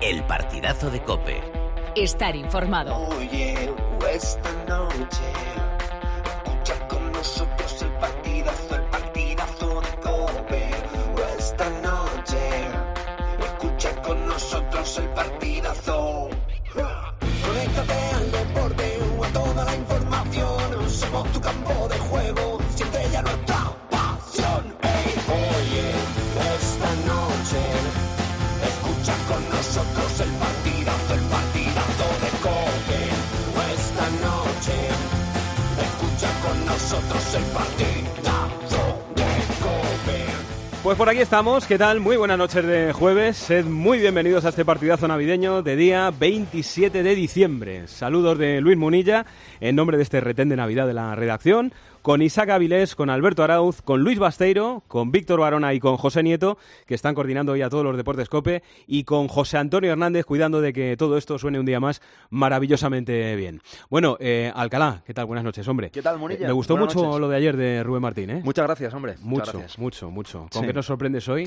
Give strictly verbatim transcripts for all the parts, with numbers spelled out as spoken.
El partidazo de COPE. Estar informado. Oye, esta noche, escucha con nosotros el partidazo, el partidazo de COPE. Esta noche, escucha con nosotros el partidazo. Conéctate al deporte o a toda la información. Somos tu campo de juego, siente ya nuestra pasión. Hey, oye, esta noche, escucha con nosotros el partidazo, el partidazo de COPE. Esta noche, escucha con nosotros el partidazo de COPE. Pues por aquí estamos, ¿qué tal? Muy buenas noches de jueves, sed muy bienvenidos a este partidazo navideño de día veintisiete de diciembre. Saludos de Luis Munilla, en nombre de este retén de Navidad de la redacción, con Isaac Avilés, con Alberto Arauz, con Luis Basteiro, con Víctor Barona y con José Nieto, que están coordinando hoy a todos los deportes COPE, y con José Antonio Hernández, cuidando de que todo esto suene un día más maravillosamente bien. Bueno, eh, Alcalá, ¿qué tal? Buenas noches, hombre. ¿Qué tal, Munilla? Eh, me gustó Buenas mucho noches. lo de ayer de Rubén Martín, ¿eh? Muchas gracias, hombre. Mucho, Muchas gracias. mucho, mucho. ¿Con Sí. qué nos sorprendes hoy?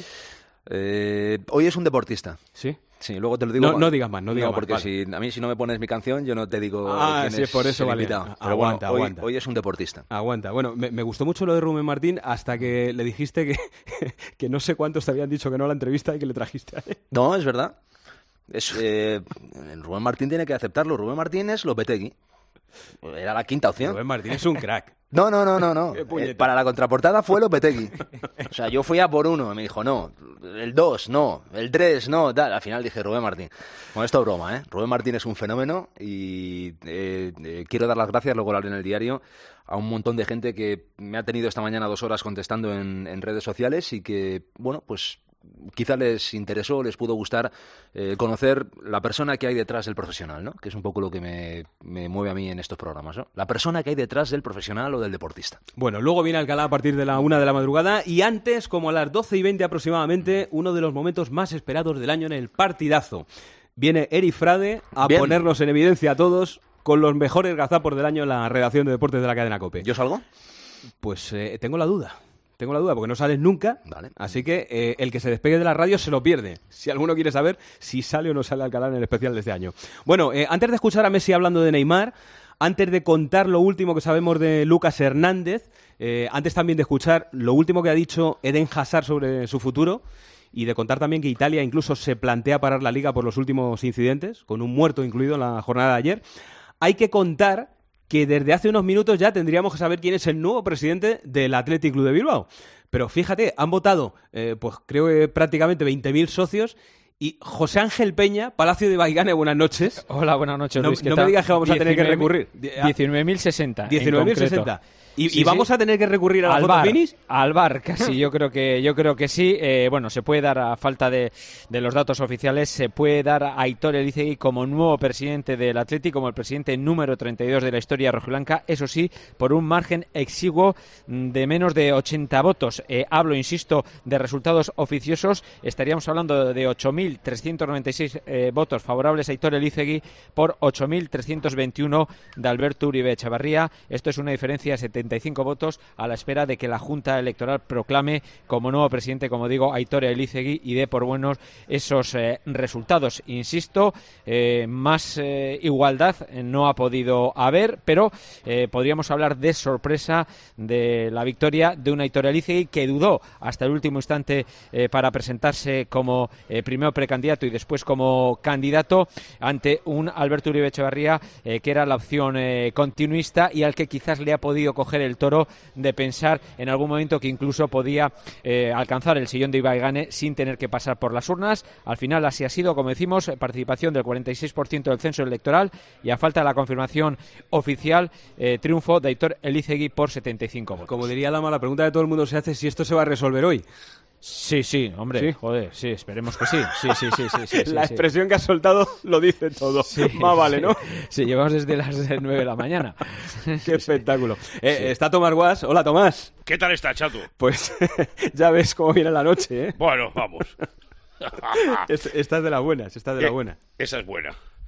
Eh, hoy es un deportista. ¿Sí? Sí, luego te lo digo. No, no digas más, no digas más, porque vale. si, a mí si no me pones mi canción, yo no te digo Ah, quién sí, es por eso, el vale. invitado. Pero Aguanta, bueno, hoy, aguanta. hoy es un deportista. Aguanta. Bueno, me, me gustó mucho lo de Rubén Martín hasta que le dijiste que, que no sé cuántos te habían dicho que no a la entrevista y que le trajiste a él. No, es verdad. Es, eh, Rubén Martín tiene que aceptarlo. Rubén Martín es Lopetegui. Era la quinta opción. Rubén Martín es un crack. No, no, no, no, no. Qué puñeta. Eh, para la contraportada fue Lopetegui. O sea, yo fui a por uno y me dijo, no, el dos, no, el tres, no, tal. Al final dije Rubén Martín. Bueno, esto es broma, ¿eh? Rubén Martín es un fenómeno y eh, eh, quiero dar las gracias, luego lo haré en el diario, a un montón de gente que me ha tenido esta mañana dos horas contestando en, en redes sociales y que, bueno, pues quizá les interesó, les pudo gustar eh, conocer la persona que hay detrás del profesional, ¿no? Que es un poco lo que me, me mueve a mí en estos programas, ¿no? La persona que hay detrás del profesional o del deportista. Bueno, luego viene Alcalá a partir de la una de la madrugada y antes, como a las doce y veinte aproximadamente, uno de los momentos más esperados del año en el partidazo. Viene Eri Frade a Bien. ponernos en evidencia a todos con los mejores gazapos del año en la redacción de deportes de la cadena COPE. ¿Yo salgo? Pues eh, tengo la duda. Tengo la duda porque no sales nunca, Vale. Así que eh, el que se despegue de la radio se lo pierde. Si alguno quiere saber si sale o no sale Alcalá en el especial de este año. Bueno, eh, antes de escuchar a Messi hablando de Neymar, antes de contar lo último que sabemos de Lucas Hernández, eh, antes también de escuchar lo último que ha dicho Eden Hazard sobre su futuro y de contar también que Italia incluso se plantea parar la Liga por los últimos incidentes, con un muerto incluido en la jornada de ayer, hay que contar que desde hace unos minutos ya tendríamos que saber quién es el nuevo presidente del Athletic Club de Bilbao. Pero fíjate, han votado, eh, pues creo que prácticamente veinte mil socios. Y José Ángel Peña, Palacio de Baigane, buenas noches. Hola, buenas noches, No, Luis. ¿qué no tal? me digas que vamos a tener que recurrir. diecinueve mil sesenta. diecinueve mil sesenta. ¿Y, Sí, y vamos sí. a tener que recurrir a la al foto bar, finish? al bar, casi. Yo creo que yo creo que sí. Eh, bueno, se puede dar, a falta de, de los datos oficiales, se puede dar a Aitor Elizegui como nuevo presidente del Athletic, como el presidente número treinta y dos de la historia rojiblanca. Eso sí, por un margen exiguo de menos de ochenta votos. Eh, hablo, insisto, de resultados oficiosos. Estaríamos hablando de ocho mil trescientos noventa y seis eh, votos favorables a Aitor Elizegui por ocho mil trescientos veintiuno de Alberto Uribe Echavarría. Esto es una diferencia de setenta y cinco votos a la espera de que la Junta Electoral proclame como nuevo presidente, como digo, a Aitor Elizegui y dé por buenos esos eh, resultados. Insisto, eh, más eh, igualdad no ha podido haber, pero eh, podríamos hablar de sorpresa de la victoria de un Aitor Elizegui que dudó hasta el último instante eh, para presentarse como eh, primero precandidato y después como candidato ante un Alberto Uribe Echevarría eh, que era la opción eh, continuista y al que quizás le ha podido coger el toro de pensar en algún momento que incluso podía eh, alcanzar el sillón de Ibaigane sin tener que pasar por las urnas. Al final así ha sido, como decimos, participación del cuarenta y seis por ciento del censo electoral y a falta de la confirmación oficial, eh, triunfo de Aitor Elizegui por setenta y cinco votos. Como diría Lama, la pregunta que todo el mundo se hace es si esto se va a resolver hoy. Sí, sí, hombre, ¿Sí? joder, sí, esperemos que sí. Sí, sí, sí, sí, sí, sí, la sí. expresión que has soltado lo dice todo. Sí, Más vale, sí. ¿no? Sí, llevamos desde las nueve de la mañana. Qué espectáculo. Eh, sí. Está Tomás Guas. Hola, Tomás. ¿Qué tal está, chato? Pues ya ves cómo viene la noche, ¿eh? Bueno, vamos. Esta es de las buenas, esta es de las buenas. Esa es buena.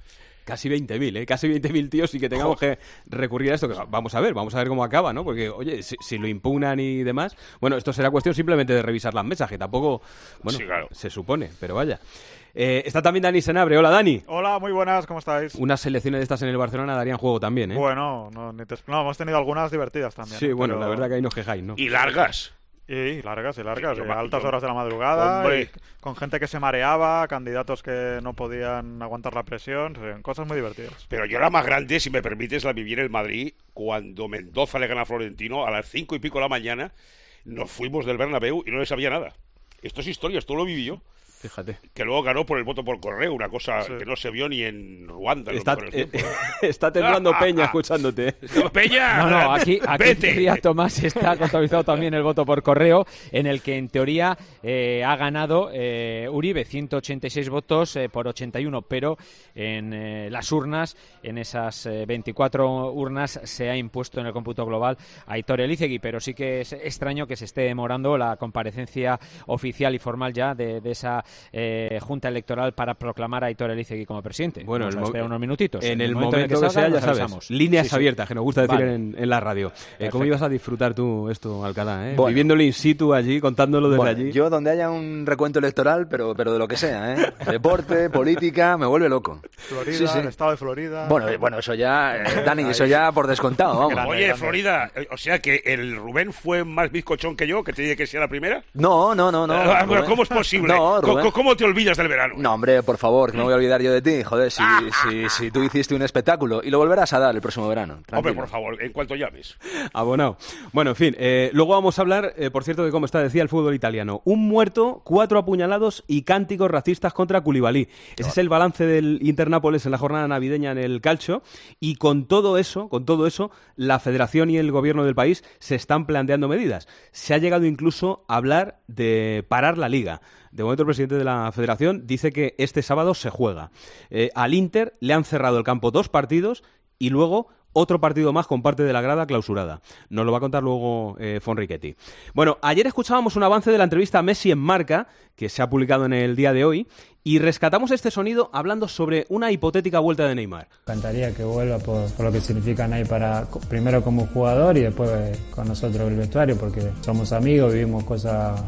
Casi veinte mil, ¿eh? Casi veinte mil tíos y que tengamos oh. que recurrir a esto. Que vamos a ver, vamos a ver cómo acaba, ¿no? Porque, oye, si, si lo impugnan y demás... Bueno, esto será cuestión simplemente de revisar las mesas, que tampoco... Bueno, sí, claro. Se supone, pero vaya... Eh, está también Dani Senabre. Hola, Dani. Hola, muy buenas, ¿cómo estáis? Unas selecciones de estas en el Barcelona darían juego también, ¿eh? Bueno, no, ni te... no hemos tenido algunas divertidas también. Sí, ¿eh? bueno, Pero... la verdad que ahí nos quejáis, ¿no? Y largas. Y largas, y largas, y a altas horas de la madrugada, Hombre. Y con gente que se mareaba, candidatos que no podían aguantar la presión, cosas muy divertidas. Pero yo la más grande, si me permites, la viví en el Madrid, cuando Mendoza le gana a Florentino, a las cinco y pico de la mañana, nos fuimos del Bernabéu y no le sabía nada. Esto es historia, esto lo viví yo. Fíjate. Que luego ganó por el voto por correo, una cosa sí. que no se vio ni en Ruanda. Está, no eh, está temblando Peña escuchándote. ¡Peña! No, no, aquí, aquí en teoría, Tomás, está contabilizado también el voto por correo, en el que en teoría eh, ha ganado eh, Uribe, ciento ochenta y seis votos eh, por ochenta y uno, pero en eh, las urnas, en esas eh, veinticuatro urnas, se ha impuesto en el cómputo global a Aitor Elizegui, pero sí que es extraño que se esté demorando la comparecencia oficial y formal ya de, de esa Eh, Junta Electoral para proclamar a Aitor Elizegui como presidente. Bueno, vamos a esperar unos minutitos. En, en el momento, momento, en el que, que salga, sea, ya sabes, avisamos. líneas sí, sí. abiertas, que nos gusta decir vale. en, en la radio. Eh, ¿Cómo ibas a disfrutar tú esto, Alcalá? Eh? Bueno. Viviéndolo in situ allí, contándolo desde bueno, allí. Yo donde haya un recuento electoral, pero, pero de lo que sea, ¿eh? Deporte, política, me vuelve loco. Florida, sí, sí. el estado de Florida... Bueno, bueno, eso ya, eh, Dani, eso ya por descontado, vamos. Grande, Oye, grande. Florida, o sea que el Rubén fue más bizcochón que yo, que te dije que sea la primera. No, no, no, no. Ah, Rubén. ¿Cómo es posible? No, ¿Cómo, Rubén. ¿Cómo te olvidas del verano? No, hombre, por favor, que no me voy a olvidar yo de ti. Joder, si, si, si tú hiciste un espectáculo y lo volverás a dar el próximo verano. Tranquilo. Hombre, por favor, en cuanto llames. Abonado. Bueno, en fin, eh, luego vamos a hablar, eh, por cierto, de cómo está, decía, el fútbol italiano. Un muerto, cuatro apuñalados y cánticos racistas contra Koulibaly. Ese es el balance del Inter-Nápoles en la jornada navideña en el calcio. Y con todo eso, con todo eso, la Federación y el gobierno del país se están planteando medidas. Se ha llegado incluso a hablar de parar la Liga. De momento el presidente de la Federación dice que este sábado se juega. Eh, al Inter le han cerrado el campo dos partidos y luego otro partido más con parte de la grada clausurada. Nos lo va a contar luego eh, Fonrichetti. Bueno, ayer escuchábamos un avance de la entrevista a Messi en Marca, que se ha publicado en el día de hoy, y rescatamos este sonido hablando sobre una hipotética vuelta de Neymar. Me encantaría que vuelva por, por lo que significa Ney para, primero como jugador y después con nosotros el vestuario, porque somos amigos, vivimos cosas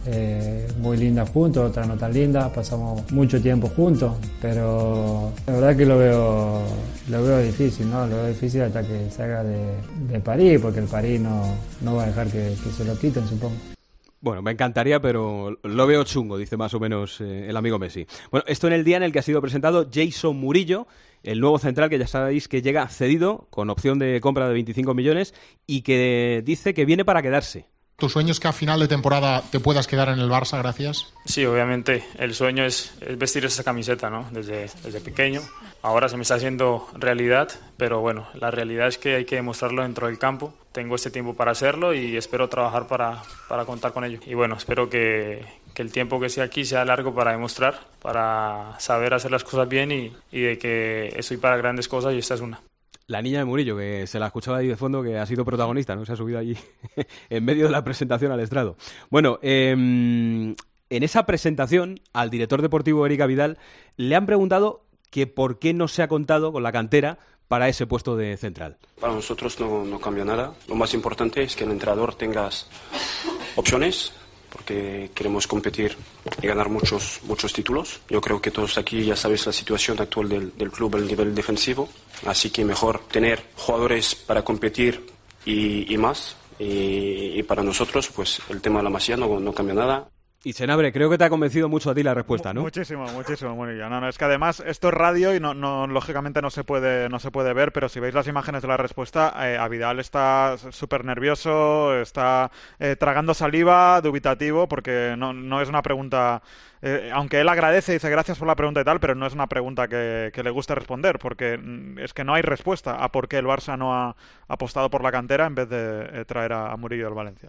eh, muy lindas juntos, otras no tan lindas, pasamos mucho tiempo juntos, pero la verdad que lo veo, lo veo difícil, ¿no? Lo veo difícil hasta que salga de, de París, porque el París no, no va a dejar que, que se lo quiten, supongo. Bueno, me encantaría, pero lo veo chungo, dice más o menos eh, el amigo Messi. Bueno, esto en el día en el que ha sido presentado Jason Murillo, el nuevo central que ya sabéis que llega cedido con opción de compra de veinticinco millones y que dice que viene para quedarse. ¿Tu sueño es que a final de temporada te puedas quedar en el Barça, gracias? Sí, obviamente. El sueño es, es vestir esa camiseta, ¿no? Desde, desde pequeño. Ahora se me está haciendo realidad, pero bueno, la realidad es que hay que demostrarlo dentro del campo. Tengo este tiempo para hacerlo y espero trabajar para, para contar con ello. Y bueno, espero que, que el tiempo que sea aquí sea largo para demostrar, para saber hacer las cosas bien y, y de que estoy para grandes cosas y esta es una. La niña de Murillo, que se la escuchaba ahí de fondo, que ha sido protagonista, ¿no? Se ha subido allí en medio de la presentación al estrado. Bueno, eh, en esa presentación al director deportivo Erika Vidal le han preguntado que por qué no se ha contado con la cantera para ese puesto de central. Para nosotros no, no cambia nada. Lo más importante es que el entrenador tenga opciones, porque queremos competir y ganar muchos muchos títulos. Yo creo que todos aquí ya sabéis la situación actual del, del club a nivel defensivo, así que mejor tener jugadores para competir y, y más. Y, y para nosotros, pues el tema de la Masía no, no cambia nada. Y Senabre, creo que te ha convencido mucho a ti la respuesta, ¿no? Muchísimo, muchísimo, Murillo. No, no, es que además esto es radio y no, no, lógicamente no se puede, no se puede ver, pero si veis las imágenes de la respuesta, eh, a Vidal está súper nervioso, está eh, tragando saliva, dubitativo, porque no, no es una pregunta... Eh, aunque él agradece y dice gracias por la pregunta y tal, pero no es una pregunta que, que le guste responder, porque es que no hay respuesta a por qué el Barça no ha apostado por la cantera en vez de eh, traer a, a Murillo del Valencia.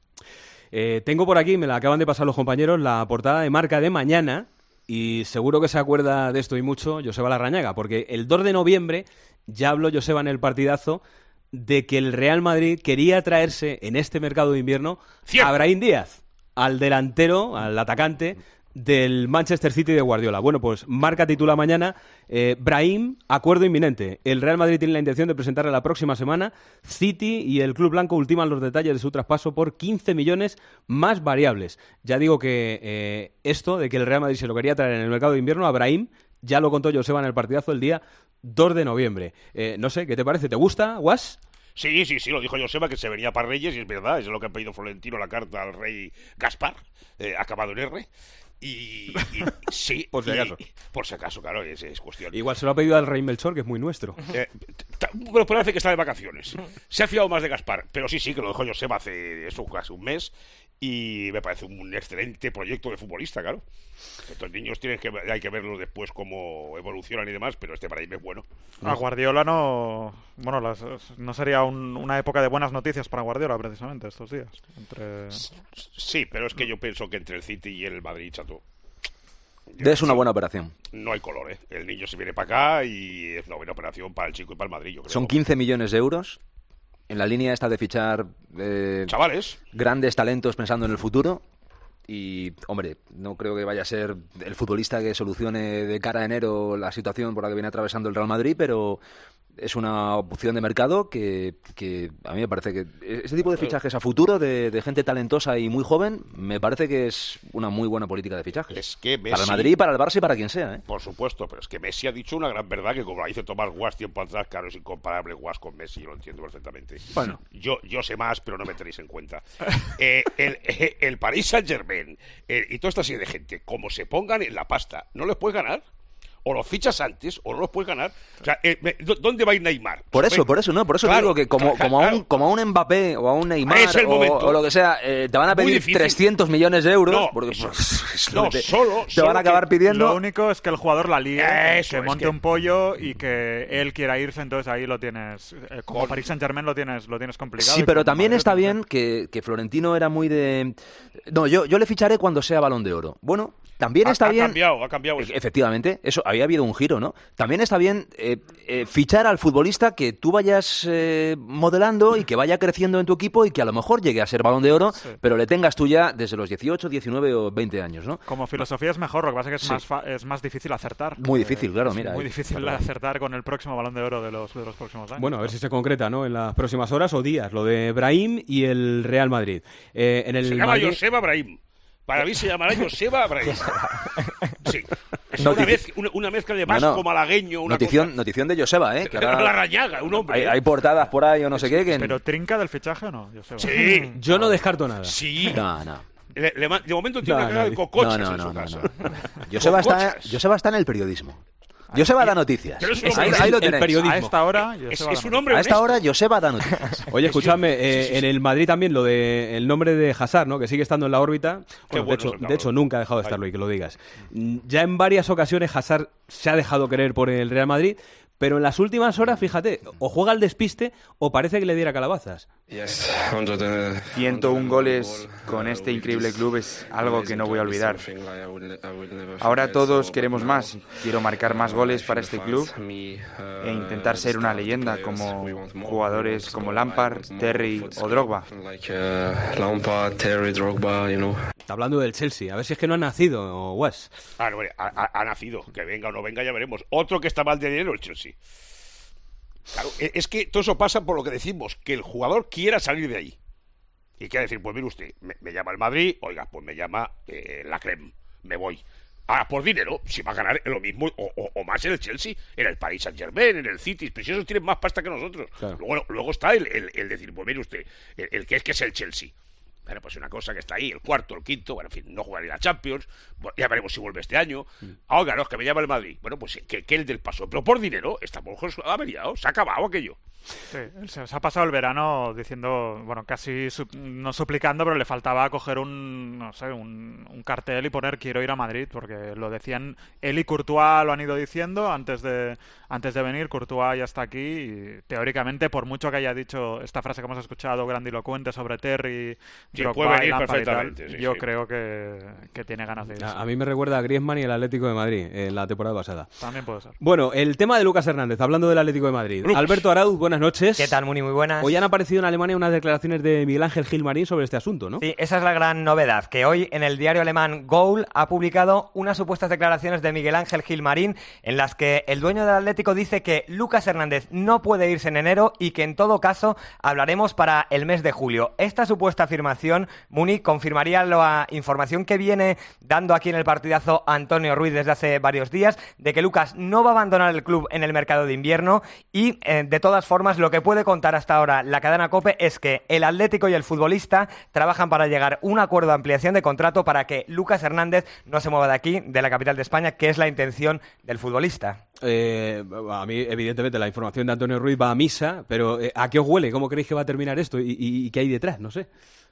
Eh, tengo por aquí, me la acaban de pasar los compañeros, la portada de Marca de mañana, y seguro que se acuerda de esto y mucho Joseba Larrañaga, porque el dos de noviembre ya habló Joseba en el partidazo de que el Real Madrid quería traerse en este mercado de invierno Cierto. a Brahim Díaz, al delantero, al atacante del Manchester City de Guardiola. Bueno, pues Marca titula mañana, eh, Brahim, acuerdo inminente. El Real Madrid tiene la intención de presentarle la próxima semana. City y el Club Blanco ultiman los detalles de su traspaso por quince millones más variables. Ya digo que eh, esto de que el Real Madrid se lo quería traer en el mercado de invierno a Brahim, ya lo contó Joseba en el partidazo el día dos de noviembre. Eh, no sé, ¿qué te parece? ¿Te gusta, Guas? Sí, sí, sí, lo dijo Joseba, que se venía para Reyes, y es verdad, es lo que ha pedido Florentino, la carta al rey Gaspar, eh, acabado en R. Y, y sí, por si acaso. Y, por si acaso, claro, es, es cuestión. Igual se lo ha pedido al rey Melchor, que es muy nuestro. Eh, pero parece que está de vacaciones. Se ha fiado más de Gaspar, pero sí, sí, que lo dijo Joseba hace eso, casi un mes. Y me parece un excelente proyecto de futbolista, claro. Estos niños tienen que, hay que verlos después cómo evolucionan y demás, pero este para mí es bueno. A Guardiola no... Bueno, las, no sería un, una época de buenas noticias para Guardiola, precisamente, estos días. Entre... Sí, pero es que yo pienso que entre el City y el Madrid, chato... Es una buena operación. No hay color, ¿eh? El niño se viene para acá y es una buena operación para el chico y para el Madrid, yo creo. Son quince millones de euros. En la línea esta de fichar eh, chavales, grandes talentos pensando en el futuro. Y, hombre, no creo que vaya a ser el futbolista que solucione de cara a enero la situación por la que viene atravesando el Real Madrid, pero es una opción de mercado que, que a mí me parece que este tipo de fichajes a futuro de, de gente talentosa y muy joven me parece que es una muy buena política de fichajes. Es que Messi, para el Madrid, para el Barça y para quien sea, ¿eh? Por supuesto, pero es que Messi ha dicho una gran verdad que, como la dice Tomás Guas tiempo atrás, claro, es incomparable Guas con Messi, yo lo entiendo perfectamente. Bueno, yo, yo sé más, pero no me tenéis en cuenta. eh, el, eh, el Paris Saint-Germain eh, y toda esta serie de gente, como se pongan en la pasta, ¿no les puedes ganar? O los fichas antes o no los puedes ganar. O sea, eh, ¿dónde va a ir Neymar? Por eso, por eso, no, por eso claro, digo que como, como, a un, como a un Mbappé o a un Neymar o, o lo que sea, eh, te van a pedir trescientos millones de euros no, porque eso, pues, no, te, solo, te solo van a acabar que, pidiendo. Lo único es que el jugador la líe, eso, que monte que... un pollo y que él quiera irse, entonces ahí lo tienes, eh, como Paris Saint-Germain lo tienes, lo tienes complicado. Sí, pero también está bien que, que Florentino era muy de... No, yo, yo le ficharé cuando sea Balón de Oro. Bueno... También está ha, bien... Ha cambiado, ha cambiado eso. Efectivamente, eso, había habido un giro, ¿no? También está bien eh, eh, fichar al futbolista que tú vayas eh, modelando y que vaya creciendo en tu equipo y que a lo mejor llegue a ser Balón de Oro, sí. pero le tengas tú ya desde los dieciocho, diecinueve o veinte años, ¿no? Como filosofía es mejor, lo que pasa es que es, sí. más, fa es más difícil acertar. Muy difícil, claro, es mira. muy difícil claro. acertar con el próximo Balón de Oro de los, de los próximos años. Bueno, a ver si se concreta, ¿no? En las próximas horas o días, lo de Brahim y el Real Madrid. Eh, en el se llama Madrid... Joseba Brahim. Para mí se llamará Joseba Brahim. Sí. Es una, mezcla, una, una mezcla de vasco, no, no. malagueño. Una notición, cosa... notición de Joseba, ¿eh? Que ahora... La Rañaga, un hombre. Hay, hay portadas por ahí o no sé qué. Que... ¿Pero trinca del fichaje o no? Joseba. Sí. Yo no descarto nada. Sí. No, no. Le, le, de momento tiene no, una cara no, de cocochas no, no, en su no, casa. No, no. Joseba, está, Joseba está en el periodismo. Joseba da noticias. Pero es ahí, ahí lo tenéis. A esta hora, es, es un hombre a esta hora Joseba da noticias. Oye, escúchame, eh, sí, sí, sí. en el Madrid también lo de el nombre de Hazard, ¿no? Que sigue estando en la órbita. Bueno, bueno de, hecho, de hecho, nunca ha dejado de estarlo y que lo digas. Ya en varias ocasiones Hazard se ha dejado querer por el Real Madrid, pero en las últimas horas, fíjate, o juega al despiste o parece que le diera calabazas. ciento uno goles con este increíble club es algo que no voy a olvidar. Ahora todos queremos más. Quiero marcar más goles para este club e intentar ser una leyenda como jugadores como Lampard, Terry o Drogba. Está hablando del Chelsea. A ver si es que no ha nacido, Wes. Ah, no, ha, ha, ha nacido. Que venga o no venga ya veremos. Otro que está mal de dinero, el Chelsea. Claro, es que todo eso pasa por lo que decimos, que el jugador quiera salir de ahí. Y quiere decir, pues mire usted, me, me llama el Madrid, oiga, pues me llama eh, la Creme, me voy. Ahora, por dinero, si va a ganar lo mismo o, o, o más en el Chelsea, en el Paris Saint-Germain, en el City, pero si esos tienen más pasta que nosotros. Claro. Luego, luego está el, el, el decir, pues mire usted, el, el que es que es el Chelsea. Bueno, pues una cosa que está ahí, el cuarto, el quinto, bueno, en fin, no jugaría la Champions, bueno, ya veremos si vuelve este año. Mm. Ah, oiga, no, es que me llama el Madrid. Bueno, pues que, que el del paso, pero por dinero, estamos ha averiado, se ha acabado aquello. Sí, se, se ha pasado el verano diciendo, bueno, casi su, no suplicando, pero le faltaba coger un, no sé, un, un cartel y poner quiero ir a Madrid, porque lo decían, él y Courtois lo han ido diciendo antes de antes de venir, Courtois ya está aquí y teóricamente, por mucho que haya dicho esta frase que hemos escuchado grandilocuente sobre Terry, Sí, Drogba puede venir y Lampard y tal, perfectamente, sí, yo sí. creo que, que tiene ganas de irse. A, a mí me recuerda a Griezmann y el Atlético de Madrid en la temporada pasada. También puede ser. Bueno, el tema de Lucas Hernández, hablando del Atlético de Madrid. Lucas. Alberto Arauz, buenas noches. ¿Qué tal, Muni? Muy buenas. Hoy han aparecido en Alemania unas declaraciones de Miguel Ángel Gilmarín sobre este asunto, ¿no? Sí, esa es la gran novedad, que hoy en el diario alemán Goal ha publicado unas supuestas declaraciones de Miguel Ángel Gilmarín en las que el dueño del Atlético dice que Lucas Hernández no puede irse en enero y que en todo caso hablaremos para el mes de julio. Esta supuesta afirmación, Muni, confirmaría la información que viene dando aquí en el partidazo Antonio Ruiz desde hace varios días, de que Lucas no va a abandonar el club en el mercado de invierno y, eh, de todas formas, lo que puede contar hasta ahora la cadena COPE es que el Atlético y el futbolista trabajan para llegar a un acuerdo de ampliación de contrato para que Lucas Hernández no se mueva de aquí, de la capital de España, que es la intención del futbolista. Eh, a mí, evidentemente, la información de Antonio Ruiz va a misa, pero eh, ¿a qué os huele? ¿Cómo creéis que va a terminar esto? ¿Y, y, y qué hay detrás? No sé.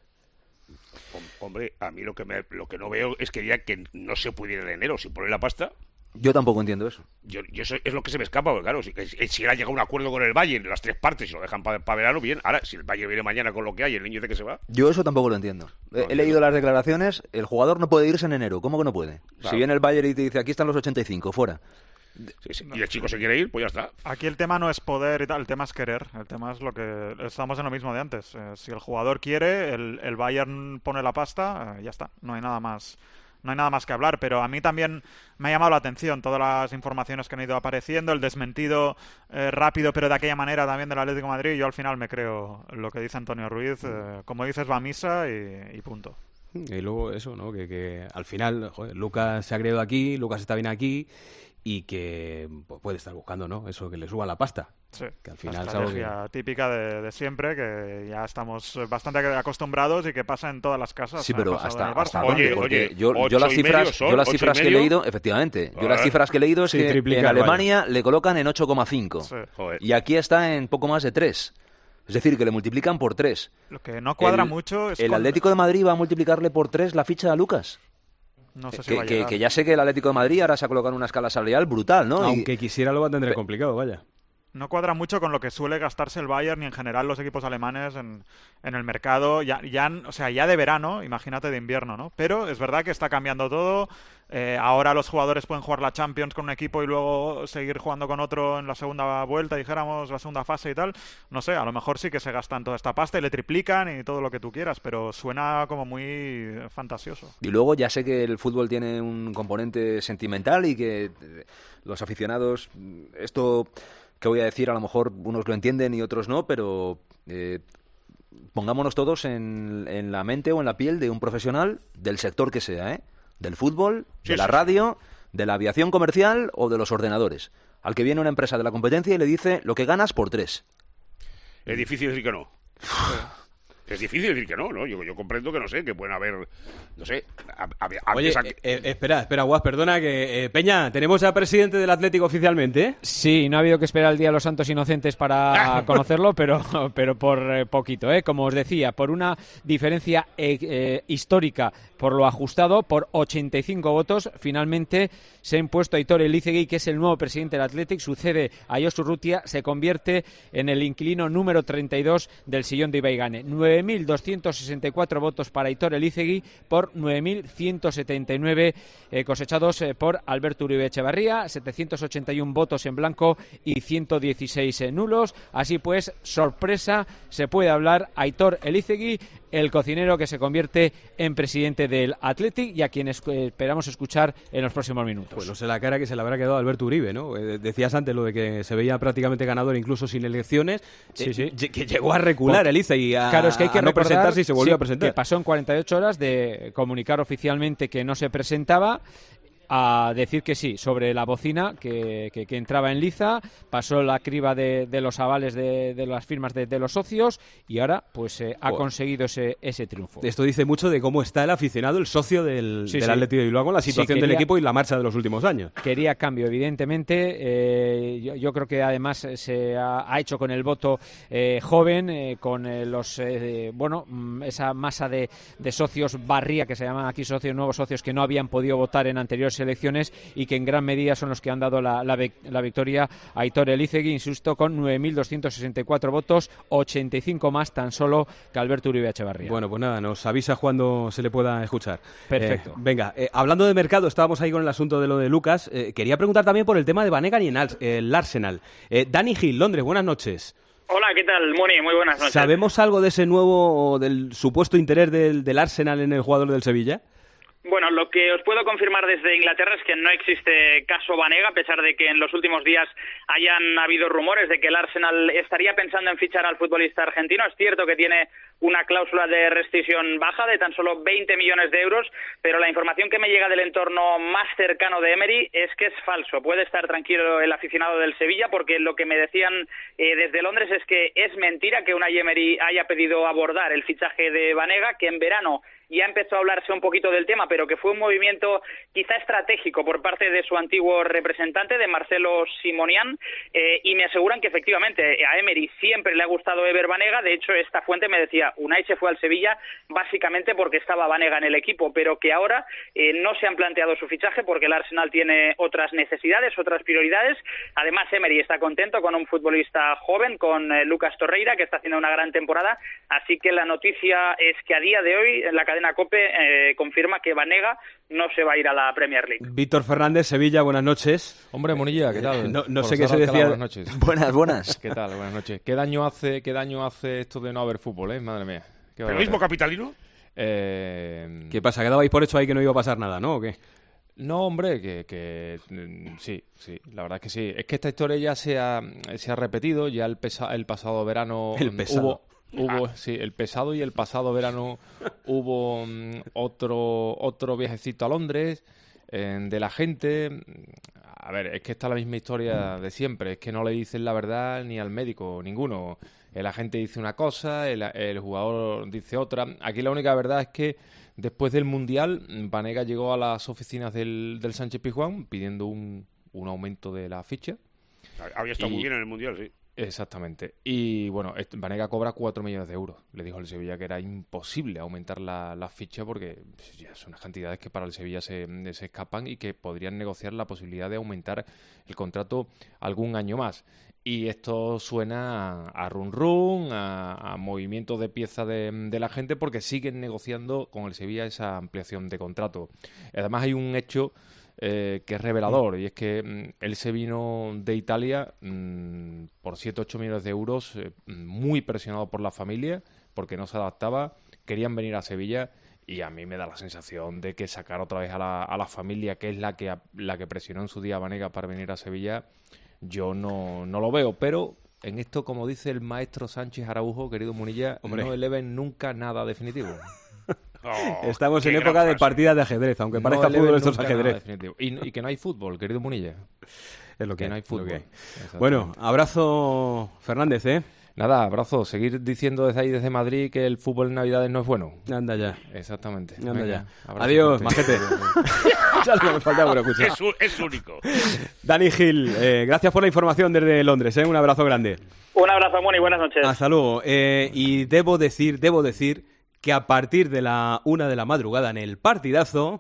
Hombre, a mí lo que me, lo que no veo es que ya que no se pudiera en enero sin poner la pasta. Yo tampoco entiendo eso. Yo, yo eso es lo que se me escapa, porque claro, si, si ahora llega un acuerdo con el Bayern, las tres partes, y lo dejan para pa verano, bien. Ahora, si el Bayern viene mañana con lo que hay, el niño dice que se va. Yo eso tampoco lo entiendo. No, He, he leído las declaraciones, el jugador no puede irse en enero. ¿Cómo que no puede? Claro. Si viene el Bayern y te dice, aquí están los ochenta y cinco, fuera. Sí, sí. Y el chico se quiere ir, pues ya está. Aquí el tema no es poder y tal, el tema es querer. El tema es lo que estamos en lo mismo de antes. Eh, si el jugador quiere, el, el Bayern pone la pasta, eh, ya está. No hay nada más. No hay nada más que hablar, pero a mí también me ha llamado la atención todas las informaciones que han ido apareciendo, el desmentido eh, rápido, pero de aquella manera también del Atlético de Madrid. Yo al final me creo lo que dice Antonio Ruiz. Eh, como dices, va a misa y, y punto. Y luego eso, ¿no? Que, que al final, joder, Lucas se ha creado aquí, Lucas está bien aquí y que pues, puede estar buscando, ¿no? Eso, que le suba la pasta. Sí, que al final la es algo estrategia que... típica de, de siempre, que ya estamos bastante acostumbrados y que pasa en todas las casas. Sí, pero hasta, hasta Oye, dónde, porque oye, yo, yo las cifras, son, yo las ocho cifras y que he medio. leído, efectivamente, yo A las ver. cifras que he leído es Sí, que triplicar, en Alemania vaya. le colocan en ocho coma cinco Sí. Joder. y aquí está en poco más de tres. Es decir, que le multiplican por tres. Lo que no cuadra el, mucho es el con- Atlético de Madrid va a multiplicarle por tres la ficha a Lucas. No sé si que, va a que, llegar. que ya sé que el Atlético de Madrid ahora se ha colocado en una escala salarial brutal, ¿no? Y- Aunque quisiera lo va a tener complicado, vaya. No cuadra mucho con lo que suele gastarse el Bayern y en general los equipos alemanes en, en el mercado, ya, ya, o sea, ya de verano, imagínate de invierno, ¿no? Pero es verdad que está cambiando todo. Eh, ahora los jugadores pueden jugar la Champions con un equipo y luego seguir jugando con otro en la segunda vuelta, dijéramos, la segunda fase y tal. No sé, a lo mejor sí que se gastan toda esta pasta y le triplican y todo lo que tú quieras, pero suena como muy fantasioso. Y luego ya sé que el fútbol tiene un componente sentimental y que eh, los aficionados, esto que voy a decir, a lo mejor unos lo entienden y otros no, pero eh, pongámonos todos en, en la mente o en la piel de un profesional del sector que sea, ¿eh? Del fútbol, Sí, de la sí, radio, de la aviación comercial o de los ordenadores. Al que viene una empresa de la competencia y le dice lo que ganas por tres. Es difícil decir que no. Es difícil decir que no, ¿no? Yo, yo comprendo que no sé, que pueden haber, no sé, a- a- Oye, antes a- eh, eh, espera, espera, Guas, perdona que... eh, Peña, tenemos al presidente del Atlético oficialmente, ¿eh? Sí, no ha habido que esperar el Día de los Santos Inocentes para conocerlo, pero, pero por eh, poquito, ¿eh? Como os decía, por una diferencia eh, eh, histórica, por lo ajustado, por ochenta y cinco votos, finalmente se ha impuesto Aitor Elizegui, que es el nuevo presidente del Athletic, sucede a Josu Urrutia, se convierte en el inquilino número treinta y dos del sillón de Ibaigane. nueve mil doscientos sesenta y cuatro votos para Aitor Elizegui por nueve mil ciento setenta y nueve eh, cosechados eh, por Alberto Uribe Echevarría, setecientos ochenta y uno votos en blanco y ciento dieciséis eh, nulos. Así pues, sorpresa, se puede hablar Aitor Elizegui, el cocinero que se convierte en presidente del Athletic y a quien es, eh, esperamos escuchar en los próximos minutos. Pues no sé la cara que se le habrá quedado a Alberto Uribe, ¿no? Eh, decías antes lo de que se veía prácticamente ganador incluso sin elecciones, Sí, eh, sí. lle- que llegó a recular Por- Elizegui a, Claro, es que hay que a no recordar, presentarse y se volvió sí, a presentar. que pasó en cuarenta y ocho horas de comunicar oficialmente que no se presentaba a decir que sí, sobre la bocina que, que, que entraba en liza, pasó la criba de, de los avales de, de las firmas de, de los socios y ahora pues eh, ha Joder. conseguido ese, ese triunfo. Esto dice mucho de cómo está el aficionado, el socio del, Sí, del sí. Atlético de Bilbao con la Sí, situación quería- del equipo y la marcha de los últimos años. Quería cambio, evidentemente. Eh, yo, yo creo que además se ha, ha hecho con el voto eh, joven, eh, con eh, los eh, bueno mm, esa masa de, de socios barría que se llaman aquí socios, nuevos socios que no habían podido votar en anteriores selecciones y que en gran medida son los que han dado la, la, la victoria a Aitor Elizegui, insisto, con nueve mil doscientos sesenta y cuatro votos, ochenta y cinco más tan solo que Alberto Uribe Echevarría. Bueno, pues nada, nos avisa cuando se le pueda escuchar. Perfecto. Eh, venga, eh, hablando de mercado, estábamos ahí con el asunto de lo de Lucas. Eh, quería preguntar también por el tema de Banega y en Al- el Arsenal. Eh, Dani Gil, Londres, buenas noches. Hola, ¿qué tal, Moni? Muy buenas noches. ¿Sabemos algo de ese nuevo, del supuesto interés del, del Arsenal en el jugador del Sevilla? Bueno, lo que os puedo confirmar desde Inglaterra es que no existe caso Banega, a pesar de que en los últimos días hayan habido rumores de que el Arsenal estaría pensando en fichar al futbolista argentino. Es cierto que tiene una cláusula de rescisión baja de tan solo veinte millones de euros, pero la información que me llega del entorno más cercano de Emery es que es falso. Puede estar tranquilo el aficionado del Sevilla, porque lo que me decían eh, desde Londres es que es mentira que Unai Emery haya pedido abordar el fichaje de Banega, que en verano ya empezó a hablarse un poquito del tema, pero que fue un movimiento quizá estratégico por parte de su antiguo representante, de Marcelo Simonian, eh, y me aseguran que efectivamente a Emery siempre le ha gustado Ever Banega. De hecho, esta fuente me decía, Unai se fue al Sevilla básicamente porque estaba Banega en el equipo, pero que ahora eh, no se han planteado su fichaje porque el Arsenal tiene otras necesidades, otras prioridades. Además, Emery está contento con un futbolista joven, con eh, Lucas Torreira, que está haciendo una gran temporada, así que la noticia es que a día de hoy en la cadena COPE eh, confirma que Banega no se va a ir a la Premier League. Víctor Fernández, Sevilla, buenas noches. Hombre, Monilla, ¿qué tal? No, no sé Profesor qué se Alcalá, decía. Buenas noches. Buenas, buenas. ¿Qué tal? Buenas noches. ¿Qué daño hace, qué daño hace esto de no haber fútbol, eh? Madre mía. ¿Qué ¿Periodismo capitalino? Eh... ¿Qué pasa? ¿Que dabais por hecho ahí que no iba a pasar nada, no? ¿O qué? No, hombre, que, que sí, sí, la verdad es que sí. Es que esta historia ya se ha, se ha repetido, ya el, pesa, el pasado verano el pesado. hubo... Hubo, sí, el pesado y el pasado verano hubo um, otro otro viajecito a Londres eh, de la gente. A ver, es que está la misma historia de siempre, es que no le dicen la verdad ni al médico, ninguno. El agente dice una cosa, el, el jugador dice otra. Aquí la única verdad es que después del Mundial, Banega llegó a las oficinas del, del Sánchez Pizjuán pidiendo un, un aumento de la ficha. Había estado y, muy bien en el Mundial, sí. Exactamente. Y bueno, Banega cobra cuatro millones de euros. Le dijo al Sevilla que era imposible aumentar la, la ficha porque pues, ya son unas cantidades que para el Sevilla se, se escapan y que podrían negociar la posibilidad de aumentar el contrato algún año más. Y esto suena a, a run run, a, a movimientos de pieza de, de la gente porque siguen negociando con el Sevilla esa ampliación de contrato. Además hay un hecho Eh, que es revelador, y es que mm, él se vino de Italia mm, por siete u ocho millones de euros, eh, muy presionado por la familia, porque no se adaptaba, querían venir a Sevilla, y a mí me da la sensación de que sacar otra vez a la, a la familia, que es la que, la que presionó en su día a Banega para venir a Sevilla, yo no, no lo veo, pero en esto, como dice el maestro Sánchez Araujo, querido Munilla, Hombre. no eleven nunca nada definitivo. Oh, Estamos en época de partidas de ajedrez, aunque no parezca fútbol, esto es ajedrez. Y, y que no hay fútbol, querido Munilla. Es lo que, que no hay fútbol. Okay. Bueno, abrazo, Fernández, ¿eh? Nada, abrazo. Seguir diciendo desde ahí, desde Madrid, que el fútbol en Navidades no es bueno. Anda ya. Exactamente. Anda Venga, ya. Adiós, majete. Ya lo que me faltaba por escuchar. Es, es único. Dani Gil, eh, gracias por la información desde Londres, ¿eh? Un abrazo grande. Un abrazo, Moni, buenas noches. Hasta luego. Eh, y debo decir, debo decir que a partir de la una de la madrugada en el partidazo...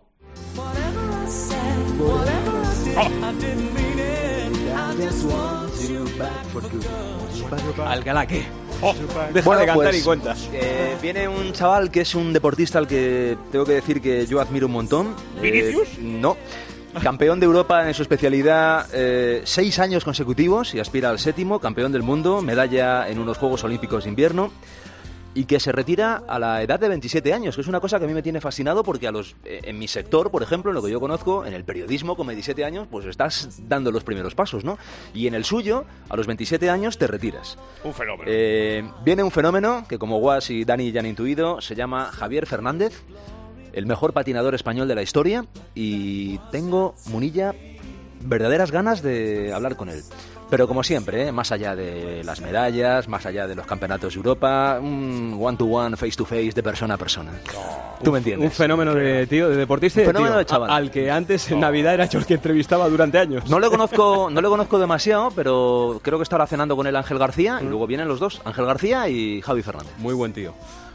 Oh. Alcalá, ¿qué? Oh. Deja bueno, de cantar pues, y cuenta. Eh, viene un chaval que es un deportista al que tengo que decir que yo admiro un montón. ¿Vinicius? Eh, no. Campeón de Europa en su especialidad eh, seis años consecutivos y aspira al séptimo. Campeón del mundo, medalla en unos Juegos Olímpicos de Invierno. Y que se retira a la edad de veintisiete años, que es una cosa que a mí me tiene fascinado porque a los eh, en mi sector, por ejemplo, en lo que yo conozco, en el periodismo, con veintisiete años, pues estás dando los primeros pasos, ¿no? Y en el suyo, a los veintisiete años, te retiras. Un fenómeno. Eh, viene un fenómeno que, como Guas y Dani ya han intuido, se llama Javier Fernández, el mejor patinador español de la historia, y tengo, Munilla, verdaderas ganas de hablar con él. Pero como siempre, ¿eh? Más allá de las medallas, más allá de los campeonatos de Europa, un one-to-one, face-to-face, de persona a persona. Oh, ¿Tú me entiendes? Un fenómeno de tío, de deportista y un de fenómeno tío, de chaval. A, al que antes en oh. Navidad era yo el que entrevistaba durante años. No le conozco, no le conozco demasiado, pero creo que estará cenando con él Ángel García, mm. y luego vienen los dos, Ángel García y Javi Fernández. Muy buen tío.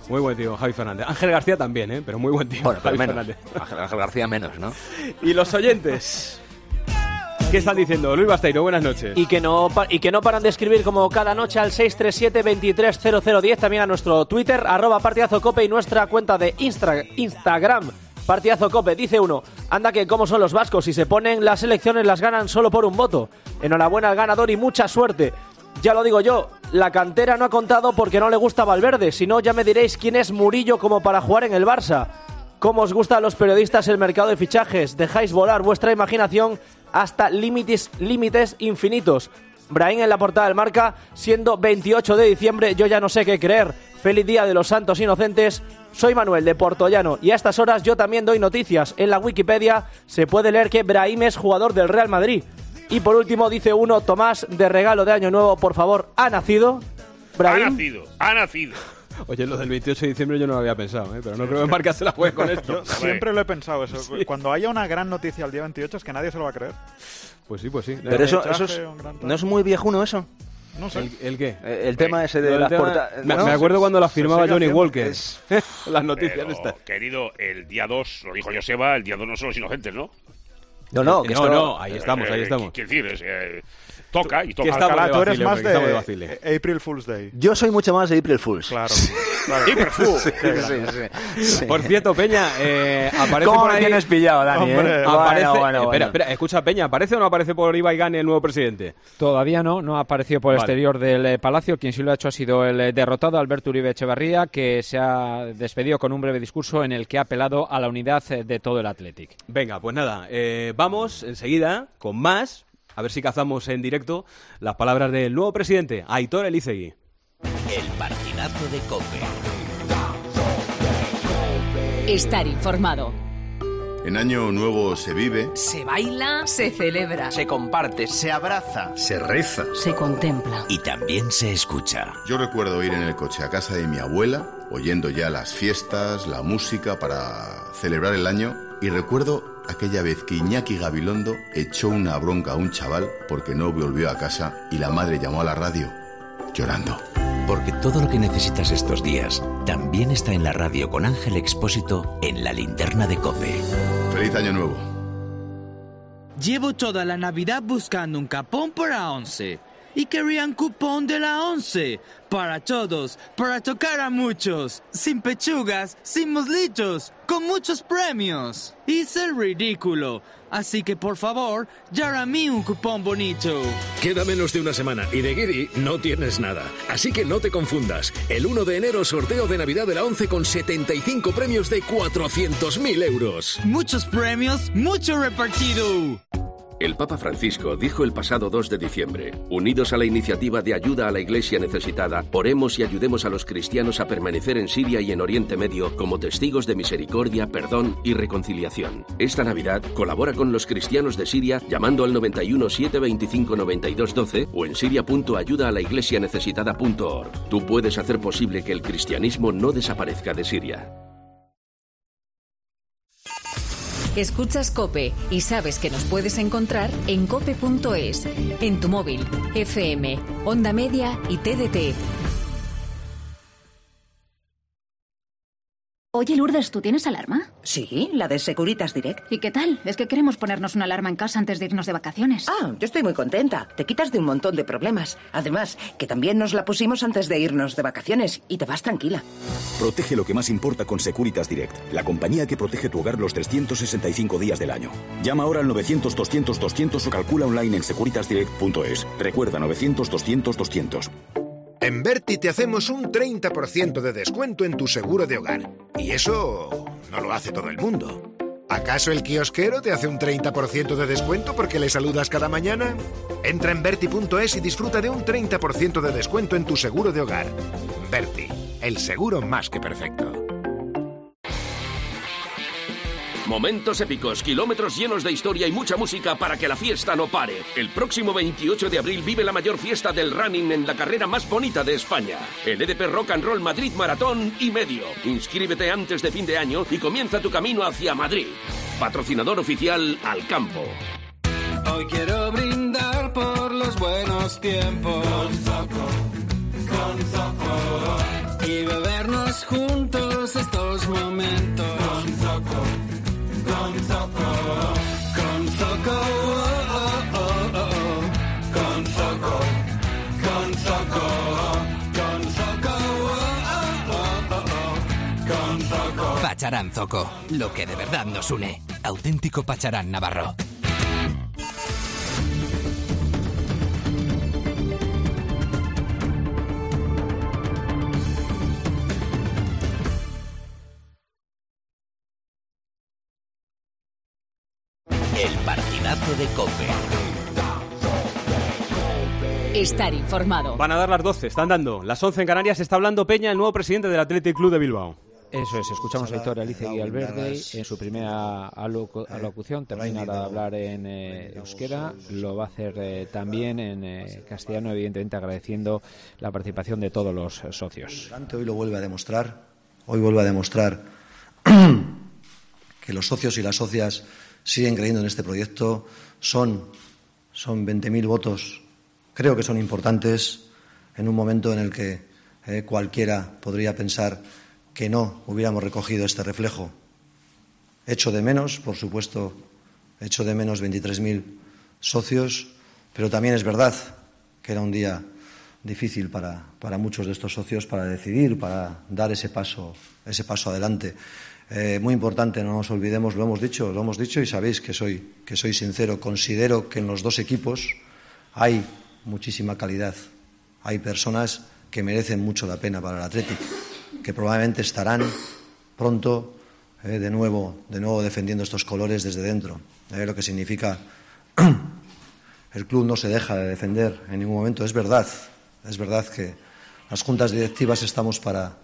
Muy buen tío, Javi Fernández. Ángel García también, ¿eh? Pero muy buen tío. Bueno, pero Javi menos. Fernández. Ángel, Ángel García menos, ¿no? Y los oyentes, ¿qué están diciendo? Luis Basteiro, buenas noches. Y que no pa- y que no paran de escribir como cada noche al seis tres siete, veintitrés cero cero diez, también a nuestro Twitter, arroba Partidazo Cope, y nuestra cuenta de Instra- Instagram, Partidazo Cope. Dice uno, anda que cómo son los vascos, si se ponen las elecciones las ganan solo por un voto. Enhorabuena al ganador y mucha suerte. Ya lo digo yo, la cantera no ha contado porque no le gusta Valverde, si no ya me diréis quién es Murillo como para jugar en el Barça. ¿Cómo os gusta a los periodistas el mercado de fichajes? Dejáis volar vuestra imaginación hasta límites, límites infinitos. Brahim en la portada del Marca, siendo veintiocho de diciembre, yo ya no sé qué creer. Feliz Día de los Santos Inocentes. Soy Manuel de Portollano y a estas horas yo también doy noticias. En la Wikipedia se puede leer que Brahim es jugador del Real Madrid. Y por último dice uno, Tomás, de regalo de Año Nuevo, por favor, ¿ha nacido? Brahim. Ha nacido, ha nacido. Oye, lo del veintiocho de diciembre yo no lo había pensado, ¿eh? Pero no creo que Marca se la juegue con esto. Yo siempre lo he pensado eso. Sí. Cuando haya una gran noticia el día veintiocho es que nadie se lo va a creer. Pues sí, pues sí. Pero eso, eso es, ¿no es muy viejuno eso? No sé. ¿El, el qué? El, el tema ese de el las tema... portadas. Me, ¿no? me acuerdo cuando la firmaba Johnny haciendo. Walker. Es... Las noticias Pero, estas. querido, el día dos, lo dijo Joseba, el día dos no son los inocentes, ¿no? No, no, que no, esto... no, ahí estamos, ahí estamos. Quiero decir, es, eh, toca y toca. estamos Alcalá, de tú eres vacile, más hombre, que estamos de de vacile. April Fool's Day. Yo soy mucho más de April Fools. Claro. claro. April Fool. Sí, sí, sí, sí. Por cierto, Peña, eh, aparece ¿Cómo por me ahí... tienes pillado, Dani? Hombre, eh? Aparece... Bueno, bueno, espera, bueno. espera, escucha, Peña, ¿aparece o no aparece por Ibaigane el nuevo presidente? Todavía no, no ha aparecido por el Vale. exterior del eh, Palacio. Quien sí lo ha hecho ha sido el eh, derrotado, Alberto Uribe Echevarría, que se ha despedido con un breve discurso en el que ha apelado a la unidad eh, de todo el Athletic. Venga, pues nada, eh, vamos enseguida con más, a ver si cazamos en directo las palabras del nuevo presidente, Aitor Elizegui. El partidazo de COPE. Estar informado. En Año Nuevo se vive, Se baila, se celebra, Se comparte, se abraza, se reza. se contempla. y también se escucha. Yo recuerdo ir en el coche a casa de mi abuela, oyendo ya las fiestas, la música para celebrar el año, y recuerdo aquella vez que Iñaki Gabilondo echó una bronca a un chaval porque no volvió a casa y la madre llamó a la radio llorando. Porque todo lo que necesitas estos días también está en la radio con Ángel Expósito en la linterna de COPE. ¡Feliz Año Nuevo! Llevo toda la Navidad buscando un capón para once. Y quería un cupón de la once. Para todos, para tocar a muchos. Sin pechugas, sin muslitos, con muchos premios. Hice el ridículo. Así que por favor, ya a mí un cupón bonito. Queda menos de una semana y de Guiri no tienes nada. Así que no te confundas. El uno de enero sorteo de Navidad de la once con setenta y cinco premios de cuatrocientos mil euros. Muchos premios, mucho repartido. El Papa Francisco dijo el pasado dos de diciembre, unidos a la iniciativa de ayuda a la Iglesia necesitada, oremos y ayudemos a los cristianos a permanecer en Siria y en Oriente Medio como testigos de misericordia, perdón y reconciliación. Esta Navidad colabora con los cristianos de Siria llamando al noventa y uno, siete veinticinco, noventa y dos doce o en siria punto ayuda a la iglesia necesitada punto org. Tú puedes hacer posible que el cristianismo no desaparezca de Siria. Escuchas COPE y sabes que nos puedes encontrar en cope punto es, en tu móvil, F M, Onda Media y T D T. Oye, Lourdes, ¿tú tienes alarma? Sí, la de Securitas Direct. ¿Y qué tal? Es que queremos ponernos una alarma en casa antes de irnos de vacaciones. Ah, yo estoy muy contenta. Te quitas de un montón de problemas. Además, que también nos la pusimos antes de irnos de vacaciones y te vas tranquila. Protege lo que más importa con Securitas Direct, la compañía que protege tu hogar los trescientos sesenta y cinco días del año. Llama ahora al novecientos, doscientos, doscientos o calcula online en securitas direct punto es. Recuerda, novecientos, doscientos, doscientos. En Berti te hacemos un treinta por ciento de descuento en tu seguro de hogar. Y eso no lo hace todo el mundo. ¿Acaso el kiosquero te hace un treinta por ciento de descuento porque le saludas cada mañana? Entra en Berti punto es y disfruta de un treinta por ciento de descuento en tu seguro de hogar. Berti, el seguro más que perfecto. Momentos épicos, kilómetros llenos de historia y mucha música para que la fiesta no pare. El próximo veintiocho de abril vive la mayor fiesta del running en la carrera más bonita de España. El E D P Rock and Roll Madrid Maratón y Medio. Inscríbete antes de fin de año y comienza tu camino hacia Madrid. Patrocinador oficial Alcampo. Hoy quiero brindar por los buenos tiempos. Con Zoco, con Zoco. y bebernos juntos estos momentos. Con Zoco, con Zoco, con Zoco, oh, oh, oh, oh. Con Zoco, con Zoco, con Zoco, oh, oh, oh, oh. Con Zoco. Pacharán Zoco, lo que de verdad nos une. Auténtico Pacharán navarro. El partidazo de COPE. Estar informado. Van a dar las doce, están dando. Las once en Canarias. Está hablando Peña, el nuevo presidente del Athletic Club de Bilbao. Eso es, escuchamos a Aitor Elizegui Alberde en su primera alocu alocución, termina de hablar en eh, euskera, lo va a hacer eh, también en eh, castellano, evidentemente agradeciendo la participación de todos los socios. Hoy lo vuelve a demostrar, hoy vuelve a demostrar que los socios y las socias siguen creyendo en este proyecto, son, son veinte mil votos, creo que son importantes en un momento en el que eh, cualquiera podría pensar que no hubiéramos recogido este reflejo. Echo de menos, por supuesto, echo de menos veintitrés mil socios, pero también es verdad que era un día difícil para, para muchos de estos socios para decidir, para dar ese paso, ese paso adelante. Eh, muy importante, no nos olvidemos, lo hemos dicho, lo hemos dicho y sabéis que soy, que soy sincero. Considero que en los dos equipos hay muchísima calidad, hay personas que merecen mucho la pena para el Athletic, que probablemente estarán pronto eh, de nuevo de nuevo defendiendo estos colores desde dentro. Eh, lo que significa el club no se deja de defender en ningún momento. Es verdad, es verdad que las juntas directivas estamos para,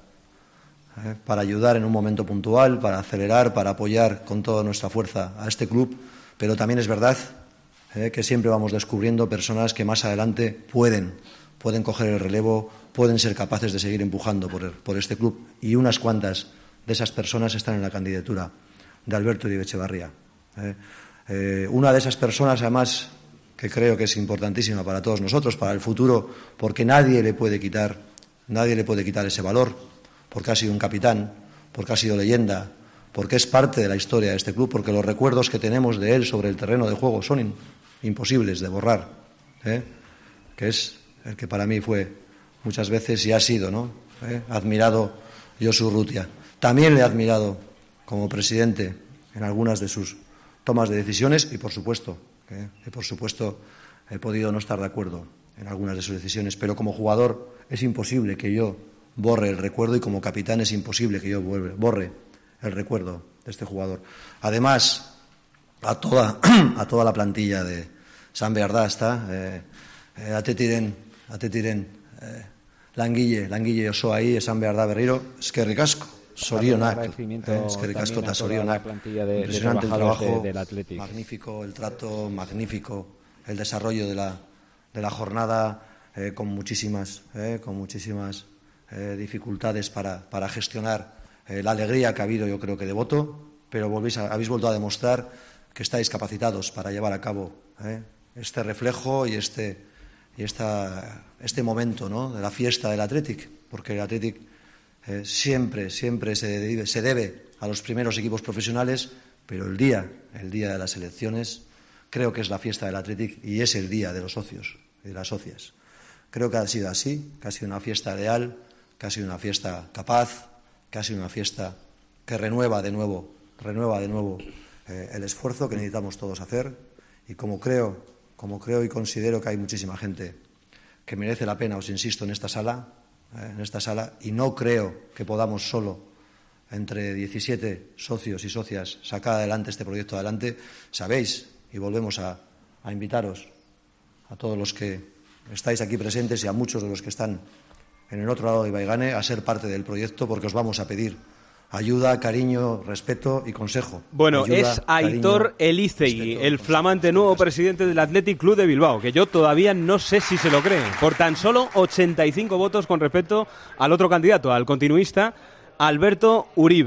eh, para ayudar en un momento puntual, para acelerar, para apoyar con toda nuestra fuerza a este club, pero también es verdad eh, que siempre vamos descubriendo personas que más adelante pueden pueden coger el relevo, pueden ser capaces de seguir empujando por, por este club, y unas cuantas de esas personas están en la candidatura de Alberto Uribe Etxebarria. Eh, eh, una de esas personas, además, que creo que es importantísima para todos nosotros, para el futuro, porque nadie le puede quitar, nadie le puede quitar ese valor, porque ha sido un capitán, porque ha sido leyenda, porque es parte de la historia de este club, porque los recuerdos que tenemos de él sobre el terreno de juego son in, imposibles de borrar, eh, que es el que para mí fue muchas veces y ha sido, ¿no? ¿Eh? admirado Josu Urrutia. También le he admirado como presidente en algunas de sus tomas de decisiones y, por supuesto, ¿eh? y por supuesto he podido no estar de acuerdo en algunas de sus decisiones, pero como jugador es imposible que yo borre el recuerdo y como capitán es imposible que yo borre el recuerdo de este jugador. Además, a toda, a toda la plantilla de San Beardasta, eh, eh, Atetiren Atetiren, eh, langile, langile oso ahí, esan behar da berriro, eskerrik asko, zorionak, eh, eskerrik asko eta zorionak, impresionante el trabajo, de, de magnífico el trato, magnífico el desarrollo de la, de la jornada, eh, con muchísimas, eh, con muchísimas eh, dificultades para, para gestionar eh, la alegría que ha habido, yo creo que de voto, pero volvéis a, habéis vuelto a demostrar que estáis capacitados para llevar a cabo eh, este reflejo y este y esta, este momento, ¿no?, de la fiesta del Athletic, porque el Athletic eh, siempre, siempre se debe, se debe a los primeros equipos profesionales, pero el día, el día de las elecciones, creo que es la fiesta del Athletic y es el día de los socios y de las socias. Creo que ha sido así, que ha sido una fiesta leal, que ha sido una fiesta capaz, que ha sido una fiesta que renueva de nuevo, renueva de nuevo eh, el esfuerzo que necesitamos todos hacer, y como creo Como creo y considero que hay muchísima gente que merece la pena, os insisto, en esta sala, eh, en esta sala, y no creo que podamos solo, entre diecisiete socios y socias, sacar adelante este proyecto adelante. Sabéis, y volvemos a, a invitaros a todos los que estáis aquí presentes y a muchos de los que están en el otro lado de Ibaigane a ser parte del proyecto, porque os vamos a pedir ayuda, cariño, respeto y consejo. Bueno, ayuda, es Aitor Elizegui, el flamante nuevo presidente del Athletic Club de Bilbao, que yo todavía no sé si se lo cree, por tan solo ochenta y cinco votos con respecto al otro candidato, al continuista Alberto Uribe.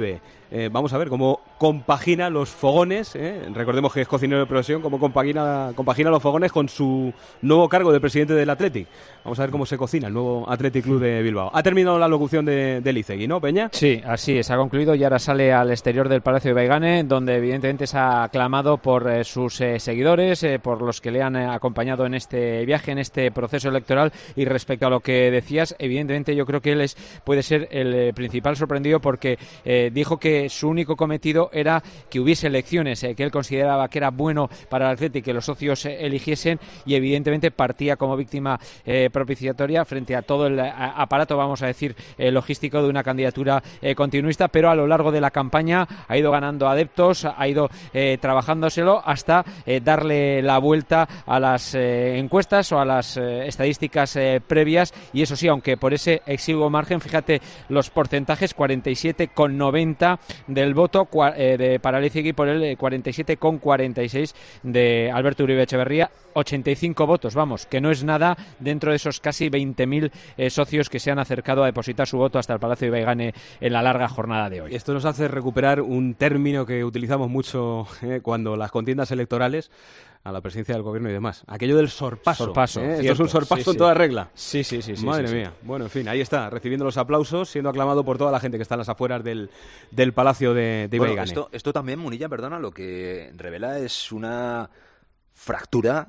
eh, vamos a ver cómo compagina los fogones, ¿eh? Recordemos que es cocinero de profesión, cómo compagina, compagina los fogones con su nuevo cargo de presidente del Athletic. Vamos a ver cómo se cocina el nuevo Athletic Club de Bilbao. Ha terminado la locución de, de Lizegui, ¿no, Peña? Sí, así es, ha concluido y ahora sale al exterior del Palacio de Baigane, donde evidentemente se ha aclamado por eh, sus eh, seguidores, eh, por los que le han eh, acompañado en este viaje, en este proceso electoral. Y respecto a lo que decías, evidentemente yo creo que él es, puede ser el eh, principal sorprendido, porque eh, dijo que su único cometido era que hubiese elecciones, eh, que él consideraba que era bueno para el Athletic que los socios eh, eligiesen, y evidentemente partía como víctima eh, propiciatoria frente a todo el a, aparato, vamos a decir, eh, logístico de una candidatura eh, continuista, pero a lo largo de la campaña ha ido ganando adeptos, ha ido eh, trabajándoselo hasta eh, darle la vuelta a las eh, encuestas o a las eh, estadísticas eh, previas, y eso sí, aunque por ese exiguo margen, fíjate los porcentajes: cuarenta y siete coma noventa del voto eh, de para Lizegui por el cuarenta y siete coma cuarenta y seis de Alberto Uribe Echeverría, ochenta y cinco votos, vamos, que no es nada dentro de esos casi veinte mil eh, socios que se han acercado a depositar su voto hasta el Palacio de Baigane en la larga jornada de hoy. Esto nos hace recuperar un término que utilizamos mucho eh, cuando las contiendas electorales a la presidencia del gobierno y demás. Aquello del sorpaso. Sorpaso, ¿eh? cierto. Esto es un sorpaso Sí, en sí. toda regla. Sí, sí, sí. sí Madre sí, mía. sí. Bueno, en fin, ahí está, recibiendo los aplausos, siendo aclamado por toda la gente que está en las afueras del, del Palacio de, de Bueno, Baigane. esto, esto también, Munilla, perdona, lo que revela es una fractura,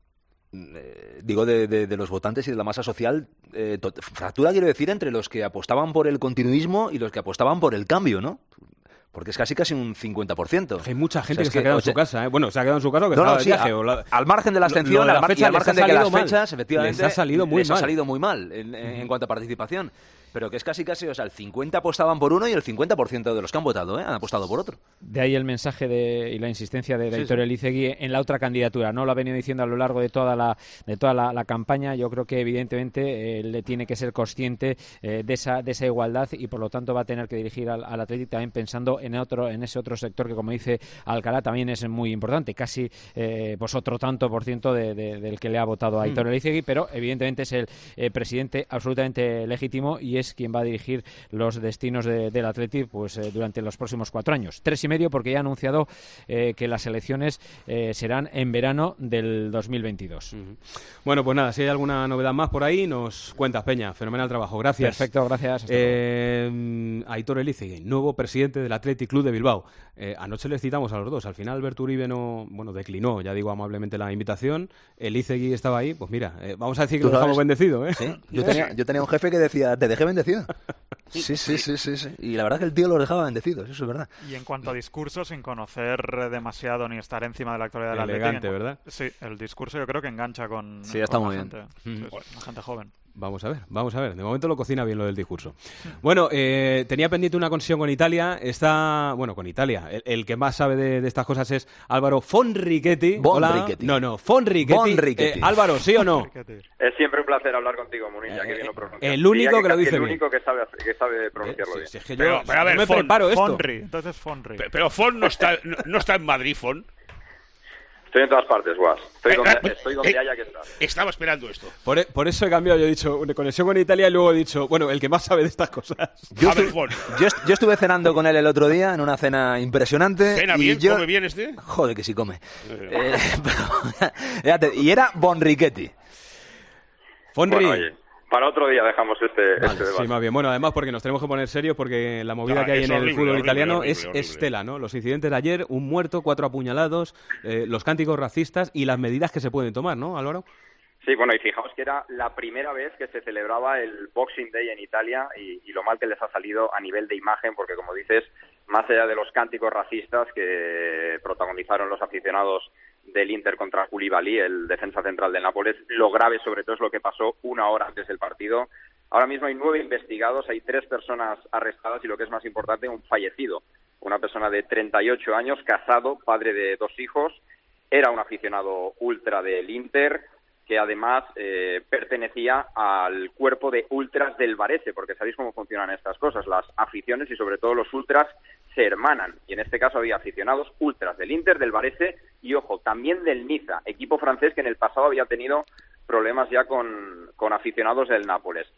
eh, digo, de, de, de los votantes y de la masa social. Eh, to- fractura, quiero decir, entre los que apostaban por el continuismo y los que apostaban por el cambio, ¿no? Porque es casi casi un cincuenta por ciento. Hay mucha gente O sea, que se es ha quedado en o sea, su casa, ¿eh? Bueno, se ha quedado en su casa o que no, estaba no, de sí, viaje. a- o la- al margen de la lo- abstención, lo de la al, mar- fecha y al les margen ha de que las salido mal. fechas, efectivamente, Les ha salido muy les mal. ha salido muy mal en, en cuanto a participación. Pero que es casi casi, o sea, el cincuenta apostaban por uno y el cincuenta por ciento de los que han votado, ¿eh? Han apostado por otro. De ahí el mensaje de, y la insistencia de Sí, Aitor sí. Elizegui en la otra candidatura. No lo ha venido diciendo a lo largo de toda la de toda la, la campaña. Yo creo que evidentemente eh, le tiene que ser consciente eh, de esa de esa igualdad, y por lo tanto va a tener que dirigir al, al Athletic también pensando en otro en ese otro sector que, como dice Alcalá, también es muy importante, casi eh, pues otro tanto por ciento de, de, del que le ha votado a Aitor Mm. Elizegui, pero evidentemente es el eh, presidente absolutamente legítimo y es quien va a dirigir los destinos de, del Athletic pues eh, durante los próximos cuatro años. Tres y medio, porque ya ha anunciado eh, que las elecciones eh, serán en verano del dos mil veintidós. Uh-huh. Bueno, pues nada, si hay alguna novedad más por ahí, nos cuentas, Peña. Fenomenal trabajo, gracias. Perfecto, gracias. Hasta Eh, Aitor Elizegui, nuevo presidente del Athletic Club de Bilbao. Eh, anoche les citamos a los dos. Al final Alberto Uribe no, bueno, declinó, ya digo amablemente, la invitación. Elizegui estaba ahí. Pues mira, eh, vamos a decir que ¿Tú lo dejamos sabes? bendecido, ¿eh? Sí, yo tenía, yo tenía un jefe que decía, te dejé bendecido. Sí, sí, sí, sí, sí. Y la verdad que el tío los dejaba bendecidos, eso es verdad. Y en cuanto a discurso, sin conocer demasiado ni estar encima de la actualidad del Elegante, Athletic, ¿verdad? Sí, el discurso yo creo que engancha con, Sí, está con muy la bien. gente, sí, sí, la gente joven. Vamos a ver, vamos a ver. De momento lo cocina bien lo del discurso. Bueno, eh, tenía pendiente una conexión con Italia. Está, bueno, con Italia. El, el que más sabe de, de estas cosas es Álvaro Fonrichetti. Von Hola. Richetti. No, no, Fonrichetti. Von Richetti. Eh, Álvaro, ¿sí o no? Es siempre un placer hablar contigo, Munilla, que bien lo pronuncias. el único Diría que lo casi dice el bien. único que sabe, que sabe pronunciarlo bien. Si es que yo, Pero, pero a ver, yo me Fon- preparo esto. Fonri, entonces Fonri. Pero, pero Fon no está, no, no está en Madrid, Fon. Estoy en todas partes, Guas. Estoy Eh, donde, eh, estoy donde eh, haya que estar. Estaba esperando esto. Por, e- por eso he cambiado, yo he dicho, una conexión con Italia y luego he dicho, bueno, el que más sabe de estas cosas. Yo, A ver, estu- Fon. yo, est- yo estuve cenando con él el otro día en una cena impresionante. ¿Cena y bien? yo... ¿Come bien este? Joder, que sí come. Eh, pero- fíjate, y era Von Richetti. Fonri. Bueno, oye, para otro día dejamos este, Vale, este debate. sí, más bien. Bueno, además porque nos tenemos que poner serios porque la movida No, que hay es en el horrible, fútbol horrible, italiano horrible, es, horrible. es tela, ¿no? Los incidentes de ayer, un muerto, cuatro apuñalados, eh, los cánticos racistas y las medidas que se pueden tomar, ¿no, Álvaro? Sí, bueno, y fijaos que era la primera vez que se celebraba el Boxing Day en Italia y, y lo mal que les ha salido a nivel de imagen, porque como dices, más allá de los cánticos racistas que protagonizaron los aficionados del Inter contra Koulibaly, el defensa central del Nápoles, lo grave sobre todo es lo que pasó una hora antes del partido. Ahora mismo hay nueve investigados, hay tres personas arrestadas y lo que es más importante, un fallecido, una persona de treinta y ocho años, casado, padre de dos hijos, era un aficionado ultra del Inter, que además eh, pertenecía al cuerpo de ultras del Varese, porque sabéis cómo funcionan estas cosas, las aficiones y sobre todo los ultras se hermanan, y en este caso había aficionados ultras del Inter, del Varese y, ojo, también del Niza, equipo francés que en el pasado había tenido problemas ya con, con aficionados del Nápoles.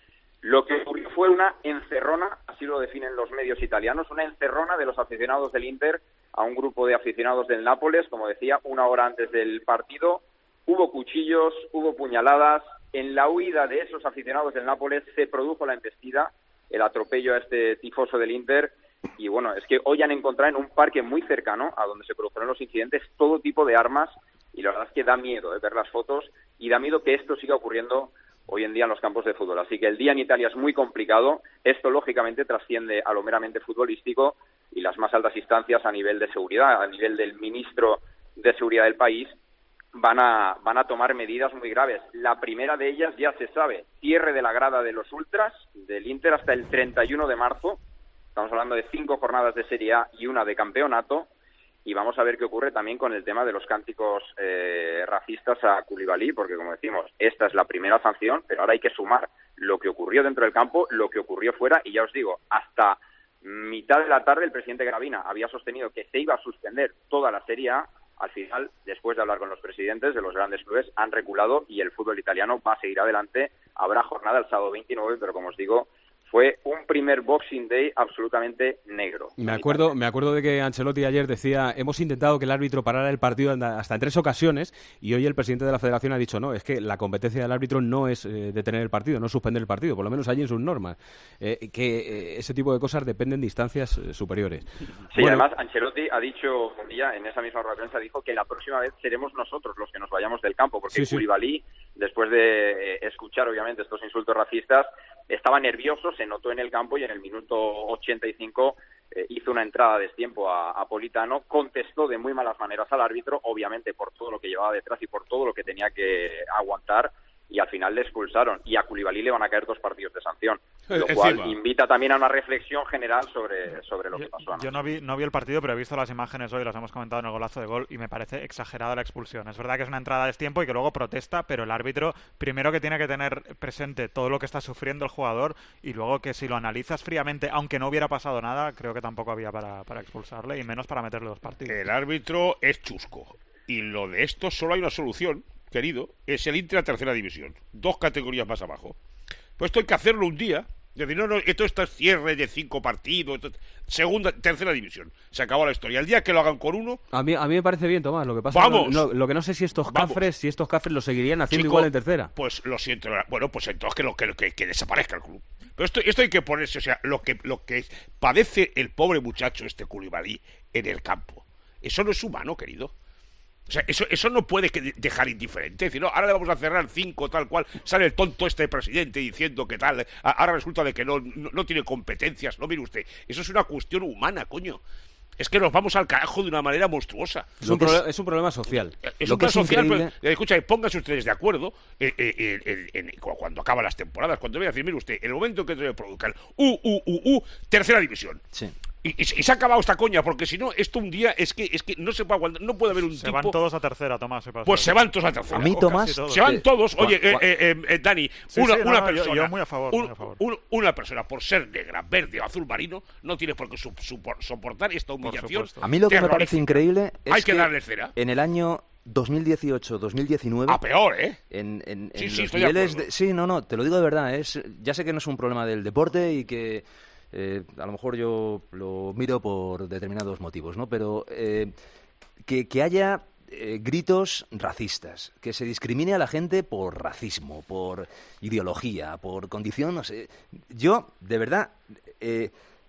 Lo que ocurrió fue una encerrona, así lo definen los medios italianos, una encerrona de los aficionados del Inter a un grupo de aficionados del Nápoles, como decía, una hora antes del partido. Hubo cuchillos, hubo puñaladas. En la huida de esos aficionados del Nápoles se produjo la embestida, el atropello a este tifoso del Inter. Y bueno, es que hoy han encontrado en un parque muy cercano a donde se produjeron los incidentes todo tipo de armas, y la verdad es que da miedo eh, ver las fotos, y da miedo que esto siga ocurriendo hoy en día en los campos de fútbol. Así que el día en Italia es muy complicado. Esto lógicamente trasciende a lo meramente futbolístico, y las más altas instancias a nivel de seguridad, a nivel del ministro de seguridad del país, van a van a tomar medidas muy graves. La primera de ellas ya se sabe: cierre de la grada de los ultras del Inter hasta el treinta y uno de marzo. Estamos hablando de cinco jornadas de Serie A y una de campeonato, y vamos a ver qué ocurre también con el tema de los cánticos eh, racistas a Koulibaly, porque como decimos, esta es la primera sanción, pero ahora hay que sumar lo que ocurrió dentro del campo, lo que ocurrió fuera, y ya os digo, hasta mitad de la tarde el presidente Gravina había sostenido que se iba a suspender toda la Serie A. Al final, después de hablar con los presidentes de los grandes clubes, han reculado y el fútbol italiano va a seguir adelante. Habrá jornada el sábado veintinueve, pero como os digo, fue un primer Boxing Day absolutamente negro. Me acuerdo, me acuerdo de que Ancelotti ayer decía: hemos intentado que el árbitro parara el partido hasta en tres ocasiones, y hoy el presidente de la Federación ha dicho: no, es que la competencia del árbitro no es eh, detener el partido, no suspender el partido, por lo menos allí en sus normas. Eh, que eh, ese tipo de cosas dependen de instancias eh, superiores. Sí, bueno, además Ancelotti ha dicho, ya en esa misma rueda de prensa, dijo que la próxima vez seremos nosotros los que nos vayamos del campo, porque sí, sí. Koulibaly, después de eh, escuchar obviamente estos insultos racistas, estaba nervioso, se notó en el campo, y en el minuto ochenta y cinco eh, hizo una entrada a destiempo a, a Politano, contestó de muy malas maneras al árbitro, obviamente por todo lo que llevaba detrás y por todo lo que tenía que aguantar, y al final le expulsaron, y a Koulibaly le van a caer dos partidos de sanción, lo Encima. cual invita también a una reflexión general sobre, sobre lo que pasó. Yo no vi, no vi el partido, pero he visto las imágenes hoy, las hemos comentado en el golazo de gol, y me parece exagerada la expulsión. Es verdad que es una entrada a destiempo y que luego protesta, pero el árbitro, primero que tiene que tener presente todo lo que está sufriendo el jugador, y luego que si lo analizas fríamente, aunque no hubiera pasado nada, creo que tampoco había para, para expulsarle, y menos para meterle dos partidos. El árbitro es chusco, y lo de esto solo hay una solución, querido, es el Inter a tercera división, dos categorías más abajo. Pues esto hay que hacerlo un día, decir, no, no, esto está cierre de cinco partidos, esto, segunda, tercera división, se acabó la historia. El día que lo hagan con uno... A mí, a mí me parece bien, Tomás, lo que pasa ¡Vamos! No, no, lo que no sé si estos ¡Vamos! cafres, si estos cafres lo seguirían haciendo Chico, igual en tercera. Pues lo siento, bueno, pues entonces que, lo, que, que, que desaparezca el club. Pero esto, esto hay que ponerse, o sea, lo que, lo que padece el pobre muchacho este Koulibaly en el campo, eso no es humano, querido. O sea, eso, eso no puede que dejar indiferente. Es decir, no, ahora le vamos a cerrar cinco, tal cual. Sale el tonto este presidente diciendo que tal. Ahora resulta de que no, no, no tiene competencias. No, mire usted, eso es una cuestión humana, coño. Es que nos vamos al carajo de una manera monstruosa. Es un, proble- es un problema social. Es Lo un que problema es social, increíble... pero, escucha, pónganse ustedes de acuerdo eh, eh, eh, en, en, cuando acaban las temporadas, cuando voy a decir, mire usted, el momento en que se produzca el U, U, U, U, tercera división. Sí. Y, y, y se ha acabado esta coña, porque si no, esto un día es que es que no se puede aguantar, no puede haber un se tipo... van todos a tercera, Tomás. Se pues se van todos a tercera. A mí, Tomás... Se van todos. Oye, eh, eh, eh, Dani, sí, una, sí, no, una no, persona... yo, yo muy a favor, un, muy a favor. Un, una persona, por ser negra, verde o azul marino, no tiene por qué su, su, soportar esta humillación. A mí lo que me parece increíble es Hay que, que darle cera. En el año dos mil dieciocho dos mil diecinueve... A peor, ¿eh? En, en, sí, en sí, los estoy niveles de de... Sí, no, no, te lo digo de verdad. Es, ya sé que no es un problema del deporte y que... Eh, a lo mejor yo lo miro por determinados motivos, ¿no? Pero eh, que, que haya eh, gritos racistas, que se discrimine a la gente por racismo, por ideología, por condición, no sé. Yo, de verdad... Eh,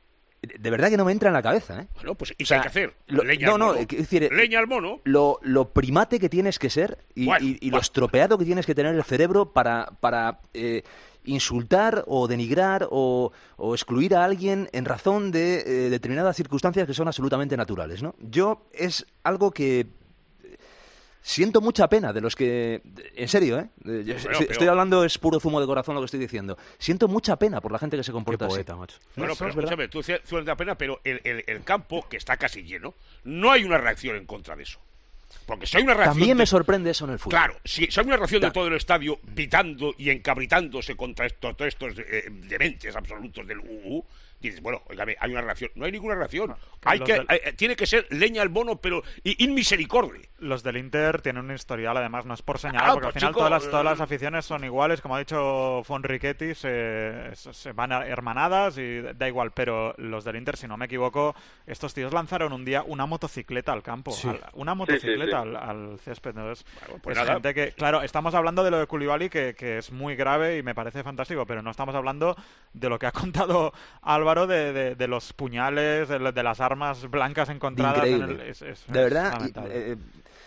de verdad que no me entra en la cabeza, ¿eh? Bueno, pues ¿y o sea, qué hay que hacer? Lo, Leña no, al no, mono. es decir, Leña al mono. Lo, lo primate que tienes que ser y, bueno, y, y bueno. lo estropeado que tienes que tener el cerebro para... para eh, insultar o denigrar o, o excluir a alguien en razón de eh, determinadas circunstancias que son absolutamente naturales, ¿no? Yo es algo que siento mucha pena de los que... En serio, ¿eh? Yo bueno, estoy, pero... estoy hablando, es puro zumo de corazón lo que estoy diciendo. Siento mucha pena por la gente que se comporta Qué poeta, así. macho. Bueno, Eso pero es verdad. escúchame, tú sueles da pena, pero el, el, el campo, que está casi lleno, no hay una reacción en contra de eso. Porque si hay una reacción... También me de... sorprende eso en el fútbol. Claro, si, si hay una reacción de todo el estadio pitando y encabritándose contra esto, todos estos eh, dementes absolutos del U U, Y dices, bueno, oígame, hay una reacción. No hay ninguna reacción. No, hay que, del... eh, tiene que ser leña al mono, pero in misericordia. Los del Inter tienen un historial, además, no es por señalar, ah, porque pues al final chico, todas, las, todas las aficiones son iguales, como ha dicho Fonrichetti, se, se van hermanadas y da igual, pero los del Inter, si no me equivoco, estos tíos lanzaron un día una motocicleta al campo, sí. al, una motocicleta sí, sí, sí. Al, al césped. Entonces, bueno, pues es gente que, claro, estamos hablando de lo de Koulibaly, que, que es muy grave y me parece fantástico, pero no estamos hablando de lo que ha contado Álvaro de, de, de los puñales, de, de las armas blancas encontradas. En el, es, es, de verdad, eh,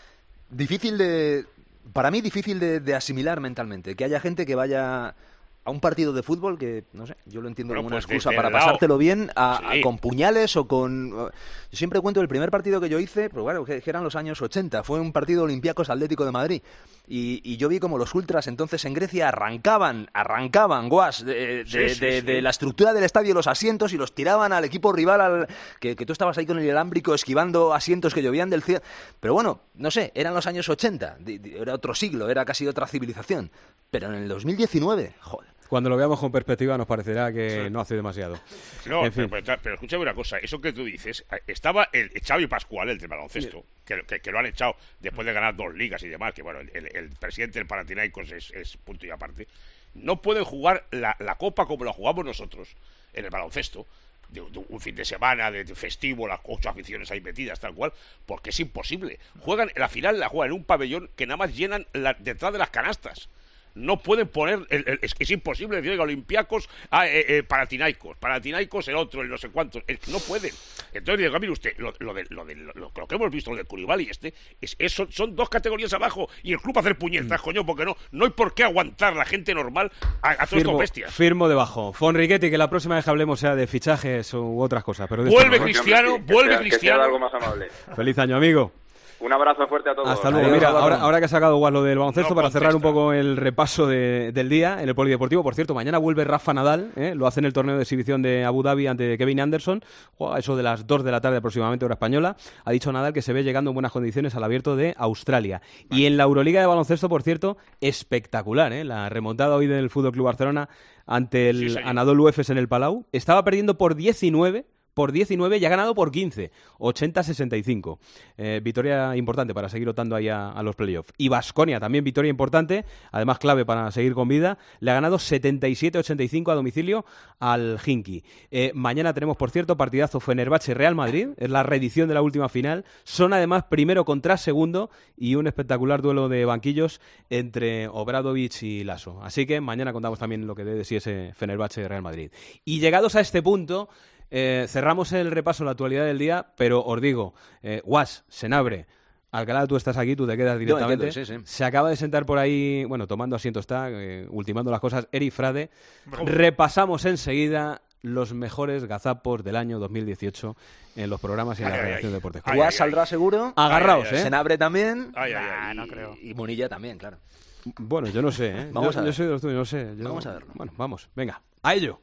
difícil de... Para mí difícil de, de asimilar mentalmente, que haya gente que vaya a un partido de fútbol que, no sé, yo lo entiendo bueno, como una pues excusa para pasártelo bien a, sí. a, con puñales o con... Yo siempre cuento el primer partido que yo hice, pero claro, que, que eran los años ochenta, fue un partido Olympiacos Atlético de Madrid, y, y yo vi como los ultras entonces en Grecia arrancaban, arrancaban, guas, de, de, sí, de, sí, de, sí. de la estructura del estadio, los asientos, y los tiraban al equipo rival, al que, que tú estabas ahí con el alámbrico esquivando asientos que llovían del cielo. Pero bueno, no sé, eran los años ochenta, era otro siglo, era casi otra civilización. Pero en el dos mil diecinueve, joder. Cuando lo veamos con perspectiva nos parecerá que sí. no hace demasiado. No, en fin. pero, pero, pero escúchame una cosa, eso que tú dices, estaba el Xavi Pascual, el del baloncesto, sí. que, que, que lo han echado después de ganar dos ligas y demás, que bueno, el, el, el presidente del Panathinaikos es, es punto y aparte. No pueden jugar la, la Copa como la jugamos nosotros en el baloncesto, de, de un fin de semana, de, de festivo, las ocho aficiones ahí metidas, tal cual, porque es imposible. Juegan, la final la juegan en un pabellón que nada más llenan la, detrás de las canastas. No pueden poner, el, el, es que es imposible decir, oiga, Olympiacos, ah, eh, eh, Panathinaikos, Panathinaikos el otro, el no sé cuántos, el, no pueden. Entonces digo, mire usted, lo, lo, de, lo, de, lo, lo que hemos visto, lo de Koulibaly este, es, es, son, son dos categorías abajo, y el club hacer puñetas, mm. coño, porque no, no hay por qué aguantar la gente normal a, a todas estas bestias. Firmo debajo. Fonrichetti, que la próxima vez que hablemos sea de fichajes u otras cosas. Pero de vuelve Cristiano, sí, vuelve sea, Cristiano. Que sea algo más amable. Feliz año, amigo. Un abrazo fuerte a todos. Hasta luego. Mira, ahora, ahora que ha sacado Guas lo del baloncesto, no para cerrar un poco el repaso de, del día en el polideportivo. Por cierto, mañana vuelve Rafa Nadal, ¿eh? Lo hace en el torneo de exhibición de Abu Dhabi ante Kevin Anderson, a eso de las dos de la tarde aproximadamente, hora española. Ha dicho Nadal que se ve llegando en buenas condiciones al Abierto de Australia. Vale. Y en la Euroliga de baloncesto, por cierto, espectacular, ¿eh? La remontada hoy del Fútbol Club Barcelona ante el sí, Anadolu Efes en el Palau. Estaba perdiendo por diecinueve. Por diecinueve y ha ganado por quince, ochenta a sesenta y cinco. Eh, victoria importante para seguir optando ahí a, a los playoffs. Y Baskonia también victoria importante, además clave para seguir con vida. Le ha ganado setenta y siete a ochenta y cinco a domicilio al Khimki. Eh, mañana tenemos, por cierto, partidazo Fenerbahce-Real Madrid. Es la reedición de la última final. Son además primero contra segundo y un espectacular duelo de banquillos entre Obradovic y Lasso. Así que mañana contamos también lo que dé de sí ese Fenerbahce-Real Madrid. Y llegados a este punto... Eh, cerramos el repaso de la actualidad del día, pero os digo, eh, Guas, Senabre, Alcalá, tú estás aquí, tú te quedas directamente. No, entiendo, sí, sí. Se acaba de sentar por ahí, bueno, tomando asiento está, eh, ultimando las cosas, Eri Frade. Repasamos enseguida los mejores gazapos del año dos mil dieciocho en los programas y en ay, la redacción de Deportes. Guas saldrá seguro. Agarraos, ay, ay, ay. ¿eh? Senabre también. Ay, ay, ay, y, no creo. Y Munilla también, claro. Bueno, yo no sé, ¿eh? Vamos yo, a ver. yo soy de los tuyos, no sé. Yo... Vamos a verlo. Bueno, vamos, venga, a ello.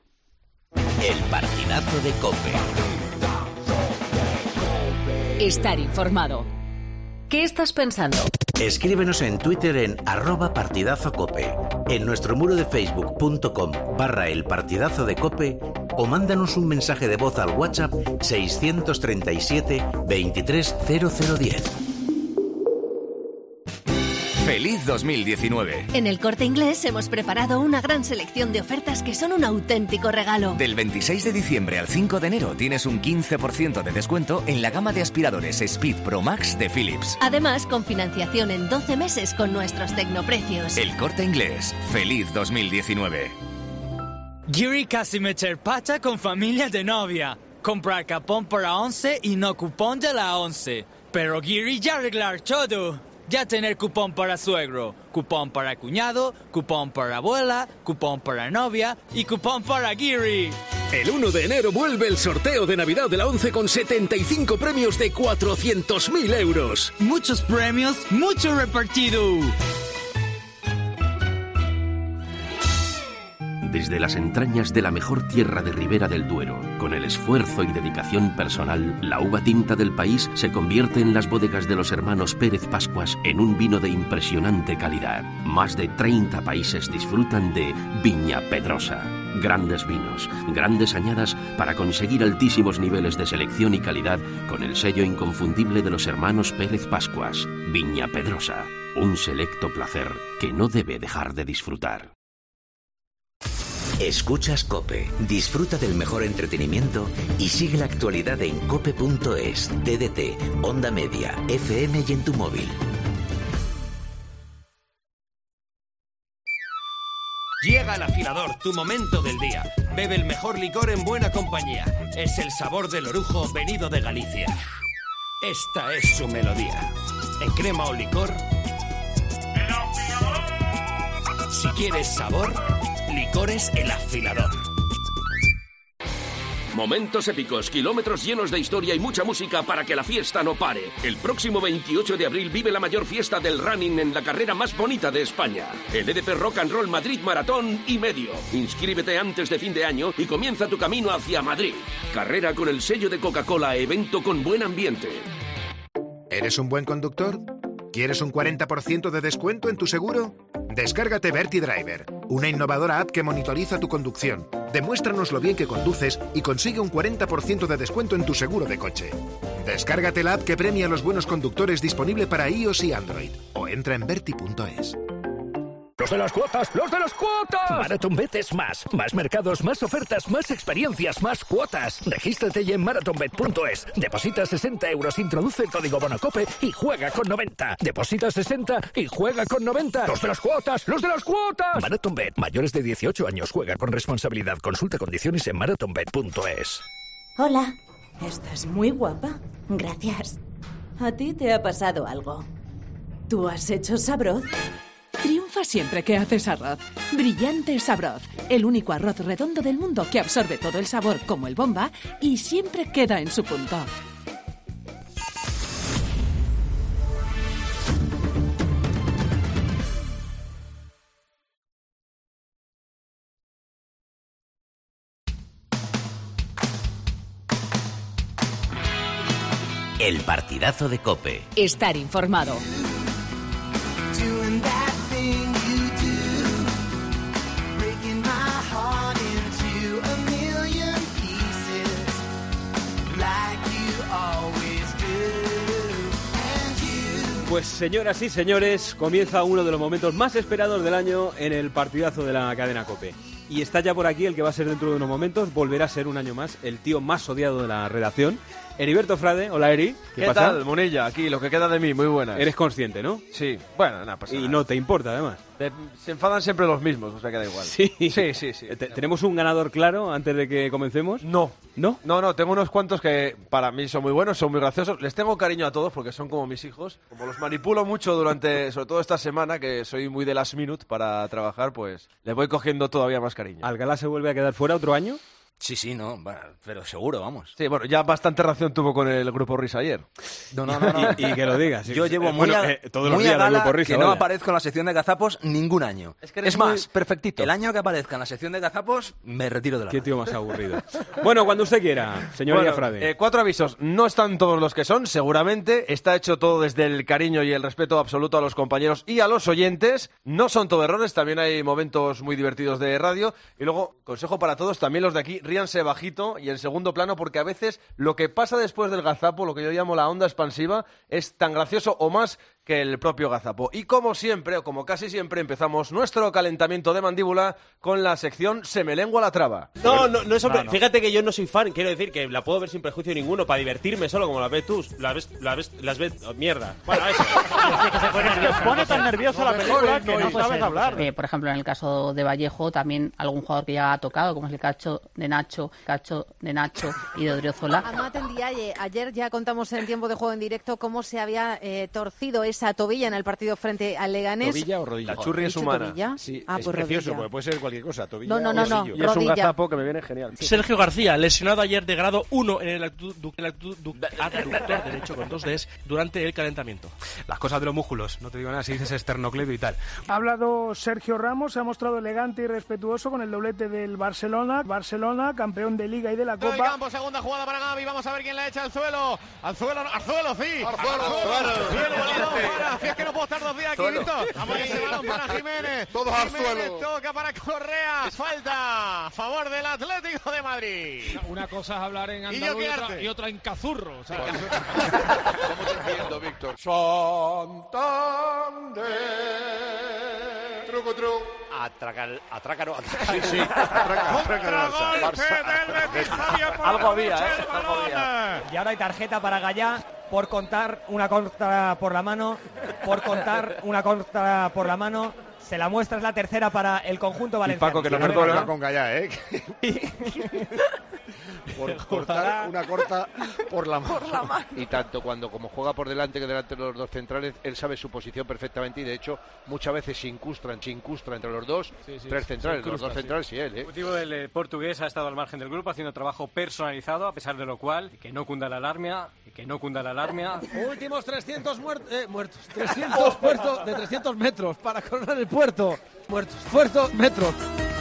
El partidazo de COPE. Estar informado. ¿Qué estás pensando? Escríbenos en Twitter en arroba partidazo cope, en nuestro muro de facebook.com barra el partidazo de COPE o mándanos un mensaje de voz al WhatsApp seiscientos treinta y siete veintitrés cero cero diez. ¡Feliz dos mil diecinueve! En El Corte Inglés hemos preparado una gran selección de ofertas que son un auténtico regalo. Del veintiséis de diciembre al cinco de enero tienes un quince por ciento de descuento en la gama de aspiradores Speed Pro Max de Philips. Además, con financiación en doce meses con nuestros tecnoprecios. El Corte Inglés. ¡Feliz dos mil diecinueve! Giri casi meter pata con familia de novia. Comprar capón para once y no cupón de la once. Pero Giri ya arreglar todo. Ya tener cupón para suegro, cupón para cuñado, cupón para abuela, cupón para novia y cupón para Giri. El uno de enero vuelve el sorteo de Navidad de la ONCE con setenta y cinco premios de cuatrocientos mil euros. Muchos premios, mucho repartido. Desde las entrañas de la mejor tierra de Ribera del Duero, con el esfuerzo y dedicación personal, la uva tinta del país se convierte en las bodegas de los hermanos Pérez Pascuas en un vino de impresionante calidad. Más de treinta países disfrutan de Viña Pedrosa. Grandes vinos, grandes añadas para conseguir altísimos niveles de selección y calidad con el sello inconfundible de los hermanos Pérez Pascuas. Viña Pedrosa, un selecto placer que no debe dejar de disfrutar. Escuchas COPE, disfruta del mejor entretenimiento y sigue la actualidad en cope punto es, T D T, Onda Media, F M y en tu móvil. Llega el afilador, tu momento del día. Bebe el mejor licor en buena compañía. Es el sabor del orujo venido de Galicia. Esta es su melodía. En crema o licor. Si quieres sabor, Licores El Afilador. Momentos épicos, kilómetros llenos de historia y mucha música para que la fiesta no pare. El próximo veintiocho de abril vive la mayor fiesta del running en la carrera más bonita de España. El E D P Rock and Roll Madrid Maratón y medio. Inscríbete antes de fin de año y comienza tu camino hacia Madrid. Carrera con el sello de Coca-Cola, evento con buen ambiente. ¿Eres un buen conductor? ¿Quieres un cuarenta por ciento de descuento en tu seguro? Descárgate Verti Driver, una innovadora app que monitoriza tu conducción. Demuéstranos lo bien que conduces y consigue un cuarenta por ciento de descuento en tu seguro de coche. Descárgate la app que premia a los buenos conductores, disponible para iOS y Android. O entra en verti punto es. ¡Los de las cuotas! ¡Los de las cuotas! MarathonBet es más. Más mercados, más ofertas, más experiencias, más cuotas. Regístrate ya en marathon bet punto es. Deposita sesenta euros, introduce el código BONOCOPE y juega con noventa. Deposita sesenta y juega con noventa. ¡Los de las cuotas! ¡Los de las cuotas! MarathonBet. Mayores de dieciocho años. Juega con responsabilidad. Consulta condiciones en marathon bet punto es. Hola. Estás muy guapa. Gracias. ¿A ti te ha pasado algo? ¿Tú has hecho Sabroz? Triunfa siempre que haces arroz. Brillante Sabroz, el único arroz redondo del mundo que absorbe todo el sabor como el Bomba y siempre queda en su punto. El partidazo de COPE. Estar informado. Pues señoras y señores, comienza uno de los momentos más esperados del año en el partidazo de la cadena COPE. Y está ya por aquí el que va a ser dentro de unos momentos, volverá a ser un año más el tío más odiado de la redacción, Heriberto Frade. Hola, Eri. ¿Qué, ¿Qué pasa? tal, Monilla? Aquí, lo que queda de mí, muy buenas. Eres consciente, ¿no? Sí. Bueno, nada, pasa nada. Y no te importa, además. Te, se enfadan siempre los mismos, o sea que da igual. Sí. Sí, sí, sí. Te, ¿Tenemos un ganador claro antes de que comencemos? No. ¿No? No, no, tengo unos cuantos que para mí son muy buenos, son muy graciosos. Les tengo cariño a todos porque son como mis hijos. Como los manipulo mucho durante, sobre todo esta semana, que soy muy de last minute para trabajar, pues les voy cogiendo todavía más cariño. ¿Alcalá se vuelve a quedar fuera otro año? Sí, sí, no, bueno, pero seguro, vamos. Sí, bueno, ya bastante relación tuvo con el Grupo Risa ayer. No, no, no. no. y, y que lo digas. Sí. Yo llevo eh, muy, bueno, a, eh, todos los muy días a gala Grupo Risa, que vaya. no aparezco en la sección de gazapos ningún año. Es que eres es más, perfectito. El año que aparezca en la sección de gazapos, me retiro de la Qué radio. tío más aburrido. Bueno, cuando usted quiera, señoría bueno, Frade. Eh, cuatro avisos. No están todos los que son, seguramente. Está hecho todo desde el cariño y el respeto absoluto a los compañeros y a los oyentes. No son todo errores, también hay momentos muy divertidos de radio. Y luego, consejo para todos, también los de aquí, ríanse bajito y en segundo plano, porque a veces lo que pasa después del gazapo, lo que yo llamo la onda expansiva, es tan gracioso o más que el propio gazapo. Y como siempre, o como casi siempre, empezamos nuestro calentamiento de mandíbula con la sección Se me lengua la traba. No, no, no es hombre. No, no. Fíjate que yo no soy fan, quiero decir que la puedo ver sin prejuicio ninguno, para divertirme solo como la ves tú. La ves, la ves, las ves, oh, mierda. Bueno, eso. Es que os pone tan nervioso la película que no sabes hablar. Eh, por ejemplo, en el caso de Vallejo, también algún jugador que ya ha tocado, como es el cacho de Nacho, cacho de Nacho y de Odriozola. Amaten Diaye, ayer ya contamos en tiempo de juego en directo cómo se había eh, torcido esa tobilla en el partido frente al Leganés. ¿Tobilla o rodilla? La churri es humana. Tobilla? Sí, ah, es pues precioso, rodilla. porque puede ser cualquier cosa. Tobilla no, no, no, no, y rodilla. es un gazapo que me viene genial. Sí. Sergio García, lesionado ayer de grado uno en el abductor derecho con dos Ds durante el calentamiento. Las cosas de los músculos, no te digo nada si dices esternocleido y tal. Ha hablado Sergio Ramos, se ha mostrado elegante y respetuoso con el doblete del Barcelona. Barcelona, campeón de Liga y de la Copa. Campo, segunda jugada para Gavi, vamos a ver quién la echa al suelo. Al suelo, al suelo, sí. Al suelo, bien valiente. para, si es que no puedo estar dos días aquí, listo. Vamos, ese balón para Jiménez. Todos al Jiménez suelo. toca para Correa. Falta a favor del Atlético de Madrid. Una cosa es hablar en Y andaluz yo y, otra, quedarte. y otra en cazurro. O sea, Estamos entiendo, Víctor. Santander. Truco, truco. Atraca, atraca, no, atraca. Sí, sí. Atraca, atraca el Barça. Barça. Algo había, ¿eh? Algo había. Y ahora hay tarjeta para Gallá por contar una contra por la mano. Por contar una contra por la mano. Se la muestra, es la tercera para el conjunto valenciano. Y Paco, que no No perdona. con Gallá, ¿eh? Por cortar una corta por la mano. Y tanto cuando como juega por delante que delante de los dos centrales, él sabe su posición perfectamente y de hecho muchas veces se incrustra, se incrustra entre los dos, Sí, sí, tres se centrales, incrusta, los dos sí. centrales y él, El ¿eh? ejecutivo del eh, portugués ha estado al margen del grupo haciendo trabajo personalizado, a pesar de lo cual, que no cunda la alarmia, que no cunda la alarmia. Últimos trescientos muert- eh, muertos. trescientos puertos de trescientos metros para coronar el puerto. Muertos. Puerto, metros.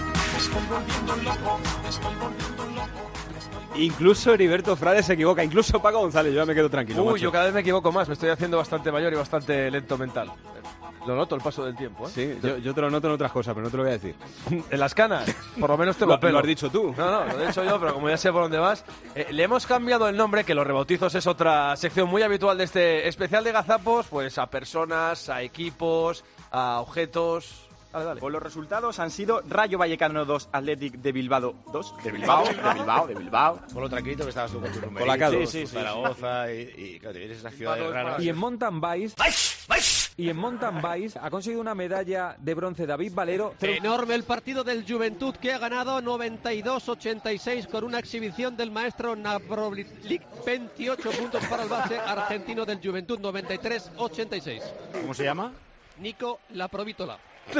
Incluso Heriberto Frade se equivoca, incluso Paco González, yo ya me quedo tranquilo. Uy, macho. yo cada vez me equivoco más, me estoy haciendo bastante mayor y bastante lento mental. Lo noto el paso del tiempo, ¿eh? Sí, yo, yo te lo noto en otras cosas, pero no te lo voy a decir. En las canas, por lo menos te Lo- lo pelo. lo has dicho tú. No, no, lo he dicho yo, pero como ya sé por dónde vas. Eh, le hemos cambiado el nombre, que los rebautizos es otra sección muy habitual de este especial de gazapos, pues a personas, a equipos, a objetos. Dale, dale. Pues los resultados han sido Rayo Vallecano dos, Athletic de Bilbao dos. De Bilbao, de Bilbao, de Bilbao. Con lo tranquilito que estabas tú con tus números. Colacado. Sí, Sí, sí, sí, Zaragoza y, y claro, te vienes a esas ciudades raras. Y en mountain bike, y en mountain bike ha conseguido una medalla de bronce David Valero. Enorme el partido del Juventud, que ha ganado noventa y dos ochenta y seis con una exhibición del maestro Navrovic. veintiocho puntos para el base argentino del Juventud, noventa y tres ochenta y seis. ¿Cómo se llama? Nico Laprovítola.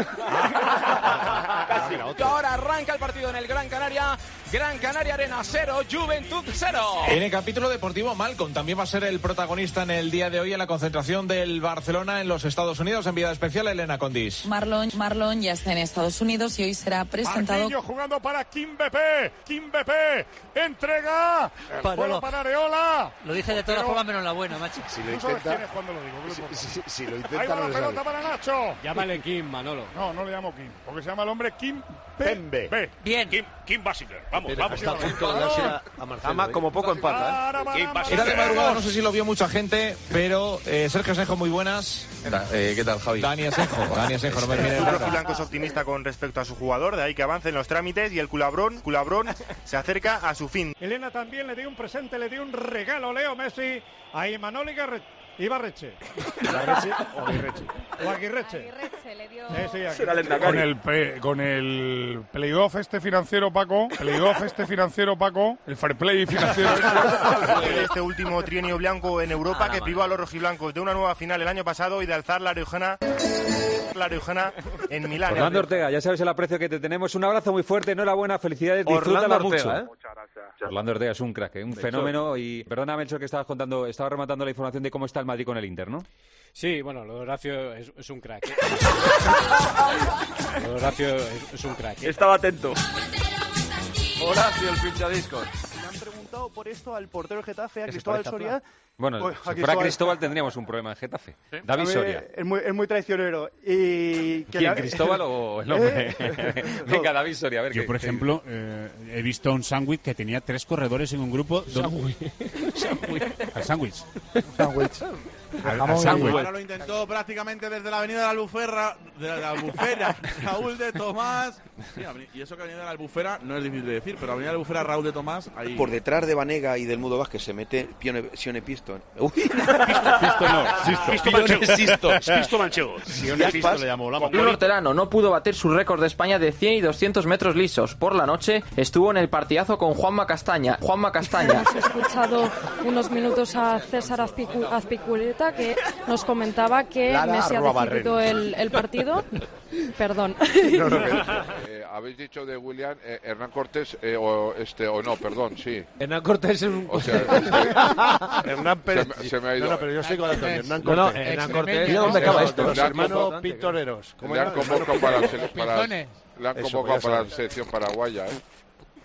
Casi la otra. Ahora arranca el partido en el Gran Canaria. Gran Canaria Arena cero, Juventud cero. En el capítulo deportivo, Malcolm también va a ser el protagonista en el día de hoy en la concentración del Barcelona en los Estados Unidos. Enviada especial, Elena Condis. Marlon, Marlon ya está en Estados Unidos y hoy será presentado. Marquinhos jugando para Kimpembe. Kimpembe entrega. El Para- juego para Areola. Lo dice de todas Pero- formas menos la buena, macho. Si lo Tú sabes intenta, quién es cuando lo digo. que lo si, importa. si- si lo Ahí intenta va no la le pelota sale. para Nacho. Llámale Kim, Manolo. No, no le llamo Kim, porque se llama el hombre Kim Pembe. B. Bien. Kim, Kim Basinger. Vamos, Pero vamos. está a punto de darse a- a Marcelo, Ama, ¿eh? como poco empata, ¿eh? Kim Era Basinger. de madrugada, no sé si lo vio mucha gente, pero eh, Sergio Asenjo, muy buenas. Eh, ¿Qué tal, Javi? Dani Asenjo, Dani Asenjo, no me mires El nada. club blanco es optimista con respecto a su jugador, de ahí que avance en los trámites y el culabrón, culabrón se acerca a su fin. Elena también le dio un presente, le dio un regalo Leo Messi a Imanol Ibarre- Ibarreche. ¿Ibarreche o Aguirreche? O Aguirreche. Aguirreche le dio... Sí, sí, Aguirreche. Será Lendakari. Con el, pe- con el playoff este financiero, Paco, playoff este financiero, Paco, el fair play financiero. Este último trienio blanco en Europa que privó a los rojiblancos de una nueva final el año pasado y de alzar la Riojana, la Riojana en Milán. Orlando Ortega, ya sabes el aprecio que te tenemos. Un abrazo muy fuerte, enhorabuena, felicidades, disfrútala Orlando Ortega, mucho. ¿eh? Orlando Ortega es un crack, ¿eh? Un Melchor. fenómeno. Y perdona, Melchor, que estabas contando, estabas rematando la información de cómo está el Madrid con el Inter, ¿no? Sí, bueno, lo de Horacio es, es un crack. ¿eh? Lo de Horacio es, es un crack. ¿eh? Estaba atento. Horacio, el pinchadiscos. Me han preguntado por esto al portero del Getafe, a ¿Qué se Cristóbal parece a Soria. Fran? Bueno, Pues, si a fuera Cristóbal- Cristóbal tendríamos un problema en Getafe. David A ver, Soria. Es muy, es muy traicionero. Y que ¿Quién, la- Cristóbal o el hombre? ¿Eh? Venga, David Soria, a ver. Yo, qué- por qué- ejemplo, eh, he visto un sándwich que tenía tres corredores en un grupo. donde- Al sándwich. Al- al sándwich. Ahora lo intentó prácticamente desde la avenida de la Albufera, de la Albufera, Raúl de Tomás. Sí, aveni- y eso que avenida de la Albufera no es difícil de decir, pero avenida de la Albufera, Raúl de Tomás, ahí. Por detrás de Vanega y del Mudo Vázquez se mete Pione, Sione Piston. Uy. Pisto no, Sisto. Pisto Pione Manchego. Sisto. Pisto Manchego. Sione Pisto le llamó. Un hortelano no pudo bater su récord de España de cien y doscientos metros lisos. Por la noche estuvo en el partidazo con Juanma Castaña. Juanma Castaña. Hemos escuchado unos minutos a César Azpicu- Azpilicueta, que nos comentaba que Lara Messi ha arroba decidido el, el partido. Perdón. No, no, eh, habéis dicho de William eh, Hernán Cortés eh, o este o no, perdón, sí. Hernán Cortés es un... O sea, Hernán Pérez. Se me, se me ha ido. No, no, pero yo soy con Antonio, Hernán No, no, Cortés. Hernán Cortés. Mira dónde acaba esto. Los hermanos Pintoreros. Le han convocado para, la sele- para- Pinzones. le han Eso, convocado pues ya para la sabes. selección paraguaya, ¿eh?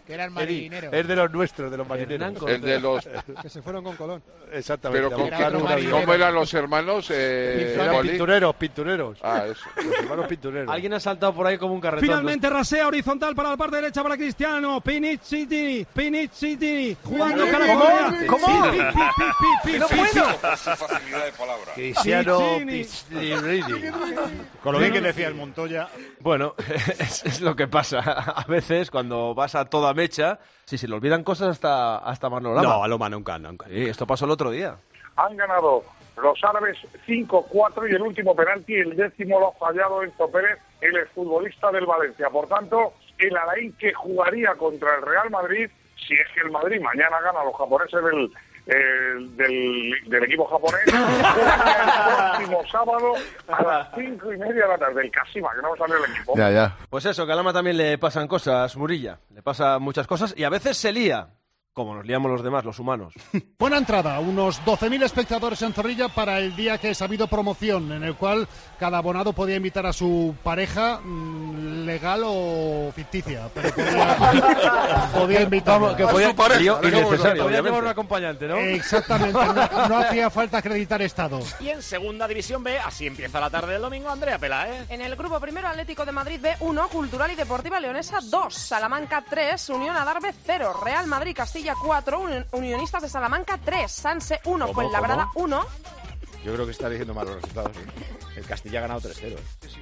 Que eran marineros. Es de los nuestros, de los marineros. El de los... Que se fueron con Colón. Exactamente. Pero con, ¿cómo eran los hermanos? Eh, eran pintureros, pintureros. Ah, eso. Los hermanos pintureros. Alguien ha saltado por ahí como un carretón. Finalmente rasea horizontal para la parte derecha para Cristiano. Pinicini, Pinicini, jugando cara a ¿Cómo? ¿Cómo? Pi, pi, pi, pi, pi, No pi, puedo. pi. Facilidad de palabra. Cristiano Piccini. Con lo bien que decía el Montoya. Bueno, es, es lo que pasa. A veces, cuando vas a toda mecha, sí, se le olvidan cosas hasta, hasta Manolo Lama. No, a Loma nunca, nunca. Sí, esto pasó el otro día. Han ganado los árabes cinco cuatro y el último penalti, el décimo lo ha fallado Enzo Pérez, el exfutbolista del Valencia. Por tanto, el Alain que jugaría contra el Real Madrid, si es que el Madrid mañana gana a los japoneses del, eh, del, del equipo japonés, el próximo sábado a las cinco y media de la tarde, el Kashima, que no va a salir el equipo. Ya, ya. Pues eso, que a Lama también le pasan cosas, Murilla. Le pasan muchas cosas y a veces se lía. Como nos liamos los demás, los humanos. Buena entrada, unos doce mil espectadores en Zorrilla para el día que es habido promoción, en el cual cada abonado podía invitar a su pareja, mmm, legal o ficticia, pero podía, podía invitar Vamos, que podía, pareja, innecesario, podía llevar un acompañante, ¿no? Exactamente, no, no hacía falta acreditar estado. Y en Segunda División B, así empieza la tarde del domingo, Andrea Peláez. En el grupo primero, Atlético de Madrid B uno, Cultural y Deportiva Leonesa dos, Salamanca tres, Unión Adarve cero, Real Madrid Castilla cuatro, Unionistas de Salamanca tres, Sanse uno, Fuenlabrada uno. Yo creo que está diciendo mal los resultados. ¿eh? El Castilla ha ganado tres cero.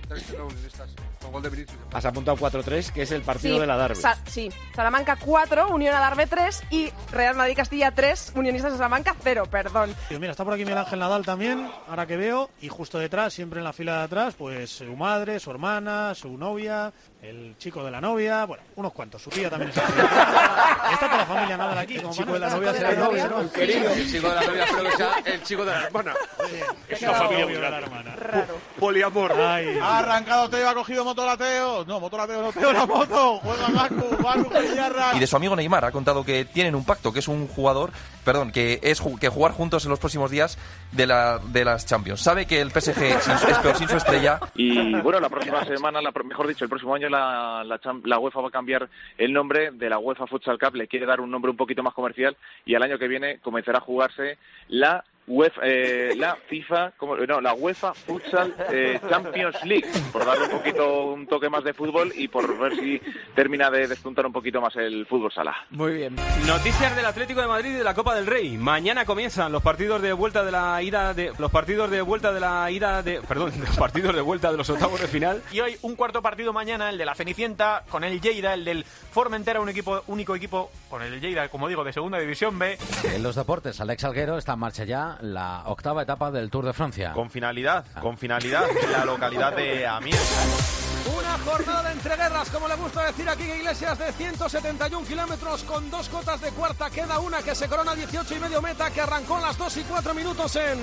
Has apuntado cuatro tres, que es el partido sí, de la Darbe. Sa sí, Salamanca cuatro, Unión Adarve tres y Real Madrid Castilla tres, Unionistas de Salamanca cero, perdón. Mira, está por aquí Miguel Ángel Nadal también, ahora que veo, y justo detrás, siempre en la fila de atrás, pues su madre, su hermana, su novia, el chico de la novia, bueno, unos cuantos, su tía también está aquí. Está toda la familia Nadal aquí. Como el chico de la novia será el novio, ¿no? Querido. El chico de la novia espero que sea el chico de la hermana. Es una familia muy grande. Poliamor. Ay. Ha arrancado Teo, ha cogido Motolateo. No, Motolateo no, Teo la moto. Juega Macu, Macu Villarra. Y de su amigo Neymar ha contado que tienen un pacto, que es un jugador, perdón, que es que jugar juntos en los próximos días de la de las Champions. Sabe que el P S G es peor sin su estrella. Y bueno, la próxima semana, la, mejor dicho, el próximo año la, la, la UEFA va a cambiar el nombre de la UEFA Futsal Cup, le quiere dar un nombre un poquito más comercial y al año que viene comenzará a jugarse la UEFA, eh, la FIFA, como, no, la UEFA Futsal eh, Champions League, por darle un poquito un toque más de fútbol y por ver si termina de despuntar un poquito más el fútbol sala. Muy bien. Noticias del Atlético de Madrid y de la Copa del Rey. Mañana comienzan los partidos de vuelta de la ida de los partidos de vuelta de la ida de perdón, los partidos de vuelta de los octavos de final. Y hoy un cuarto partido mañana, el de la Cenicienta con el Lleida, el del Formentera, un equipo único equipo con el Lleida, como digo, de Segunda División B. En los deportes, Alex Salguero está en marcha ya la octava etapa del Tour de Francia. Con finalidad, con finalidad en la localidad de Amiens. Una jornada de entreguerras, como le gusta decir aquí a Iglesias, de ciento setenta y un kilómetros con dos cotas de cuarta. Queda una que se corona dieciocho y medio meta, que arrancó en las dos y cuatro minutos en...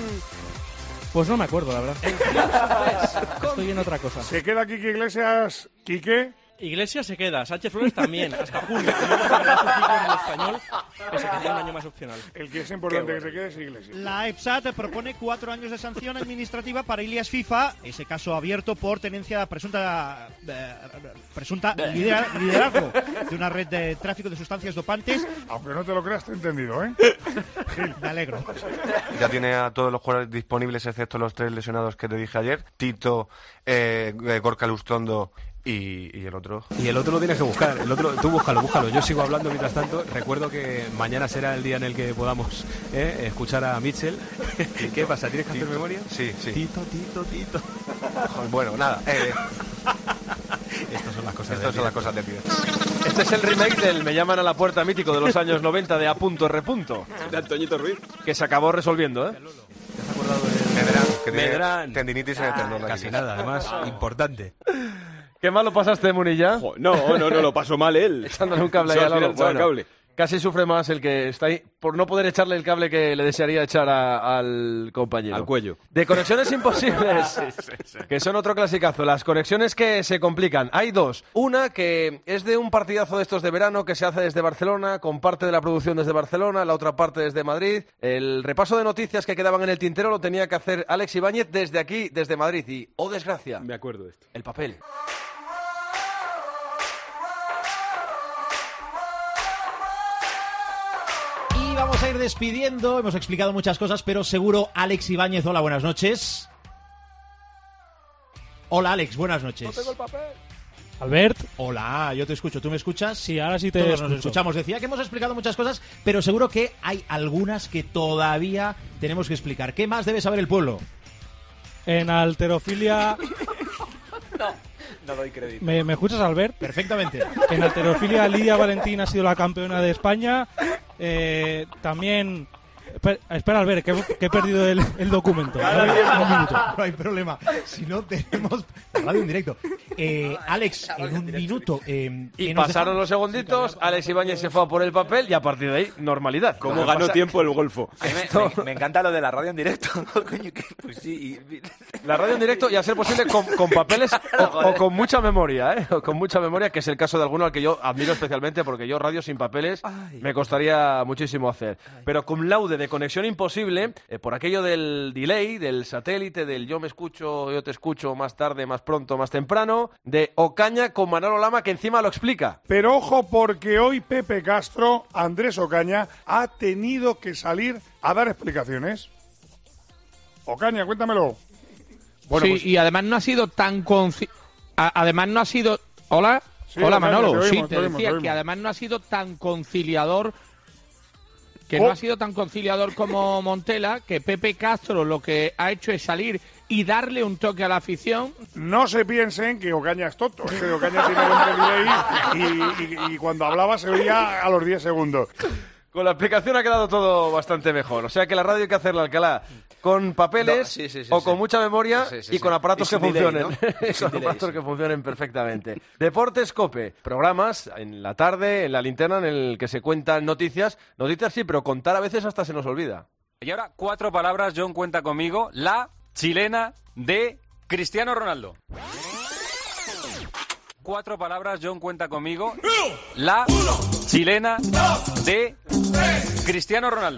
Pues no me acuerdo, la verdad. Estoy en otra cosa. Se queda Quique Iglesias, Quique. Iglesias se queda, Sánchez Flores también, hasta junio. Como no celebrará su ciclo en el español, que se queda un año más opcional. El que es importante que se quede es Iglesias. La EPSAT propone cuatro años de sanción administrativa para Ilias FIFA, ese caso abierto por tenencia presunta eh, presunta lidera, liderazgo de una red de tráfico de sustancias dopantes. Aunque no te lo creas, te he entendido, ¿eh? Gil, me alegro. Ya tiene a todos los jugadores disponibles, excepto los tres lesionados que te dije ayer. Tito, eh, Gorka Lustrondo y, y el otro. Y el otro lo tienes que buscar. El otro, tú búscalo, búscalo. Yo sigo hablando mientras tanto. Recuerdo que mañana será el día en el que podamos eh, escuchar a Mitchell. ¿Qué pasa? ¿Tienes que hacer Tito. memoria? Sí, sí. Tito, Tito, Tito. Bueno, nada. Eh. Estas son las cosas Estas de son las cosas de pie. Este es el remake del Me llaman a la puerta mítico de los años noventa de A punto R punto. De Antoñito Ruiz. Que se acabó resolviendo, ¿eh? ¿Te has acordado de Medrán? Que tiene Medrán. tendinitis en el tendón. Casi nada, además, importante. ¿Qué mal lo pasaste, Munilla? No, no, no, lo pasó mal él. Echándole un cable ahí al lado. Bueno, cable. Casi sufre más el que está ahí por no poder echarle el cable que le desearía echar a, al compañero. Al cuello. De conexiones imposibles, sí, sí, sí. Que son otro clasicazo. Las conexiones que se complican. Hay dos. Una que es de un partidazo de estos de verano que se hace desde Barcelona, con parte de la producción desde Barcelona, la otra parte desde Madrid. El repaso de noticias que quedaban en el tintero lo tenía que hacer Alex Ibáñez desde aquí, desde Madrid. Y, oh desgracia, me acuerdo de esto. El papel. vamos a ir despidiendo. Hemos explicado muchas cosas, pero seguro Alex Ibáñez. Hola, buenas noches. Hola, Alex, buenas noches. No tengo el papel. Albert. Hola, yo te escucho. ¿Tú me escuchas? Sí, ahora sí te Todos escucho. nos escuchamos. Decía que hemos explicado muchas cosas, pero seguro que hay algunas que todavía tenemos que explicar. ¿Qué más debe saber el pueblo? En halterofilia... No, no doy crédito. ¿Me, ¿Me escuchas, Albert? Perfectamente. En halterofilia, Lidia Valentín ha sido la campeona de España. Eh, también... Espera, espera, Albert, que, he- que he perdido el, el documento. Un minuto, no hay problema. Si no, tenemos radio en directo. Eh, Alex, en un minuto. Eh, Y ¿qué nos pasaron dejamos? los segunditos, Alex Ibáñez se fue a por el papel y a partir de ahí, normalidad. ¿Cómo Lo que ganó pasa- tiempo el golfo? A mí me, me- me encanta lo de la radio en directo. Coño, que- pues sí. y- La radio en directo y a ser posible con, con papeles o, o con mucha memoria, ¿eh? O con mucha memoria, que es el caso de alguno al que yo admiro especialmente, porque yo radio sin papeles me costaría muchísimo hacer. Pero con laude de conexión imposible, eh, por aquello del delay, del satélite, del yo me escucho, yo te escucho más tarde, más pronto, más temprano, de Ocaña con Manolo Lama, que encima lo explica. Pero ojo, porque hoy Pepe Castro, Andrés Ocaña, ha tenido que salir a dar explicaciones. Ocaña, cuéntamelo. Bueno, sí, pues- y además no ha sido tan conci- a- además no ha sido hola Sí, hola Ocaña, Manolo, te oímos, sí, te te oímos, decía te que oímos. además no ha sido tan conciliador que Oh. no ha sido tan conciliador como Montela, que Pepe Castro lo que ha hecho es salir y darle un toque a la afición. No se piensen que Ocaña es tonto, es que Ocaña tiene el hombre delay y, y- y cuando hablaba se oía a los diez segundos. Con la explicación ha quedado todo bastante mejor. O sea que la radio hay que hacerla, Alcalá, con papeles No, sí, sí, sí, o sí. con mucha memoria Sí, sí, y con sí. aparatos Y que sin delay, funcionen. ¿no? Y sin Con delay, aparatos sí. que funcionen perfectamente. Deportes Cope, programas en la tarde, en la linterna, en el que se cuentan noticias. Noticias sí, pero contar a veces hasta se nos olvida. Y ahora, cuatro palabras, John cuenta conmigo. La chilena de Cristiano Ronaldo. Cuatro palabras, John cuenta conmigo. La chilena de Cristiano Ronaldo.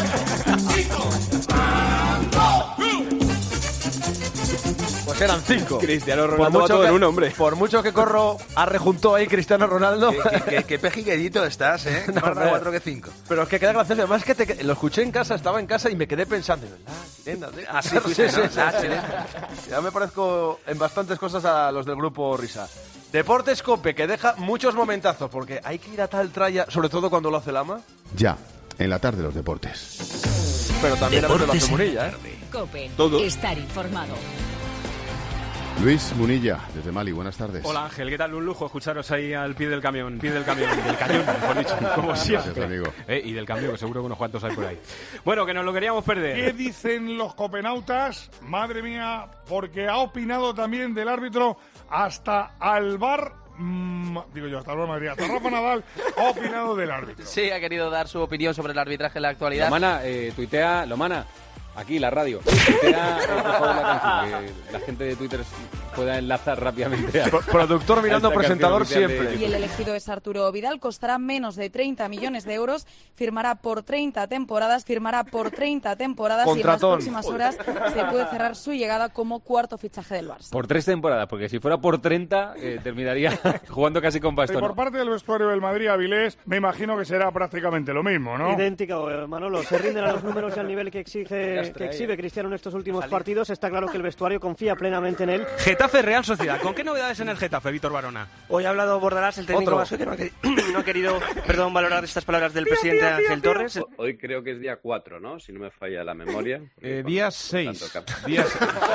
Pues eran cinco. Cristiano Por Ronaldo va mucho todo que- en un hombre. Por mucho que corro, ha rejuntado ahí Cristiano Ronaldo. Qué, qué, qué pejiguerito estás, ¿eh? No, Más da hombre. cuatro que cinco. Pero es que queda gracioso. Además que te- lo escuché en casa, estaba en casa y me quedé pensando. La chilena de... Ah, sí, fuiste, ¿no? La chilena. Ya me parezco en bastantes cosas a los del grupo Risa. Deportes Cope, que deja muchos momentazos, porque hay que ir a tal tralla, sobre todo cuando lo hace Lama, Ya, en la tarde los deportes. pero también a veces lo hace Deportes Munilla, ¿eh? COPE. Todo. Estar informado. Luis Munilla, desde Mali, buenas tardes. Hola Ángel, ¿qué tal? Un lujo escucharos ahí al pie del camión, pie del camión, del cañón, mejor dicho, como Gracias, siempre. amigo. Eh, y del camión, que seguro que unos cuantos hay por ahí. Bueno, que nos lo queríamos perder. ¿Qué dicen los copenautas? Madre mía, porque ha opinado también del árbitro hasta Alvar, mm, digo yo, hasta Alvar Madrid, hasta Rafa Nadal ha opinado del árbitro. Sí, ha querido dar su opinión sobre el arbitraje en la actualidad. Lomana, eh, tuitea, Lomana, aquí la radio. Tuitea, eh, por favor, la canción, que la gente de Twitter pueda enlazar rápidamente. a- Pro- productor mirando a esta presentador canción oficial de siempre. Y el elegido es Arturo Vidal, costará menos de treinta millones de euros, firmará por treinta temporadas, firmará por treinta temporadas Contratón. y en las próximas horas se puede cerrar su llegada como cuarto fichaje del Barça. Por tres temporadas, porque si fuera por treinta, eh, terminaría jugando casi con Y bastón. por parte del vestuario del Madrid, Avilés, me imagino que será prácticamente lo mismo, ¿no? Idéntico, eh, Manolo. Se rinden a los números y al nivel que exige que exhibe Cristiano en estos últimos partidos. Está claro que el vestuario confía plenamente en él. Getafe Real Sociedad. ¿Con qué novedades en el Getafe, Víctor Barona? Hoy ha hablado Bordalás, el técnico Otro. vasco, que no ha, querido, no ha querido perdón, valorar estas palabras del presidente Ángel Torres. Hoy creo que es día cuatro, ¿no? Si no me falla la memoria. Eh, día seis. Día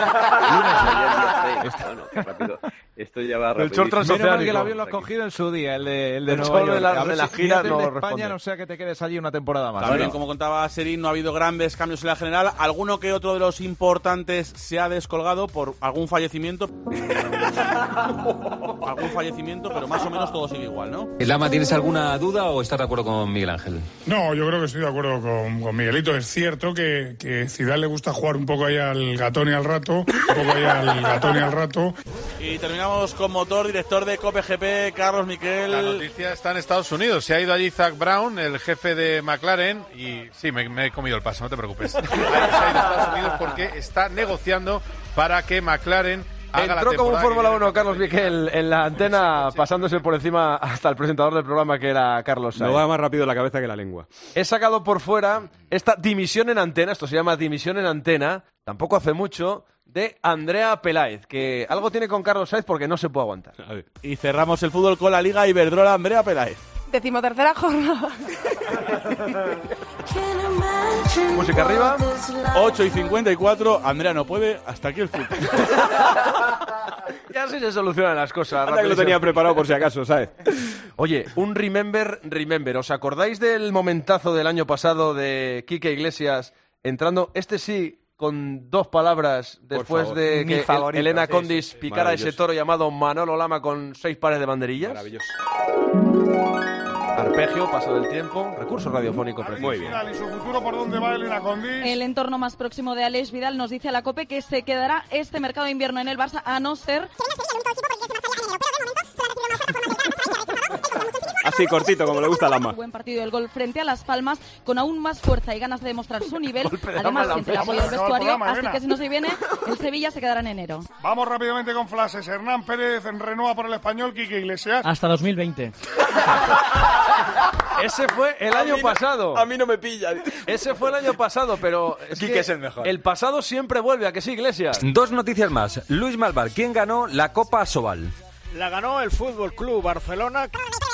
Bueno, qué rápido. Esto ya va El rapidísimo. short transoceánico. Menos mal que el avión lo has cogido en su día, el de, el de El Nueva short York. de la- A ver de la si- gira el no de España, responde. no sea que te quedes allí una temporada más. También, ¿no? como contaba Serín, no ha habido grandes cambios en la general. Alguno que otro de los importantes se ha descolgado por algún fallecimiento. algún fallecimiento, pero más o menos todo sigue igual, ¿no? Lama, ¿tienes alguna duda o estás de acuerdo con Miguel Ángel? No, yo creo que estoy de acuerdo con, con Miguelito. Es cierto que, que Zidane le gusta jugar un poco ahí al gatón y al rato, un poco ahí al gatón y al rato. Y terminamos con motor, director de COPE G P, Carlos Miquel. La noticia está en Estados Unidos. Se ha ido allí Zach Brown, el jefe de McLaren, y sí, me, me he comido el paso, no te preocupes. Se ha ido a Estados Unidos porque está negociando para que McLaren Haga la Entró como un temporada Fórmula que uno Carlos Miquel en la antena, pasándose por encima hasta el presentador del programa, que era Carlos Sainz. No va más rápido la cabeza que la lengua. He sacado por fuera esta dimisión en antena, esto se llama dimisión en antena, tampoco hace mucho, de Andrea Peláez, que algo tiene con Carlos Sainz porque no se puede aguantar. Y cerramos el fútbol con la Liga Iberdrola. Andrea Peláez. Decimotercera jornada. Música arriba. ocho y cincuenta y cuatro. Andrea no puede. Hasta aquí el fútbol. Ya así se solucionan las cosas. Anda que lo tenía preparado por si acaso, ¿sabes? Oye, un remember, remember. ¿Os acordáis del momentazo del año pasado de Quique Iglesias entrando, este sí, con dos palabras después favor. de Mi que favorito, Elena sí, Condis sí. picara ese toro llamado Manolo Lama con seis pares de banderillas? Maravilloso. Arpegio, paso del tiempo, recurso radiofónico precioso. Muy bien. ¿Y su futuro por dónde va Elena Condis? El entorno más próximo de Aleix Vidal nos dice a la COPE que se quedará este mercado de invierno en el Barça, a no ser... Así cortito, como le gusta a Lama. Buen partido del gol frente a Las Palmas, con aún más fuerza y ganas de demostrar su nivel. Además, entre el apoyo del vestuario, así que si no se viene, el Sevilla se quedará en enero. Vamos rápidamente con flashes. Hernán Pérez renueva por el Español, Quique Iglesias. Hasta dos mil veinte. Ese fue el A año mí no- pasado. a mí no me pilla. Ese fue el año pasado, pero es Quique que es el mejor. El pasado siempre vuelve, ¿a que sí, Iglesias? Dos noticias más. Luis Malvar, ¿quién ganó la Copa Sobal? La ganó el Fútbol Club Barcelona.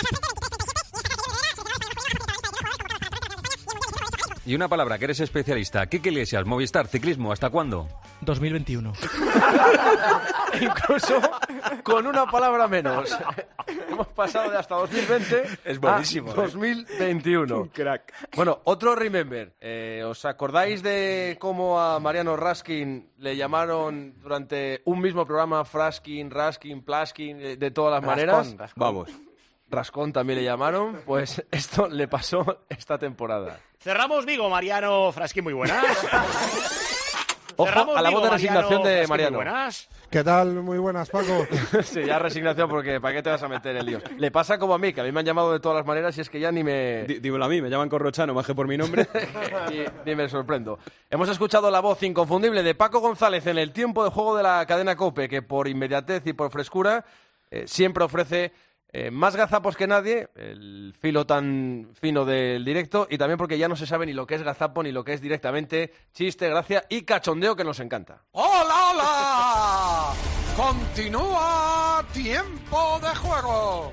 Y una palabra, que eres especialista. Quique Iglesias, Movistar, ciclismo, ¿hasta cuándo? dos mil veintiuno. Incluso con una palabra menos. Hemos pasado de hasta dos mil veinte Es buenísimo, a ¿eh? dos mil veintiuno. Un crack. Bueno, otro remember. Eh, ¿Os acordáis de cómo a Mariano Raskin le llamaron durante un mismo programa Fraskin, Raskin, Plaskin, de, de todas las Rascón, maneras? Rascón. Vamos. Rascón también le llamaron. Pues esto le pasó esta temporada. Cerramos Vigo, Mariano Frasquín, muy buenas. Ojo Cerramos a la Vigo, voz de resignación de Frasquín, Mariano. Muy buenas. ¿Qué tal? Muy buenas, Paco. Sí, ya resignación porque ¿para qué te vas a meter en líos? Le pasa como a mí, que a mí me han llamado de todas las maneras y es que ya ni me... Dí- Dímelo a mí, me llaman Corrochano, más que por mi nombre. ni, ni me sorprendo. Hemos escuchado la voz inconfundible de Paco González en el tiempo de juego de la cadena COPE, que por inmediatez y por frescura eh, siempre ofrece eh, más gazapos que nadie, el filo tan fino del directo, y también porque ya no se sabe ni lo que es gazapo ni lo que es directamente chiste, gracia y cachondeo, que nos encanta. ¡Hola, hola! Continúa tiempo de juego.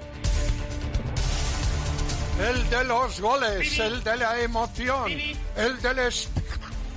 El de los goles, el de la emoción, el del espectáculo.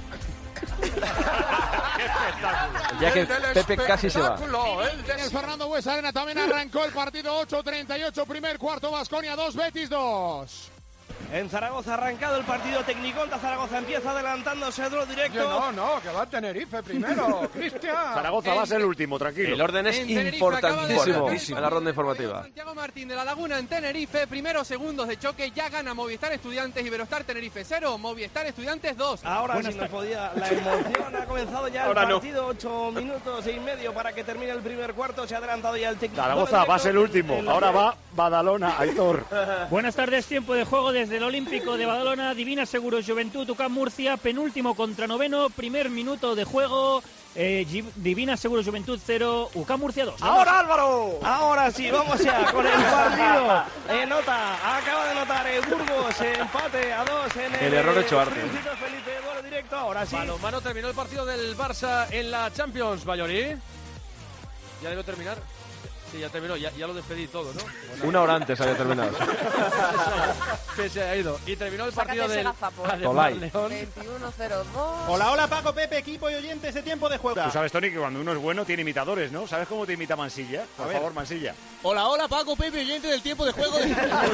Ya que Pepe casi se va. El de Fernando Buesa Arena también arrancó el partido. Ocho treinta y ocho, primer cuarto, Baskonia dos, Betis dos. En Zaragoza ha arrancado el partido Tecnicolta. Zaragoza empieza adelantándose a duro directo. No, no, que va Tenerife primero, Cristian. Zaragoza va a ser el último, tranquilo. El orden es En Tenerife importantísimo acaba de- en la ronda informativa. Santiago Martín de La Laguna en Tenerife, primeros segundos de choque, ya gana Movistar Estudiantes, Iberostar Tenerife cero, Movistar Estudiantes dos. Ahora sí nos podía, la emoción ha comenzado ya Ahora el no. partido, ocho minutos y medio para que termine el primer cuarto, se ha adelantado ya el técnico. Zaragoza va a ser el último. Ahora va Badalona, Aitor. Buenas tardes, tiempo de juego desde el Olímpico de Badalona, Divina Seguros Juventud, U C A M Murcia, penúltimo contra noveno, primer minuto de juego, eh, Gi- Divina Seguros Juventud cero, U C A M Murcia dos. ¡Ahora, Álvaro! Ahora sí, vamos ya con el partido. Eh, nota, acaba de notar el Burgos, eh, empate a dos en el... El error hecho arte. Príncipe Felipe, duelo directo, ahora sí. Balonmano, terminó el partido del Barça en la Champions, Bayoni. ¿Ya debe terminar? Sí, ya terminó, ya, ya lo despedí todo, ¿no? Una hora antes había terminado. Que se ha ido. Y terminó el partido Sácate ese del gazapo. Tolai. León. veintiuno cero dos. Hola, hola, Paco, Pepe, equipo y oyentes de tiempo de juego. Tú sabes, Tony, que cuando uno es bueno tiene imitadores, ¿no? ¿Sabes cómo te imita Mansilla? Por ver. favor, Mansilla. Hola, hola, Paco, Pepe, oyente del tiempo de juego.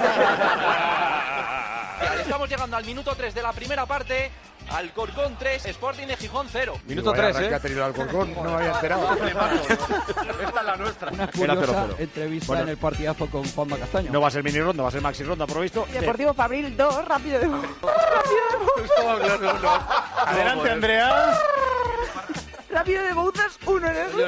Estamos llegando al minuto tres de la primera parte. Alcorcón tres, Sporting de Gijón cero. Minuto tres, Que ha ¿eh? tenido el Alcorcón, no me había enterado. Esta es la nuestra. Una Era cero curiosa cero. entrevista Bueno. en el partidazo con Juanma Castaño. No va a ser mini ronda, va a ser maxi ronda, por lo visto. Deportivo Fabril dos, rápido de Bo- Adelante, Andrea. Rápido de Bouzas uno.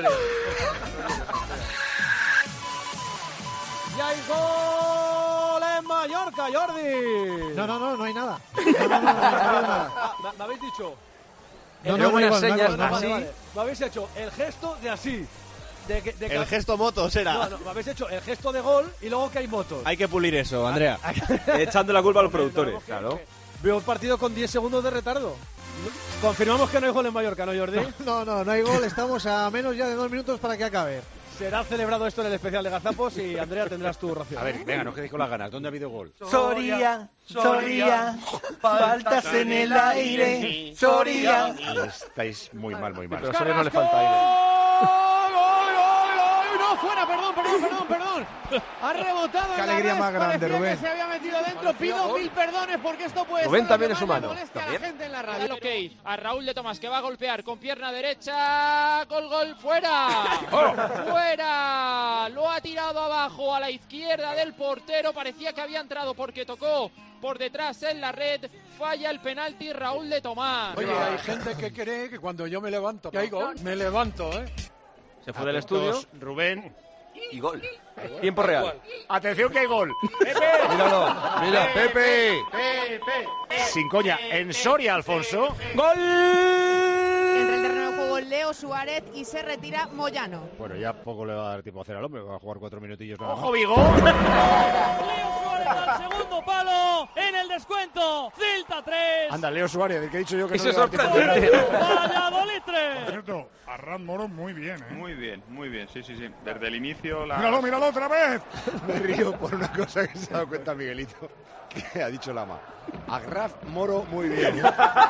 ¡Ya hay gol en Mallorca, Jordi! No, no, no, no hay nada. No, no, no, no, no, no hay nada. Ah, ¿me- ¿Me habéis dicho? No, Luego no, no hay unas gol, no hay señas gol, no hay gol. así. Vale, me habéis hecho el gesto de así. De que- de que- El gesto motos era. No, no, habéis hecho el gesto de gol y luego que hay motos. Hay que pulir eso, Andrea. Echando la culpa a los productores. Claro. Veo el partido con diez segundos de retardo. Confirmamos que no hay gol en Mallorca, ¿no, Jordi? No, no, no hay gol. Estamos a menos ya de dos minutos para que acabe. Será celebrado esto en el especial de Gazapos y Andrea tendrás tu ración. A ver, venga, no quedéis con las ganas. ¿Dónde ha habido gol? Soria, Soria, faltas en el aire, Soria. Estáis muy mal, muy mal. Pero a Soria no le falta aire. No, fuera, perdón, perdón, perdón, perdón. Ha rebotado Qué en la alegría red, más grande, parecía Rubén. que se había metido dentro. Pido mil perdones porque esto puede Rubén ser también lo es que más le humano. moleste a la También. gente en la radio. El ok a Raúl de Tomás que va a golpear con pierna derecha. Gol, gol, fuera. Fuera. Lo ha tirado abajo a la izquierda del portero. Parecía que había entrado porque tocó por detrás en la red. Falla el penalti Raúl de Tomás. Oye, hay gente que cree que cuando yo me levanto, que hay gol, me levanto, ¿eh? Se fue del estudio. Rubén. Y gol. Tiempo real. Atención que hay gol. Míralo. Mira. Pepe. Sin coña. En Soria, Alfonso. ¡Gol! Entra el terreno de juego Leo Suárez y se retira Moyano. Bueno, ya poco le va a dar tiempo a hacer al hombre. Va a jugar cuatro minutillos nada más. ¡Ojo, Vigo! Leo Suárez al segundo palo en el descuento. Celta tres. Anda, Leo Suárez, el que he dicho yo que Y no se le va a dar tiempo a sorprende. hacer. Valladolid Por tres. cierto, Arran Moro muy bien, ¿eh? Muy bien, muy bien, sí, sí, sí. Desde el inicio la... Míralo, míralo otra vez. Me río por una cosa que se ha dado cuenta Miguelito, que ha dicho Lama. Agraf Moro muy bien.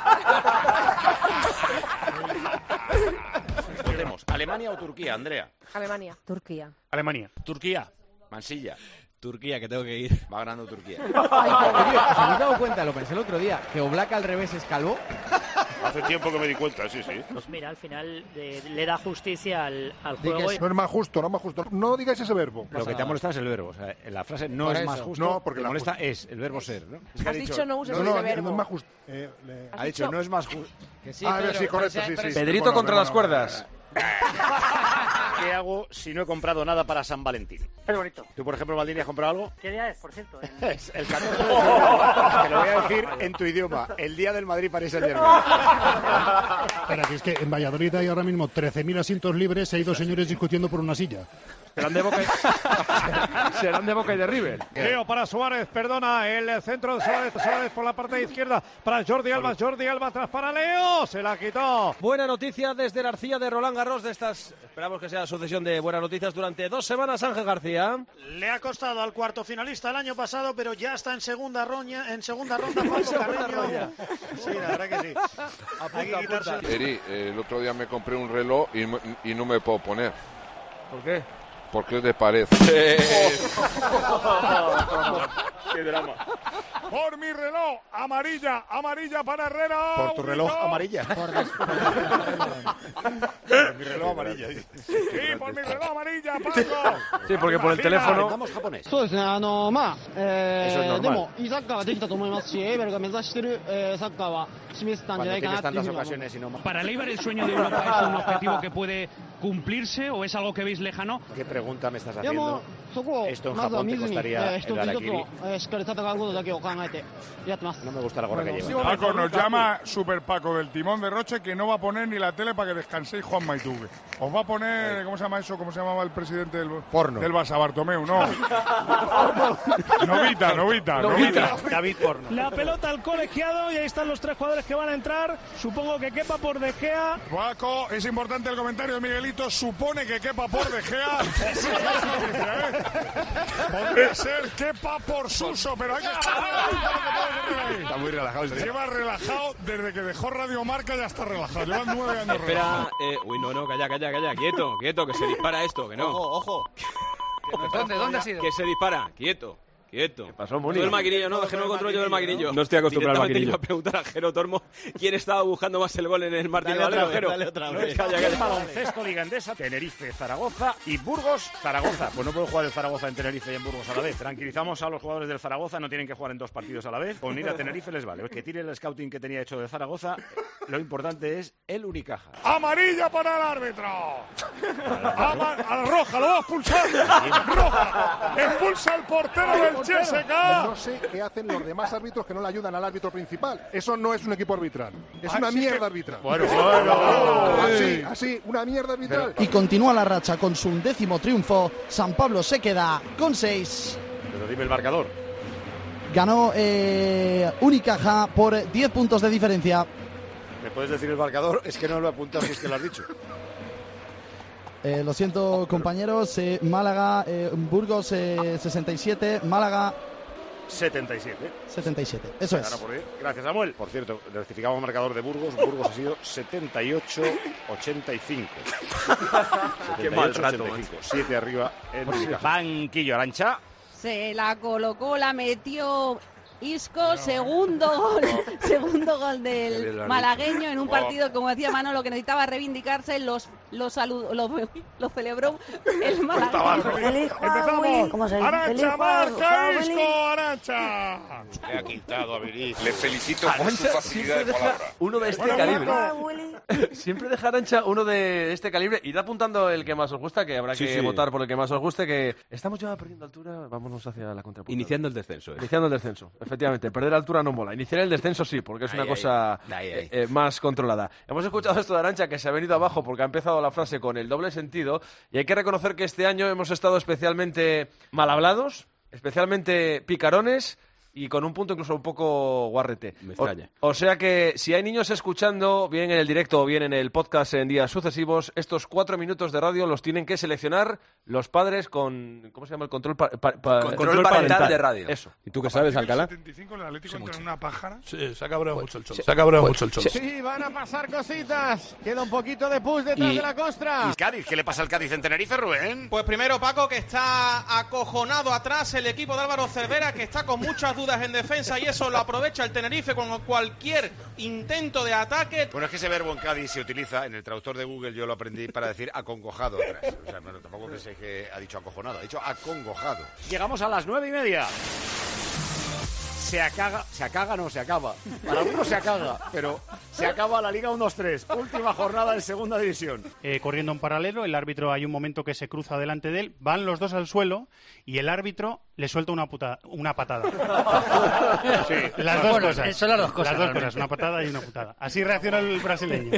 Tenemos ¿Alemania o Turquía, Andrea? Alemania. Turquía. Alemania. Turquía. Mansilla. Turquía, que tengo que ir. Va ganando Turquía. Oye, ¿os habéis dado cuenta? Lo pensé el otro día. Que Oblak al revés es calvo. Hace tiempo que me di cuenta, sí, sí. Pues mira, al final eh, le da justicia al, al Di que juego. es- No es más justo, no es más justo. No digáis ese verbo. Lo que te ha molestado es el verbo. O sea, en la frase no Por es eso. más justo. No, porque te la molesta justo- es el verbo ser, ¿no? Es que Has ha dicho no uses No, ese no, verbo. no es más justo. Eh, le- Ha dicho no es más justo. Ah, a ver, sí, correcto, sí, sí. Pedrito Bueno, contra bueno, las bueno, cuerdas. ¿Qué hago si no he comprado nada para San Valentín? Es bonito. ¿Tú, por ejemplo, Maldini, has comprado algo? ¿Qué día es, por cierto? Es el catorce de febrero. Te lo voy a decir en tu idioma. El día del Madrid París Saint Germain. Espera, que es que en Valladolid hay ahora mismo trece mil asientos libres y hay dos señores discutiendo por una silla. Serán de Boca y, serán de Boca y de River. Leo para Suárez, perdona, el centro de Suárez, Suárez por la parte izquierda para Jordi Alba, Jordi Alba atrás para Leo, se la quitó. Buena noticia desde la arcilla de Roland Garros de estas. Esperamos que sea sucesión de buenas noticias durante dos semanas, Ángel García. Le ha costado al cuarto finalista el año pasado, pero ya está en segunda ronda, en segunda ronda Pablo Segunda Carreño. ronda. Sí, la verdad que sí. Hay que quitarse. Eri, eh, el otro día me compré un reloj y, me- y no me puedo poner. ¿Por qué? Porque es de pared. Qué drama. Por mi reloj, amarilla, amarilla para Herrera. Por tu reloj Único. amarilla. Por mi reloj amarilla. Sí, por mi reloj amarilla, Paco. Sí, porque por el Imagina, teléfono... aprendamos japonés. そうですね、あのまあ、え Eso es ー normal. でもいいサッカーができたと思いますし、エイベルが目指している、えーサッカーは示せたんじゃ Cuando ないかな tienes っていう tantas ふうには思います ocasiones y no más. ¿Para el Eibar el sueño de Europa es un objetivo que puede cumplirse o es algo que veis lejano? ¿Qué pregunta me estás いやも haciendo? うそこを Esto en まずは Japón te 見ずに、え costaría ー el 一つ一つ harakiri. を、えーしっかり戦うことだけを考えてやってます。 No me gusta la gorra que lleva. Paco, nos llama Super Paco del Timón de Roche que no va a poner ni la tele para que descanséis Juan Maitugue. Os va a poner, ¿cómo se llama eso? ¿Cómo se llamaba el presidente del Porno. del Barça? Bartomeu, no. Novita, Novita, Novita. David Porno. La pelota al colegiado y ahí están los tres jugadores que van a entrar. Supongo que quepa por De Gea. Paco, es importante el comentario de Miguelito. Supone que quepa por De Gea. Podría ser quepa por Suso, pero hay que estar. Está muy relajado. Se lleva relajado desde que dejó Radio Marca, ya está relajado. Llevan nueve años Espera, relajado. eh, uy, no, no, calla, calla, calla, quieto, quieto, que se dispara esto, que no. Ojo, ojo. ¿Dónde, dónde ha sido? Que se dispara, quieto. Quieto. ¿Qué pasó, Muni? Todo el maquinillo, no, déjenme control yo del maquinillo. No estoy acostumbrado al Directamente maquinillo. iba a preguntar a Jero Tormo quién estaba buscando más el gol en el Martín Dale otra Valero, vez, Jero. dale otra No vez. está Calla, bien. calla. Baloncesto, Liga Endesa, Tenerife, Zaragoza y Burgos, Zaragoza. Pues no puedo jugar el Zaragoza en Tenerife y en Burgos a la vez. Tranquilizamos a los jugadores del Zaragoza, no tienen que jugar en dos partidos a la vez. Con ir a Tenerife les vale. Que tire el scouting que tenía hecho de Zaragoza. Lo importante es el Unicaja. Amarilla para el árbitro. Ama- a la roja, lo va a expulsar. Roja. Expulsa al portero del C S K. No sé qué hacen los demás árbitros que no le ayudan al árbitro principal. Eso no es un equipo arbitral. Es una Así mierda que- arbitral. Bueno, bueno. Así, así, una mierda arbitral. Y continúa la racha con su undécimo triunfo. San Pablo se queda con seis. Pero dime el marcador. Ganó eh, Unicaja por diez puntos de diferencia. ¿Me puedes decir el marcador? Es que no lo he apuntado, si es que lo has dicho. Eh, lo siento, compañeros. Eh, Málaga, eh, Burgos eh, sesenta y siete, Málaga setenta y siete. setenta y siete, eso es. Por Gracias, Samuel. Por cierto, rectificamos el marcador de Burgos. Burgos ha sido setenta y ocho ochenta y cinco. Qué mal rato. siete arriba en Unicaja. Banquillo, Arantxa. Se la colocó, la metió Isco, segundo gol, segundo gol del malagueño en un partido, como decía Manolo, que necesitaba reivindicarse, los lo saludó, lo, lo celebró el malagueño. ¡Feliz Empezamos. Arantxa marca, Isco, Arantxa. Le ha quitado a Virí. Le felicito por su Arantxa facilidad de siempre palabra. deja uno de este Bueno, calibre. Marco. Siempre deja Arantxa uno de este calibre. Id apuntando el que más os gusta, que habrá Sí, que sí. votar por el que más os guste, que estamos ya perdiendo altura, vámonos hacia la contrapunta. Iniciando el descenso. ¿eh? Iniciando el descenso, efectivamente. Perder altura no mola. Iniciar el descenso sí, porque es Ahí, una ahí. cosa Ahí, ahí. eh, más controlada. Hemos escuchado esto de Arantxa, que se ha venido abajo porque ha empezado la frase con el doble sentido, y hay que reconocer que este año hemos estado especialmente mal hablados, especialmente picarones, y con un punto incluso un poco guarrete. Me O, extraña. o sea que si hay niños escuchando, bien en el directo o bien en el podcast en días sucesivos, estos cuatro minutos de radio los tienen que seleccionar los padres con... ¿Cómo se llama el control? Pa- pa- pa- Control parental de radio. Eso. ¿Y tú qué sabes, Alcalá? setenta y cinco, el Atlético entra en una pájara. Sí, se ha cabreado mucho el Cholo. Sí. Se ha cabreado mucho el Cholo. Sí, van a pasar cositas. Queda un poquito de push detrás Y- de la costra. ¿Y Cádiz? ¿Qué le pasa al Cádiz en Tenerife, Rubén? Pues primero, Paco, que está acojonado atrás el equipo de Álvaro Cervera, que está con muchas dudas en defensa, y eso lo aprovecha el Tenerife con cualquier intento de ataque. Bueno, es que ese verbo en Cádiz se utiliza en el traductor de Google, yo lo aprendí para decir acongojado atrás. O sea, bueno, tampoco pensé que ha dicho acojonado, ha dicho acongojado. Llegamos a las nueve y media. Se acaga, se acaga, no, se acaba. Para algunos se acaga, pero se acaba la Liga uno dos tres. Última jornada en Segunda División. Eh, corriendo en paralelo, el árbitro hay un momento que se cruza delante de él, van los dos al suelo y el árbitro le suelta una, puta, una patada. Sí. Las dos Bueno, cosas. son las dos cosas, Las dos realmente. cosas, una patada y una putada. Así reacciona el brasileño.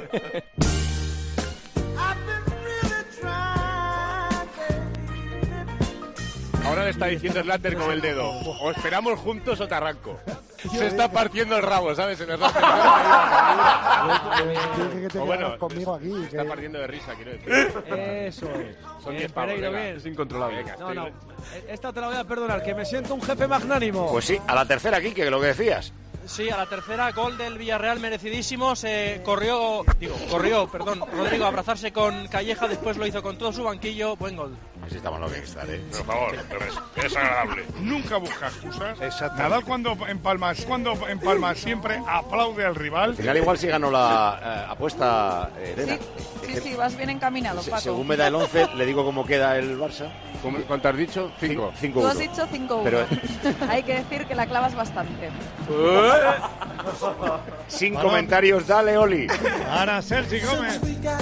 Ahora le está diciendo Slater con el dedo: o esperamos juntos o te arranco. Se está partiendo el rabo, ¿sabes? Se nos da Dije que te O bueno, quedaras conmigo aquí. se que- está partiendo de risa, quiero decir. Eso es. Son Bien, diez pavos, Pereiro, venga. bien. Es incontrolable. Venga, No, no. estoy- Esta te la voy a perdonar, que me siento un jefe magnánimo. Pues sí, a la tercera, Quique, lo que decías. Sí, a la tercera, gol del Villarreal merecidísimo. Se corrió, digo, corrió, perdón, Rodrigo a abrazarse con Calleja, después lo hizo con todo su banquillo. Buen gol. Así estamos lo que estar, ¿eh? Por favor, pero es, es agradable. Nunca busca excusas. Nadal cuando empalma, cuando empalma siempre aplaude al rival. Al final igual sí ganó la eh, apuesta, eh, Elena. Sí, sí, vas bien encaminado, Se- Paco. Según me da el once, le digo cómo queda el Barça. ¿Cuánto has dicho? Cinco. cinco Tú uno. has dicho cinco uno. Pero Hay que decir que la clavas bastante. sin Balón. comentarios, dale, Oli. Ahora Sergi Gómez.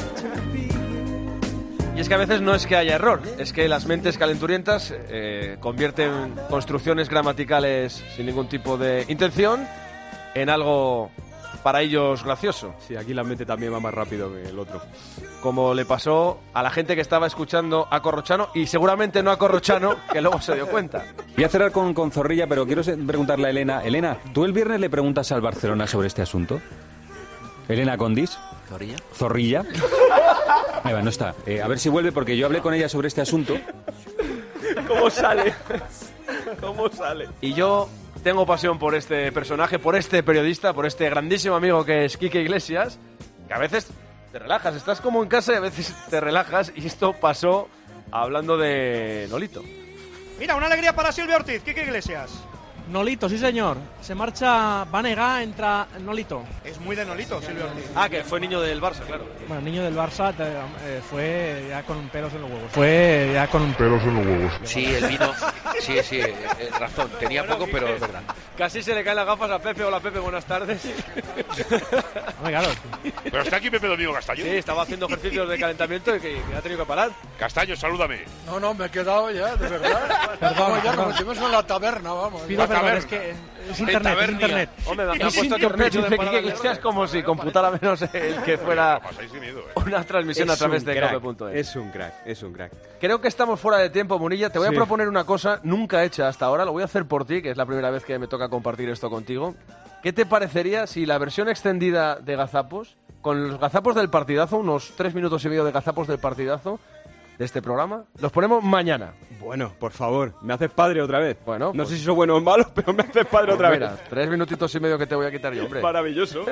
Y es que a veces no es que haya error, es que las mentes calenturientas eh, convierten construcciones gramaticales sin ningún tipo de intención en algo para ellos gracioso. Sí, aquí la mente también va más rápido que el otro. Como le pasó a la gente que estaba escuchando a Corrochano, y seguramente no a Corrochano, que luego se dio cuenta. Voy a cerrar con, con Zorrilla, pero quiero se- preguntarle a Elena. Elena, ¿tú el viernes le preguntas al Barcelona sobre este asunto? Elena Condis. ¿Zorrilla? Zorrilla. Ahí va, no está. Eh, a ver si vuelve, porque yo hablé con ella sobre este asunto. ¿Cómo sale? ¿Cómo sale? Y yo tengo pasión por este personaje, por este periodista, por este grandísimo amigo que es Quique Iglesias, que a veces te relajas, estás como en casa y a veces te relajas, y esto pasó hablando de Nolito. Mira, una alegría para Silvio Ortiz, Quique Iglesias. Nolito, sí señor. Se marcha Vanega, entra Nolito. Es muy de Nolito, Silvio Ortiz. Ah, que fue niño del Barça, claro. Bueno, niño del Barça eh, fue ya con pelos en los huevos. Fue ya con Pelos en los huevos. Sí, el vino. Sí, sí, eh, eh, razón. Tenía poco, pero es verdad. Casi se le caen las gafas a Pepe. Hola, Pepe, buenas tardes. Pero está aquí Pepe Domingo Castaño. Sí, estaba haciendo ejercicios de calentamiento y que, que ha tenido que parar. Castaño, salúdame. No, no, me he quedado ya, de verdad. Perdón, Vamos ya, perdón. como si fuésemos en la taberna, vamos. Pido perdón, es que Es internet, es internet. Hombre, me han Es puesto internet. internet, dice que Iglesias como si computara menos el que fuera una transmisión a Es través un de crack, cope punto es. Es un crack, es un crack. Creo que estamos fuera de tiempo, Munilla. Te voy Sí. a proponer una cosa nunca hecha hasta ahora. Lo voy a hacer por ti, que es la primera vez que me toca compartir esto contigo. ¿Qué te parecería si la versión extendida de Gazapos, con los gazapos del partidazo, unos tres minutos y medio de gazapos del partidazo de este programa, los ponemos mañana? Bueno, por favor, me haces padre otra vez. Bueno, no pues- sé si son buenos o malos, pero me haces padre Pues otra mira, vez. tres minutitos y medio que te voy a quitar yo, hombre. Maravilloso.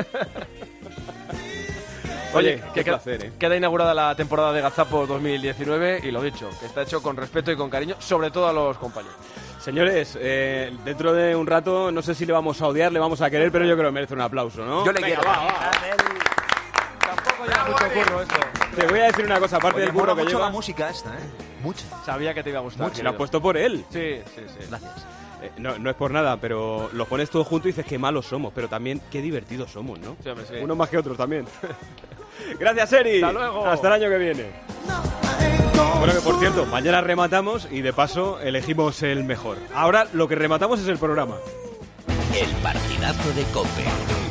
Oye, Oye, que qué queda, placer, ¿eh? queda inaugurada la temporada de Gazapos dos mil diecinueve y lo dicho, que está hecho con respeto y con cariño, sobre todo a los compañeros. Señores, eh, dentro de un rato, no sé si le vamos a odiar, le vamos a querer, pero yo creo que merece un aplauso, ¿no? Yo le Venga, quiero. va, va. Tampoco lleva mucho curro esto. Te voy a decir una cosa, aparte Oye, del curro mola que mucho lleva... la música esta, ¿eh? Mucho. Sabía que te iba a gustar. Que lo has puesto por él. Sí, sí, sí. Gracias. Eh, no, no es por nada, pero lo pones todo junto y dices qué malos somos, pero también qué divertidos somos, ¿no? Sí, hombre, sí. Unos más que otros también. Gracias, Eri. Hasta luego. Hasta el año que viene. Bueno, que por cierto, mañana rematamos y de paso elegimos el mejor. Ahora lo que rematamos es el programa. El partidazo de COPE.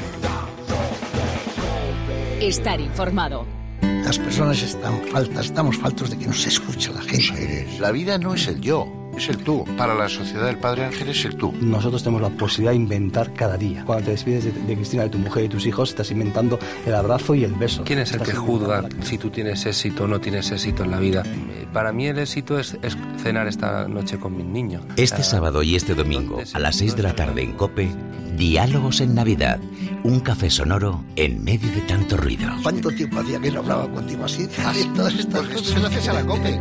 Estar informado. Las personas están faltas, estamos faltos de que nos escuche la gente. La vida no es el yo, es el tú. Para la sociedad del Padre Ángel es el tú. Nosotros tenemos la posibilidad de inventar cada día. Cuando te despides de, de Cristina, de tu mujer y tus hijos, estás inventando el abrazo y el beso. ¿Quién es el Estás que juzga si tú tienes éxito o no tienes éxito en la vida? Para mí el éxito es, es cenar esta noche con mis niños. Este sábado y este domingo, a las seis de la tarde en COPE, Diálogos en Navidad. Un café sonoro en medio de tanto ruido. ¿Cuánto tiempo hacía que no hablaba contigo así? Así todas estas cosas. Se lo haces a la COPE.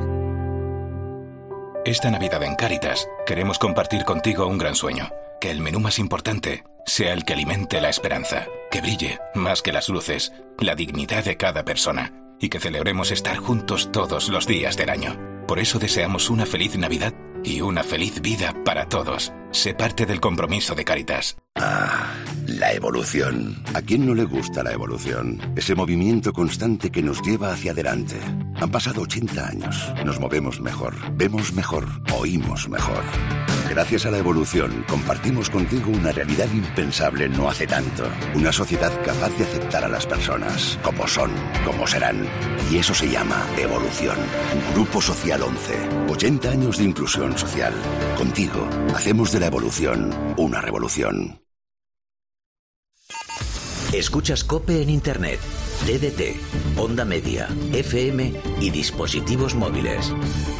Esta Navidad en Cáritas queremos compartir contigo un gran sueño. Que el menú más importante sea el que alimente la esperanza. Que brille, más que las luces, la dignidad de cada persona. Y que celebremos estar juntos todos los días del año. Por eso deseamos una feliz Navidad y una feliz vida para todos. Sé parte del compromiso de Cáritas. Ah, la evolución. ¿A quién no le gusta la evolución? Ese movimiento constante que nos lleva hacia adelante. Han pasado ochenta años. Nos movemos mejor, vemos mejor, oímos mejor. Gracias a la evolución, compartimos contigo una realidad impensable no hace tanto. Una sociedad capaz de aceptar a las personas, como son, como serán. Y eso se llama evolución. Grupo Social once. ochenta años de inclusión social. Contigo, hacemos de la evolución una revolución. Escuchas COPE en Internet, D D T, Onda Media, F M y dispositivos móviles.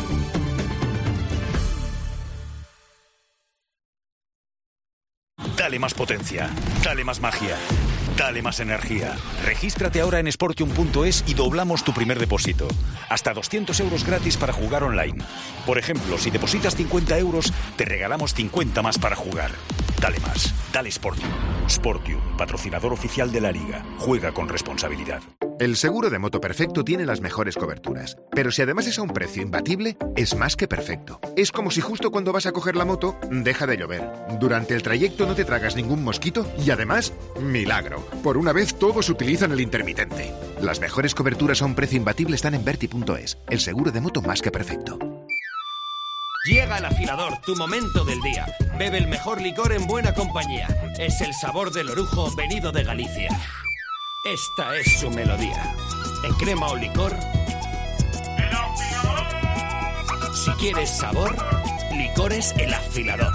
Dale más potencia, dale más magia, dale más energía. Regístrate ahora en Sportium punto es y doblamos tu primer depósito. Hasta doscientos euros gratis para jugar online. Por ejemplo, si depositas cincuenta euros, te regalamos cincuenta más para jugar. Dale más, dale Sportium. Sportium, patrocinador oficial de la Liga. Juega con responsabilidad. El seguro de moto perfecto tiene las mejores coberturas, pero si además es a un precio imbatible, es más que perfecto. Es como si justo cuando vas a coger la moto, deja de llover. Durante el trayecto no te tragas ningún mosquito y además, milagro. Por una vez todos utilizan el intermitente. Las mejores coberturas a un precio imbatible están en Berti punto es, el seguro de moto más que perfecto. Llega el afilador, tu momento del día. Bebe el mejor licor en buena compañía. Es el sabor del orujo venido de Galicia. Esta es su melodía. En crema o licor. Si quieres sabor, licores El Afilador.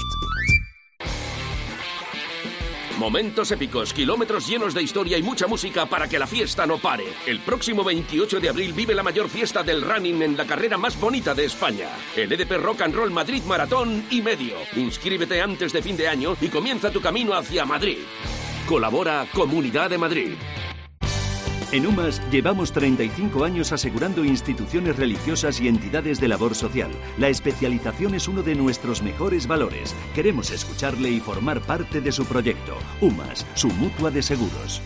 Momentos épicos, kilómetros llenos de historia y mucha música para que la fiesta no pare. El próximo veintiocho de abril vive la mayor fiesta del running en la carrera más bonita de España. El E D P Rock and Roll Madrid Maratón y medio. Inscríbete antes de fin de año y comienza tu camino hacia Madrid. Colabora Comunidad de Madrid. En UMAS llevamos treinta y cinco años asegurando instituciones religiosas y entidades de labor social. La especialización es uno de nuestros mejores valores. Queremos escucharle y formar parte de su proyecto. UMAS, su mutua de seguros.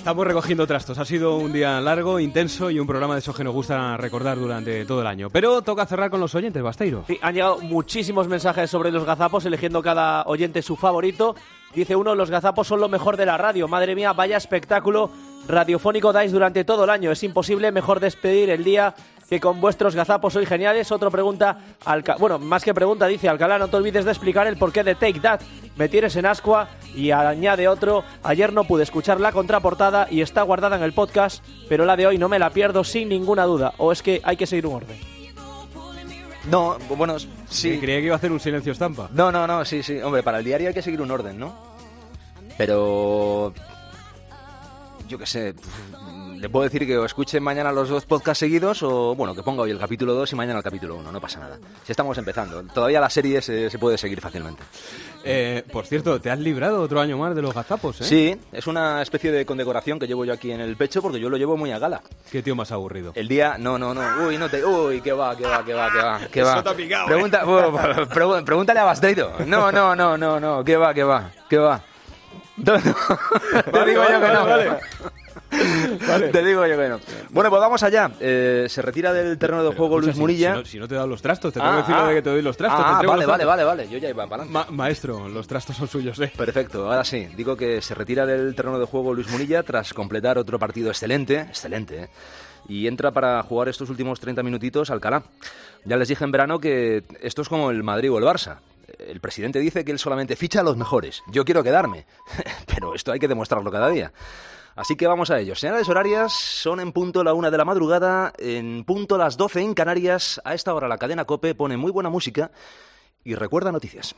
Estamos recogiendo trastos. Ha sido un día largo, intenso y un programa de esos que nos gusta recordar durante todo el año. Pero toca cerrar con los oyentes, Basteiro. Sí, han llegado muchísimos mensajes sobre los gazapos, eligiendo cada oyente su favorito. Dice uno, los gazapos son lo mejor de la radio. Madre mía, vaya espectáculo radiofónico dais durante todo el año. Es imposible mejor despedir el día que con vuestros gazapos. Sois geniales. Otro pregunta, Alca... bueno, más que pregunta, dice Alcalá, no te olvides de explicar el porqué de Take That. Me tienes en ascua. Y añade otro, ayer no pude escuchar la contraportada y está guardada en el podcast, pero la de hoy no me la pierdo sin ninguna duda. ¿O es que hay que seguir un orden? No, bueno, sí. Creía que iba a hacer un silencio estampa. No, no, no, sí, sí. Hombre, para el diario hay que seguir un orden, ¿no? Pero... yo qué sé... le puedo decir que o escuchen mañana los dos podcasts seguidos o, bueno, que ponga hoy el capítulo dos y mañana el capítulo uno, no pasa nada. Si estamos empezando, todavía la serie se, se puede seguir fácilmente. Eh, por cierto, ¿te has librado otro año más de los gazapos, eh? Sí, es una especie de condecoración que llevo yo aquí en el pecho porque yo lo llevo muy a gala. Qué tío más aburrido. El día... no, no, no, uy, no te... uy, qué va, qué va, qué va, qué va, qué va. Eso te ha picado, Pregunta, eh. uh, pregúntale a Basteiro. No, no, no, no, no, qué va, qué va, qué va. No, no. Te digo yo que no. Vale. Vale. Te digo yo que no. Bueno, pues vamos allá. Eh, se retira del terreno de juego Luis si, Munilla. Si no, si no te he dado los trastos, te tengo ah, que decir ah, de que te doy los trastos. Ah, te vale, los vale, vale, vale. Yo ya iba para adelante. Ma maestro, los trastos son suyos, ¿eh? Perfecto, ahora sí. Digo que se retira del terreno de juego Luis Munilla tras completar otro partido excelente. Excelente, ¿eh? Y entra para jugar estos últimos treinta minutitos Alcalá. Ya les dije en verano que esto es como el Madrid o el Barça. El presidente dice que él solamente ficha a los mejores. Yo quiero quedarme. Pero esto hay que demostrarlo cada día. Así que vamos a ello. Señales horarias, son en punto la una de la madrugada, en punto las doce en Canarias. A esta hora la cadena COPE pone muy buena música y recuerda noticias.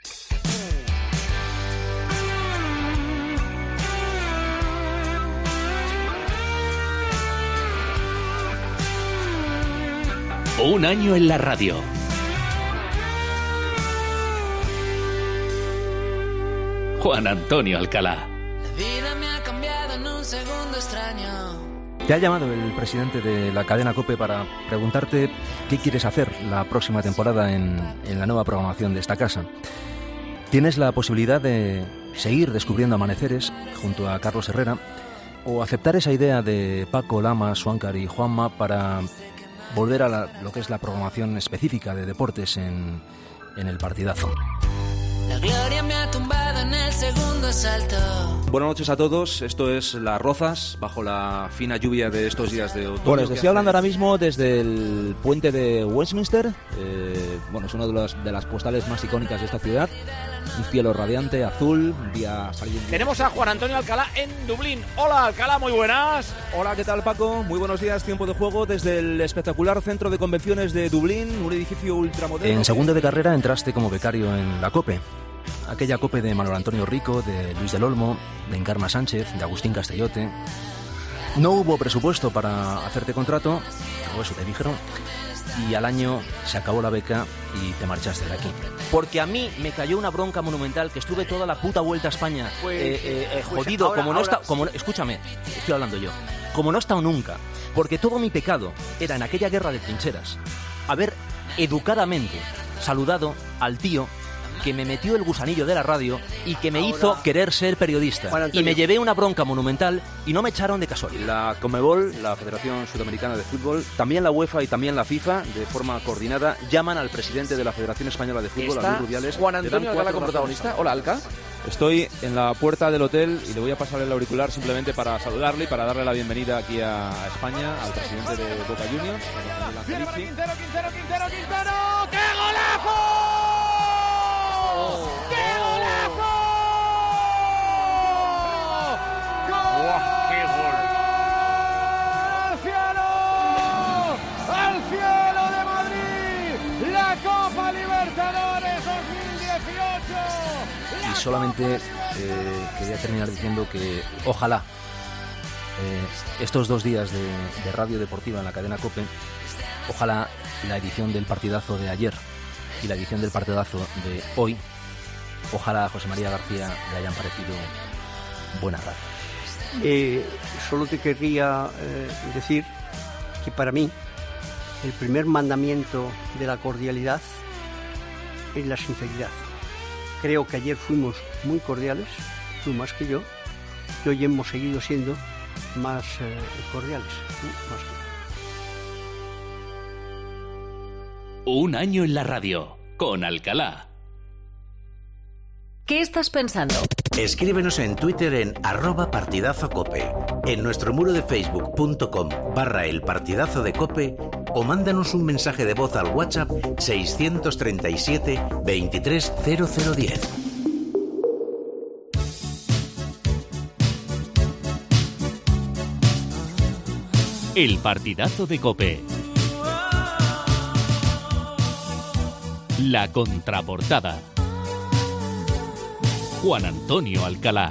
Un año en la radio. Juan Antonio Alcalá. Te ha llamado el presidente de la cadena COPE para preguntarte qué quieres hacer la próxima temporada en, en la nueva programación de esta casa. Tienes la posibilidad de seguir descubriendo amaneceres junto a Carlos Herrera o aceptar esa idea de Paco, Lama, Suáncar y Juanma para volver a la, lo que es la programación específica de deportes en, en el partidazo. La gloria me ha tumbado en el segundo salto. Buenas noches a todos, esto es Las Rozas, bajo la fina lluvia de estos días de otoño. Bueno, les estoy hablando ahora mismo desde el puente de Westminster. Eh, bueno, es una de las, de las postales más icónicas de esta ciudad. Un cielo radiante, azul, un día saliendo. Tenemos a Juan Antonio Alcalá en Dublín. Hola, Alcalá, muy buenas. Hola, ¿qué tal, Paco? Muy buenos días, tiempo de juego desde el espectacular centro de convenciones de Dublín, un edificio ultramoderno. En segundo de carrera entraste como becario en la COPE. Aquella COPE de Manuel Antonio Rico, de Luis del Olmo, de Encarna Sánchez, de Agustín Castellote. No hubo presupuesto para hacerte contrato, o eso te dijeron, y al año se acabó la beca y te marchaste de aquí. Porque a mí me cayó una bronca monumental que estuve toda la puta vuelta a España pues, eh, eh, eh, pues jodido, ahora, como no ahora... está, como no, escúchame, estoy hablando yo, como no he estado nunca, porque todo mi pecado era en aquella guerra de trincheras haber educadamente saludado al tío que me metió el gusanillo de la radio y que me Ahora... hizo querer ser periodista. Y me llevé una bronca monumental y no me echaron de casualidad. La Conmebol, la Federación Sudamericana de Fútbol, también la UEFA y también la FIFA, de forma coordinada, llaman al presidente de la Federación Española de Fútbol, a Luis Rubiales. Juan Antonio Alcalá como protagonista. Hola, Alca. Estoy en la puerta del hotel y le voy a pasar el auricular simplemente para saludarle y para darle la bienvenida aquí a, a España, al presidente de Boca Juniors. Quintero, Quintero, Quintero, Quintero, Quintero. ¡Qué golazo! ¡Qué golazo! ¡Gol! ¡Qué gol! ¡Al cielo! ¡Al cielo de Madrid! ¡La Copa Libertadores dos mil dieciocho! Y solamente eh, quería terminar diciendo que ojalá eh, estos dos días de, de radio deportiva en la cadena COPE, ojalá la edición del partidazo de ayer y la edición del partidazo de hoy, ojalá a José María García le hayan parecido buena radio. Eh, solo te querría eh, decir que para mí el primer mandamiento de la cordialidad es la sinceridad. Creo que ayer fuimos muy cordiales, tú más que yo, que hoy hemos seguido siendo más eh, cordiales. ¿sí? Más... Un año en la radio, con Alcalá. ¿Qué estás pensando? Escríbenos en Twitter en arroba partidazo cope, en nuestro muro de facebook.com barra el partidazo de cope o mándanos un mensaje de voz al WhatsApp seiscientos treinta y siete veintitrés cero cero diez. El partidazo de cope. La contraportada. Juan Antonio Alcalá.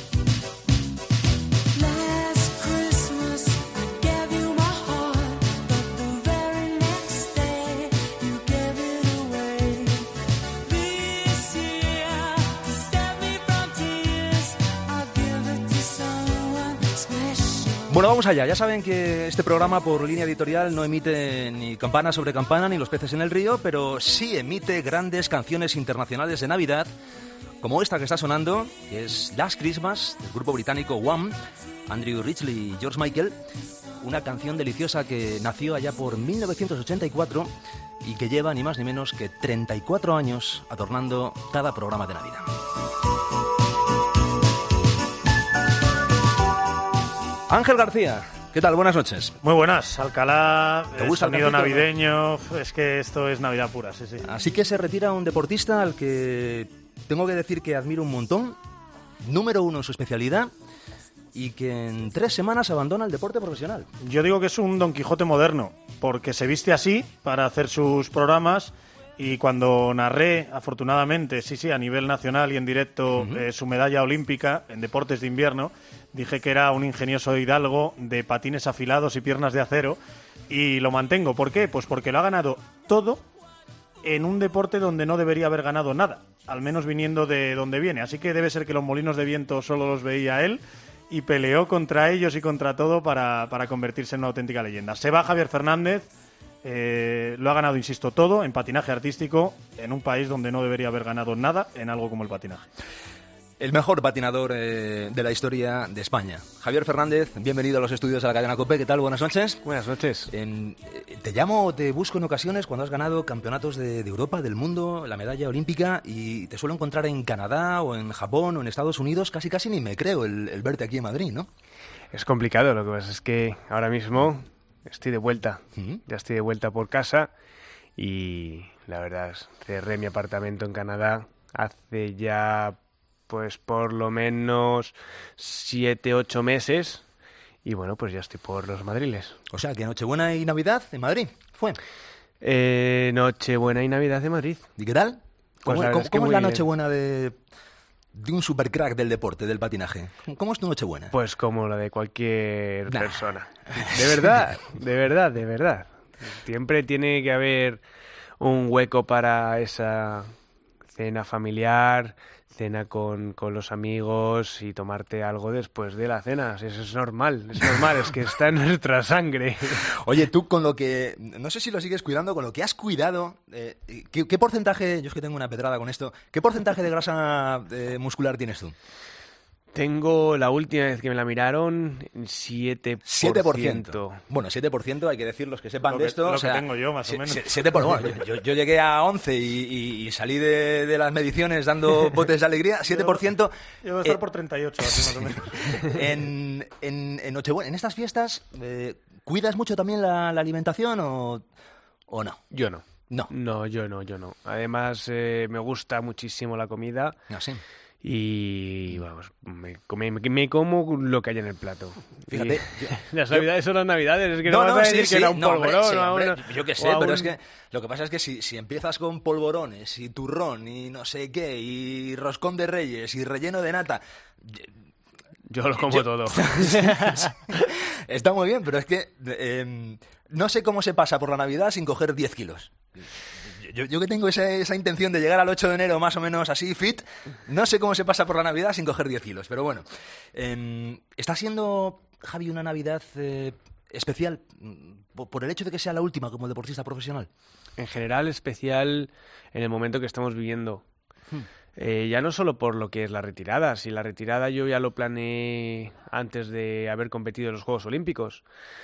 Bueno, vamos allá. Ya saben que este programa por línea editorial no emite ni campana sobre campana ni los peces en el río, pero sí emite grandes canciones internacionales de Navidad, como esta que está sonando, que es Last Christmas, del grupo británico Wham, Andrew Ridgeley y George Michael, una canción deliciosa que nació allá por mil novecientos ochenta y cuatro y que lleva ni más ni menos que treinta y cuatro años adornando cada programa de Navidad. Ángel García, ¿qué tal? Buenas noches. Muy buenas. Alcalá, ¿Te gusta el sonido el cafecito, navideño? No? Es que esto es Navidad pura, sí, sí. Así que se retira un deportista al que tengo que decir que admiro un montón, número uno en su especialidad, y que en tres semanas abandona el deporte profesional. Yo digo que es un Don Quijote moderno, porque se viste así para hacer sus programas. Y cuando narré, afortunadamente, sí, sí, a nivel nacional y en directo, uh-huh. eh, su medalla olímpica en deportes de invierno, dije que era un ingenioso hidalgo de patines afilados y piernas de acero, y lo mantengo. ¿Por qué? Pues porque lo ha ganado todo en un deporte donde no debería haber ganado nada, al menos viniendo de donde viene. Así que debe ser que los molinos de viento solo los veía él, y peleó contra ellos y contra todo para, para convertirse en una auténtica leyenda. Se va Javier Fernández. Eh, lo ha ganado, insisto, todo en patinaje artístico en un país donde no debería haber ganado nada en algo como el patinaje. El mejor patinador eh, de la historia de España. Javier Fernández, bienvenido a los estudios de la cadena COPE. ¿Qué tal? Buenas noches. Buenas noches. En, eh, te llamo o te busco en ocasiones cuando has ganado campeonatos de, de Europa, del mundo, la medalla olímpica, y te suelo encontrar en Canadá o en Japón o en Estados Unidos. Casi casi ni me creo el, el verte aquí en Madrid, ¿no? Es complicado, lo que pasa es que ahora mismo estoy de vuelta, uh-huh. ya estoy de vuelta por casa, y la verdad es cerré mi apartamento en Canadá hace ya pues por lo menos siete, ocho meses, y bueno, pues ya estoy por los madriles. O sea, que Nochebuena y Navidad en Madrid fue. Eh, Nochebuena y Navidad en Madrid. ¿Y qué tal? Pues ¿Cómo, la ¿cómo, es, que cómo es la bien. Nochebuena de, de un supercrack del deporte, del patinaje? ¿Cómo es tu Nochebuena? Pues como la de cualquier nah. persona. De verdad, de verdad, de verdad. Siempre tiene que haber un hueco para esa cena familiar, cena con, con los amigos y tomarte algo después de la cena. Eso es normal, es normal, es que está en nuestra sangre. Oye, tú con lo que, no sé si lo sigues cuidando, con lo que has cuidado, eh, ¿qué, ¿qué porcentaje, yo es que tengo una pedrada con esto, qué porcentaje de grasa eh, muscular tienes tú? Tengo, la última vez que me la miraron, siete por ciento. siete por ciento. Bueno, siete por ciento hay que decir los que sepan lo de que, esto. Lo o sea, que tengo yo, más o menos. siete por ciento. Bueno, yo, yo llegué a once y, y, y salí de, de las mediciones dando botes de alegría. siete por ciento. Yo voy a estar eh, por treinta y ocho, así más o menos. En, en, en Nochebuena, en estas fiestas, eh, ¿cuidas mucho también la, la alimentación o, o no? Yo no. No. No, yo no, yo no. Además, eh, me gusta muchísimo la comida. Ah, sí. Y vamos, me, me, me como lo que hay en el plato. Fíjate, y, yo, las navidades yo, son las navidades, es que no, no, no vas a sí, decir sí, que era un no, polvorón. Hombre, sí, o hombre, una, yo qué sé, pero un... es que lo que pasa es que si, si empiezas con polvorones y turrón y no sé qué, y roscón de reyes y relleno de nata... Yo lo como yo, todo. Está muy bien, pero es que eh, no sé cómo se pasa por la Navidad sin coger diez kilos. Yo, yo que tengo esa, esa intención de llegar al ocho de enero más o menos así, fit, no sé cómo se pasa por la Navidad sin coger diez kilos. Pero bueno, eh, ¿está siendo, Javi, una Navidad eh, especial por, por el hecho de que sea la última como deportista profesional? En general, especial en el momento que estamos viviendo. Hmm. Eh, ya no solo por lo que es la retirada, si la retirada yo ya lo planeé antes de haber competido en los Juegos Olímpicos,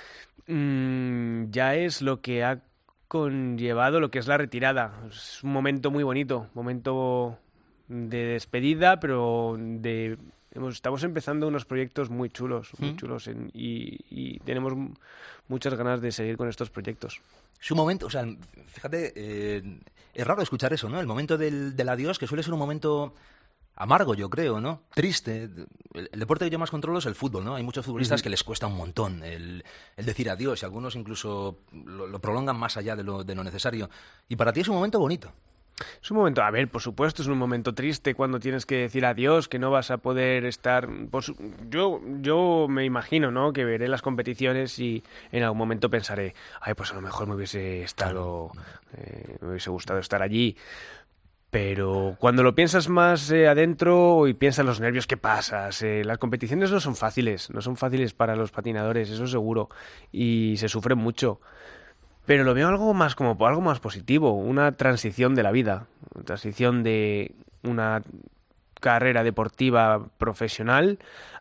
mm, ya es lo que ha conllevado lo que es la retirada. Es un momento muy bonito, momento de despedida, pero de hemos, estamos empezando unos proyectos muy chulos, muy ¿Mm? chulos en, y, y tenemos muchas ganas de seguir con estos proyectos. Es un momento, o sea, fíjate, eh, es raro escuchar eso, ¿no? El momento del, del adiós, que suele ser un momento amargo, yo creo, ¿no? Triste. El, el deporte que yo más controlo es el fútbol, ¿no? Hay muchos futbolistas uh-huh. que les cuesta un montón el, el decir adiós, y algunos incluso lo, lo prolongan más allá de lo, de lo necesario. Y para ti es un momento bonito. Es un momento, a ver, por supuesto, es un momento triste cuando tienes que decir adiós, que no vas a poder estar... Pues, yo, yo me imagino, ¿no?, que veré las competiciones y en algún momento pensaré, ay, pues a lo mejor me hubiese estado, eh, me hubiese gustado estar allí. Pero cuando lo piensas más eh, adentro y piensas los nervios que pasas, eh, las competiciones no son fáciles, no son fáciles para los patinadores, eso seguro, y se sufre mucho. Pero lo veo algo más como algo más positivo, una transición de la vida, una transición de una carrera deportiva profesional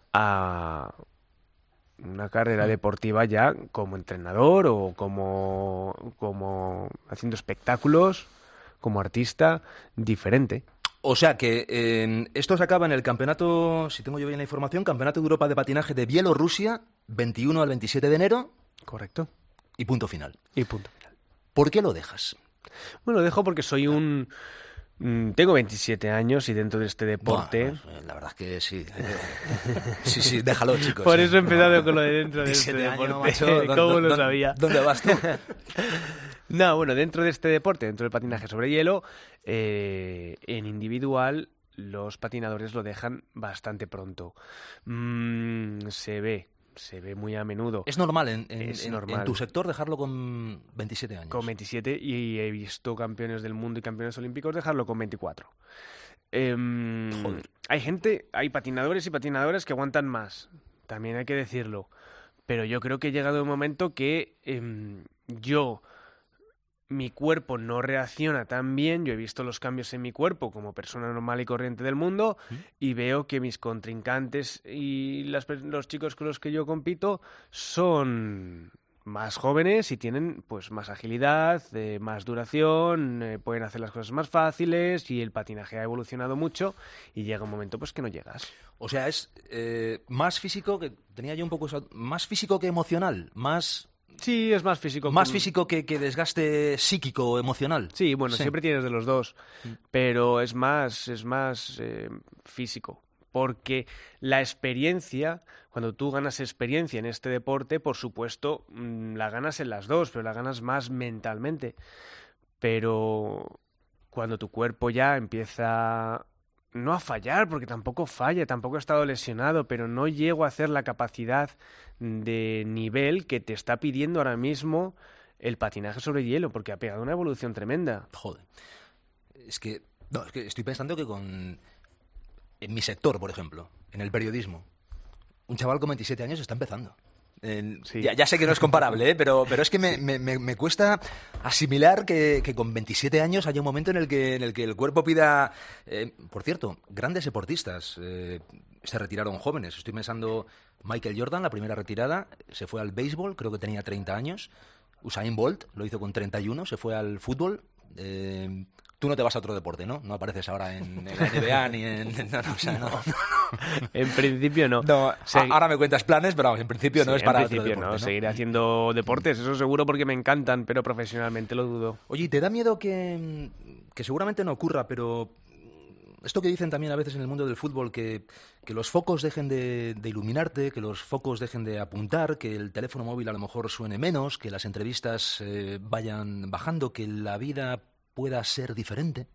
a una carrera deportiva ya como entrenador o como, como haciendo espectáculos, como artista, diferente. O sea que eh, esto se acaba en el campeonato, si tengo yo bien la información, Campeonato de Europa de Patinaje de Bielorrusia, veintiuno al veintisiete de enero. Correcto. Y punto final. Y punto final. ¿Por qué lo dejas? Bueno, lo dejo porque soy un... Tengo veintisiete años y dentro de este deporte... Bueno, la verdad es que sí. Sí, sí, déjalo, chicos. Por eso he empezado con lo de dentro de este deporte. Años, macho, ¿Cómo lo sabía? ¿Dónde vas tú? No, bueno, dentro de este deporte, dentro del patinaje sobre hielo, eh, en individual los patinadores lo dejan bastante pronto. Mm, se ve. Se ve muy a menudo. ¿Es normal en, en, es en, normal en tu sector dejarlo con veintisiete años? Con veintisiete, y he visto campeones del mundo y campeones olímpicos dejarlo con veinticuatro. Eh, Joder. Hay gente, hay patinadores y patinadoras que aguantan más, también hay que decirlo. Pero yo creo que ha llegado un momento que eh, yo... mi cuerpo no reacciona tan bien, yo he visto los cambios en mi cuerpo como persona normal y corriente del mundo ¿Mm? y veo que mis contrincantes y las, los chicos con los que yo compito son más jóvenes y tienen pues más agilidad, eh, más duración, eh, pueden hacer las cosas más fáciles y el patinaje ha evolucionado mucho y llega un momento pues que no llegas. O sea, es eh, más físico, que tenía yo un poco eso, más físico que emocional, más... Sí, es más físico. Más que... físico que, que desgaste psíquico o emocional. Sí, bueno, sí. Siempre tienes de los dos, pero es más, es más eh, físico. Porque la experiencia, cuando tú ganas experiencia en este deporte, por supuesto, mmm, la ganas en las dos, pero la ganas más mentalmente. Pero cuando tu cuerpo ya empieza... no a fallar, porque tampoco falla, tampoco he estado lesionado, pero no llego a hacer la capacidad de nivel que te está pidiendo ahora mismo el patinaje sobre hielo, porque ha pegado una evolución tremenda. Joder. Es que, no, es que estoy pensando que con... en mi sector, por ejemplo, en el periodismo, un chaval con veintisiete años está empezando. Eh, sí. ya, ya sé que no es comparable, ¿eh? pero, pero es que me, me, me cuesta asimilar que, que con veintisiete años haya un momento en el que, en el, que el cuerpo pida... Eh, por cierto, grandes deportistas eh, se retiraron jóvenes. Estoy pensando Michael Jordan, la primera retirada, se fue al béisbol, creo que tenía treinta años. Usain Bolt lo hizo con treinta y uno, se fue al fútbol. Eh, Tú no te vas a otro deporte, ¿no? No apareces ahora en, en la N B A ni en... No, no, o sea, no. En principio no. no Segui... Ahora me cuentas planes, pero en principio sí, no es para en principio otro deporte, no. ¿no? Seguiré haciendo deportes, eso seguro, porque me encantan, pero profesionalmente lo dudo. Oye, ¿te da miedo que, que seguramente no ocurra, pero esto que dicen también a veces en el mundo del fútbol, que, que los focos dejen de, de iluminarte, que los focos dejen de apuntar, que el teléfono móvil a lo mejor suene menos, que las entrevistas eh, vayan bajando, que la vida pueda ser diferente?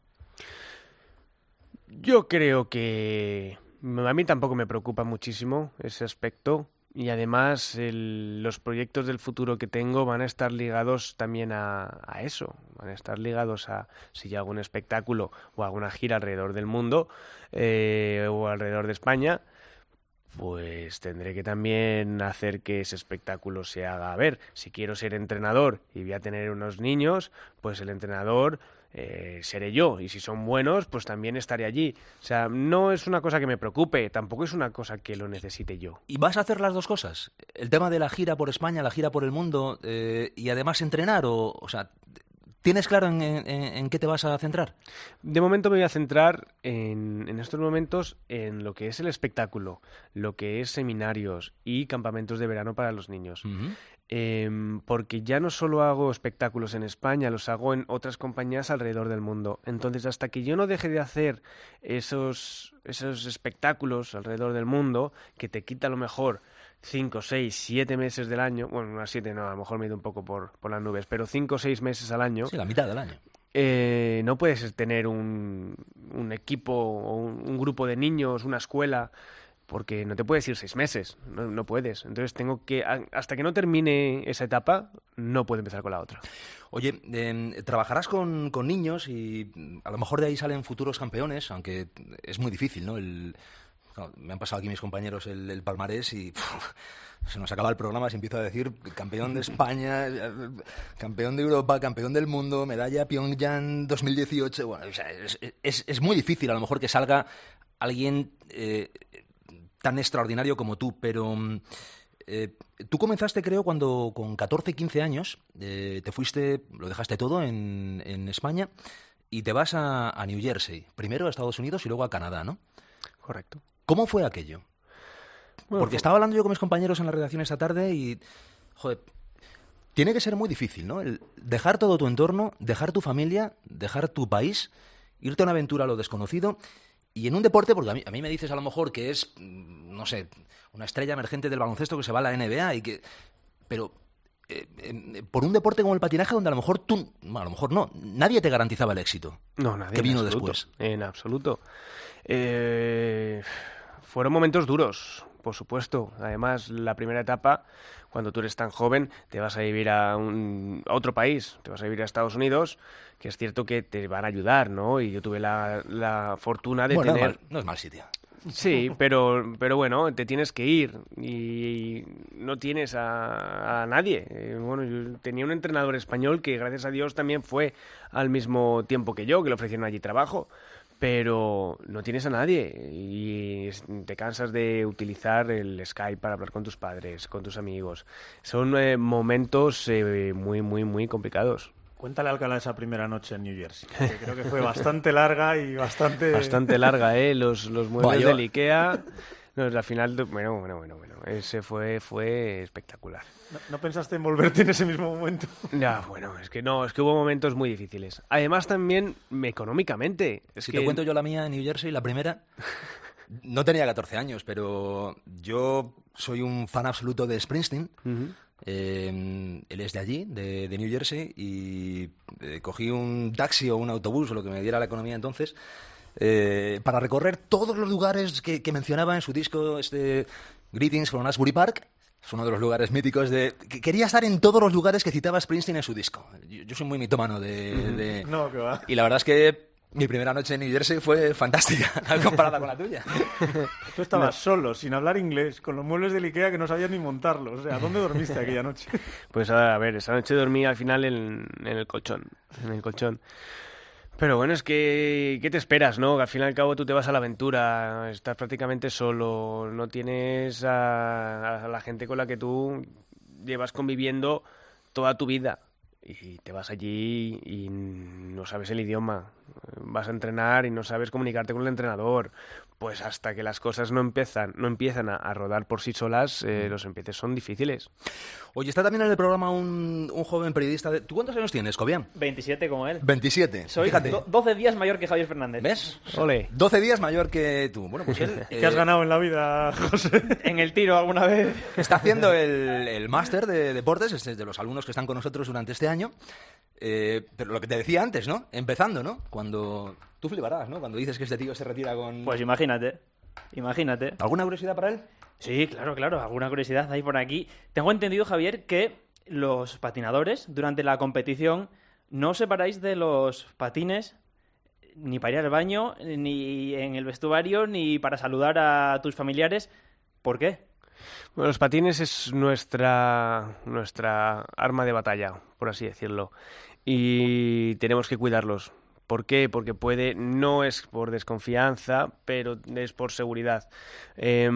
Yo creo que a mí tampoco me preocupa muchísimo ese aspecto y además el, los proyectos del futuro que tengo van a estar ligados también a, a eso, van a estar ligados a si yo hago un espectáculo o alguna gira alrededor del mundo eh, o alrededor de España, pues tendré que también hacer que ese espectáculo se haga ver. Si quiero ser entrenador y voy a tener unos niños, pues el entrenador eh, seré yo. Y si son buenos, pues también estaré allí. O sea, no es una cosa que me preocupe, tampoco es una cosa que lo necesite yo. ¿Y vas a hacer las dos cosas? El tema de la gira por España, la gira por el mundo, eh, y además entrenar, o, o sea, ¿tienes claro en, en, en qué te vas a centrar? De momento me voy a centrar en, en estos momentos en lo que es el espectáculo, lo que es seminarios y campamentos de verano para los niños. Uh-huh. Eh, porque ya no solo hago espectáculos en España, los hago en otras compañías alrededor del mundo. Entonces, hasta que yo no deje de hacer esos, esos espectáculos alrededor del mundo, que te quita a lo mejor cinco, seis, siete meses del año, bueno, unas siete no, a lo mejor me he ido un poco por, por las nubes, pero cinco o seis meses al año. Sí, la mitad del año. Eh, no puedes tener un, un equipo o un, un grupo de niños, una escuela, porque no te puedes ir seis meses, no, no puedes. Entonces tengo que, hasta que no termine esa etapa, no puedo empezar con la otra. Oye, eh, trabajarás con, con niños y a lo mejor de ahí salen futuros campeones, aunque es muy difícil, ¿no? El, claro, me han pasado aquí mis compañeros el, el palmarés y pff, se nos acaba el programa si empiezo a decir campeón de España, campeón de Europa, campeón del mundo, medalla Pyongyang dos mil dieciocho. Bueno, o sea, es, es, es muy difícil a lo mejor que salga alguien eh, tan extraordinario como tú, pero eh, tú comenzaste, creo, cuando con catorce, quince años, eh, te fuiste, lo dejaste todo en, en España y te vas a, a New Jersey, primero a Estados Unidos y luego a Canadá, ¿no? Correcto. ¿Cómo fue aquello? Bueno, Porque fue... estaba hablando yo con mis compañeros en la redacción esta tarde y, joder, tiene que ser muy difícil, ¿no? El dejar todo tu entorno, dejar tu familia, dejar tu país, irte a una aventura a lo desconocido. Y en un deporte, porque a mí, a mí me dices a lo mejor que es, no sé, una estrella emergente del baloncesto que se va a la N B A y que... Pero eh, eh, por un deporte como el patinaje donde a lo mejor tú... Bueno, a lo mejor no, nadie te garantizaba el éxito. No, nadie. Que vino en absoluto, después. En absoluto. Eh, fueron momentos duros, por supuesto. Además, la primera etapa, cuando tú eres tan joven, te vas a vivir a, un, a otro país, te vas a vivir a Estados Unidos, que es cierto que te van a ayudar, ¿no? Y yo tuve la, la fortuna de bueno, tener... No es, mal, no es mal sitio. Sí, pero, pero bueno, te tienes que ir y no tienes a, a nadie. Eh, bueno, yo tenía un entrenador español que, gracias a Dios, también fue al mismo tiempo que yo, que le ofrecieron allí trabajo. Pero no tienes a nadie y te cansas de utilizar el Skype para hablar con tus padres, con tus amigos. Son eh, momentos eh, muy, muy, muy complicados. Cuéntale a Alcalá esa primera noche en New Jersey, que creo que fue bastante larga y bastante... Bastante larga, ¿eh? Los, los muebles Vaya. del Ikea... No, al final, bueno, bueno, bueno, bueno, ese fue, fue espectacular. ¿No, ¿No pensaste en volverte en ese mismo momento? Ya, bueno, es que no, es que hubo momentos muy difíciles. Además también, económicamente. Es si que... te cuento yo la mía en New Jersey, la primera... No tenía catorce años, pero yo soy un fan absoluto de Springsteen. Uh-huh. Eh, él es de allí, de, de New Jersey, y eh, cogí un taxi o un autobús, o lo que me diera la economía entonces, eh, para recorrer todos los lugares que, que mencionaba en su disco, este Greetings from Asbury Park. Es uno de los lugares míticos de... Que quería estar en todos los lugares que citaba Springsteen en su disco. Yo, yo soy muy mitómano de... de... No, que va. Y la verdad es que mi primera noche en New Jersey fue fantástica, comparada con la tuya. Tú estabas No. solo, sin hablar inglés, con los muebles del Ikea que no sabías ni montarlos. O sea, ¿dónde dormiste aquella noche? Pues a ver, esa noche dormí al final en, en el colchón, en el colchón. Pero bueno, es que, ¿qué te esperas, no? Que al fin y al cabo tú te vas a la aventura, estás prácticamente solo, no tienes a, a la gente con la que tú llevas conviviendo toda tu vida. Y te vas allí y no sabes el idioma, vas a entrenar y no sabes comunicarte con el entrenador. Pues hasta que las cosas no empiezan, no empiezan a, a rodar por sí solas, eh, los empieces son difíciles. Oye, está también en el programa un, un joven periodista. De... ¿Tú cuántos años tienes, Cobian? veintisiete como él. veintisiete. Soy Fíjate. do- doce días mayor que Javier Fernández. ¿Ves? Ole. doce días mayor que tú. Bueno, pues él... ¿Qué has ganado en la vida, José? En el tiro alguna vez. Está haciendo el, el máster de deportes, este es de los alumnos que están con nosotros durante este año. Eh, pero lo que te decía antes, ¿no? Empezando, ¿no? Cuando... Tú fliparás, ¿no? Cuando dices que este tío se retira con... Pues imagínate, imagínate. ¿Alguna curiosidad para él? Sí, claro, claro, alguna curiosidad hay por aquí. Tengo entendido, Javier, que los patinadores durante la competición no os separáis de los patines ni para ir al baño, ni en el vestuario, ni para saludar a tus familiares. ¿Por qué? Bueno, los patines es nuestra, nuestra arma de batalla, por así decirlo. Y tenemos que cuidarlos. ¿Por qué? Porque puede, no es por desconfianza, pero es por seguridad. Eh,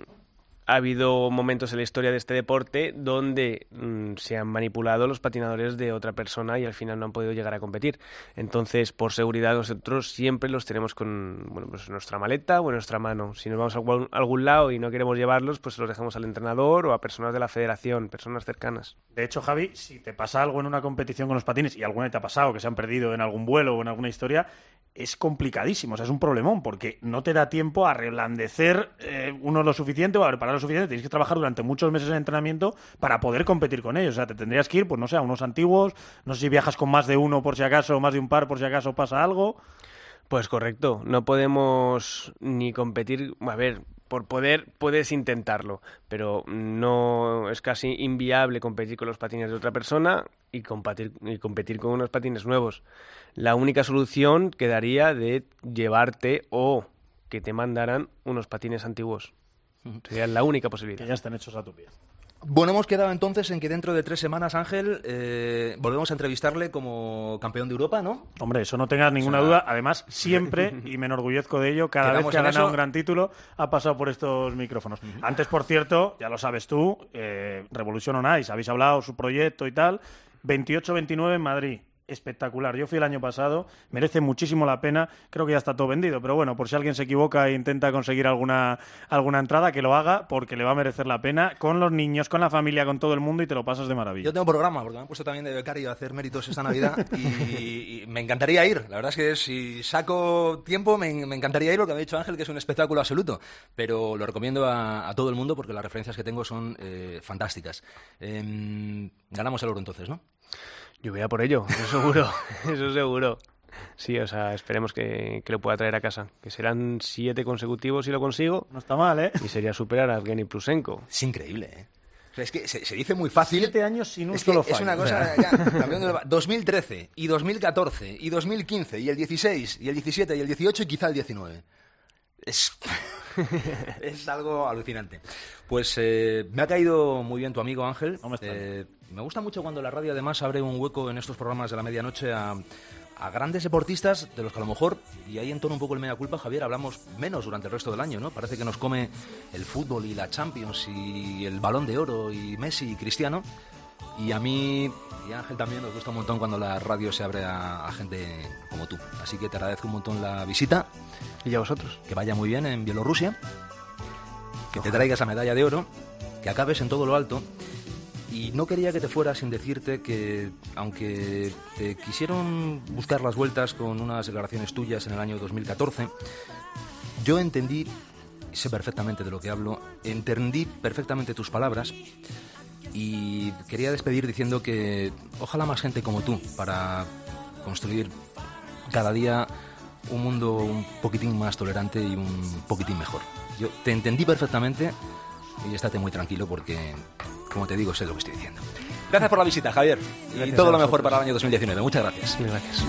ha habido momentos en la historia de este deporte donde mmm, se han manipulado los patinadores de otra persona y al final no han podido llegar a competir. Entonces, por seguridad, nosotros siempre los tenemos con bueno, pues en nuestra maleta o en nuestra mano. Si nos vamos a algún, a algún lado y no queremos llevarlos, pues los dejamos al entrenador o a personas de la federación, personas cercanas. De hecho, Javi, si te pasa algo en una competición con los patines, y alguna te ha pasado, que se han perdido en algún vuelo o en alguna historia, es complicadísimo, o sea, es un problemón, porque no te da tiempo a reblandecer eh, uno lo suficiente o a preparar lo suficiente. Tienes que trabajar durante muchos meses en entrenamiento para poder competir con ellos. O sea, te tendrías que ir, pues no sé, a unos antiguos, no sé si viajas con más de uno por si acaso, o más de un par por si acaso pasa algo. Pues correcto, no podemos ni competir, a ver, por poder puedes intentarlo, pero no es casi inviable competir con los patines de otra persona y competir, y competir con unos patines nuevos. La única solución quedaría de llevarte o que te mandaran unos patines antiguos. Sería la única posibilidad. Que ya están hechos a tu pie. Bueno, hemos quedado entonces en que dentro de tres semanas, Ángel, eh, volvemos a entrevistarle como campeón de Europa, ¿no? Hombre, eso no tengas ninguna o sea... duda. Además, siempre, y me enorgullezco de ello, cada vez que ha ganado eso? un gran título, ha pasado por estos micrófonos. Uh-huh. Antes, por cierto, ya lo sabes tú, eh, Revolution on Ice, habéis hablado, su proyecto y tal, veintiocho veintinueve en Madrid. Espectacular. Yo fui el año pasado, merece muchísimo la pena, creo que ya está todo vendido, pero bueno, por si alguien se equivoca e intenta conseguir alguna, alguna entrada, que lo haga, porque le va a merecer la pena, con los niños, con la familia, con todo el mundo, y te lo pasas de maravilla. Yo tengo programa, porque me han puesto también de becario a hacer méritos esta Navidad, y, y me encantaría ir, la verdad es que si saco tiempo me, me encantaría ir, lo que me ha dicho Ángel, que es un espectáculo absoluto, pero lo recomiendo a, a todo el mundo, porque las referencias que tengo son eh, fantásticas. Eh, ganamos el oro entonces, ¿no? Yo voy a por ello, eso seguro, eso seguro. Sí, o sea, esperemos que, que lo pueda traer a casa. Que serán siete consecutivos si lo consigo. No está mal, ¿eh? Y sería superar a Evgeny Prusenko. Es increíble, ¿eh? O sea, es que se, se dice muy fácil. Siete años sin un es solo fallo. Es una cosa, ya, campeón de dos mil trece, y dos mil catorce, y dos mil quince, y el dieciséis, y el diecisiete, y el dieciocho, y quizá el diecinueve. Es... es algo alucinante. Pues eh, me ha caído muy bien tu amigo Ángel. No me eh, me gusta mucho cuando la radio además abre un hueco en estos programas de la medianoche a, a grandes deportistas de los que a lo mejor, y ahí entona un poco el mea culpa, Javier, hablamos menos durante el resto del año, ¿no? Parece que nos come el fútbol y la Champions y el Balón de Oro y Messi y Cristiano. Y a mí y a Ángel también nos gusta un montón cuando la radio se abre a, a gente como tú. Así que te agradezco un montón la visita. Y a vosotros. Que vaya muy bien en Bielorrusia. Que te traigas la medalla de oro. Que acabes en todo lo alto. Y no quería que te fueras sin decirte que, aunque te quisieron buscar las vueltas con unas declaraciones tuyas en el año dos mil catorce, yo entendí, sé perfectamente de lo que hablo, entendí perfectamente tus palabras. Y quería despedir diciendo que ojalá más gente como tú para construir cada día un mundo un poquitín más tolerante y un poquitín mejor. Yo te entendí perfectamente y estate muy tranquilo porque, como te digo, sé lo que estoy diciendo. Gracias por la visita, Javier. Gracias y todo lo mejor para el año dos mil diecinueve. Muchas gracias. Gracias.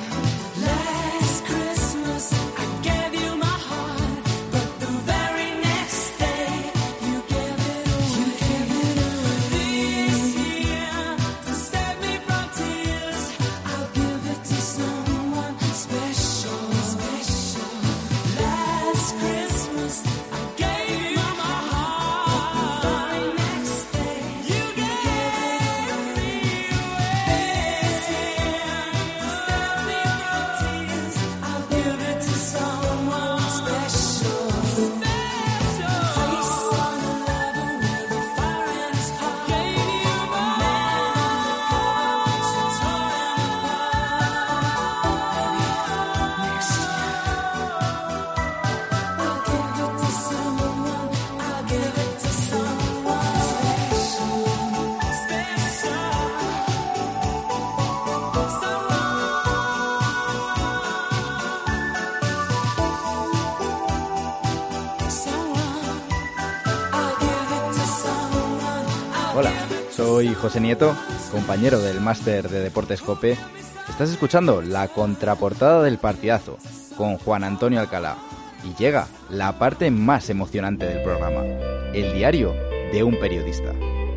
Hola, soy José Nieto, compañero del Máster de Deportes COPE. Estás escuchando la contraportada del partidazo con Juan Antonio Alcalá. Y llega la parte más emocionante del programa, el diario de un periodista.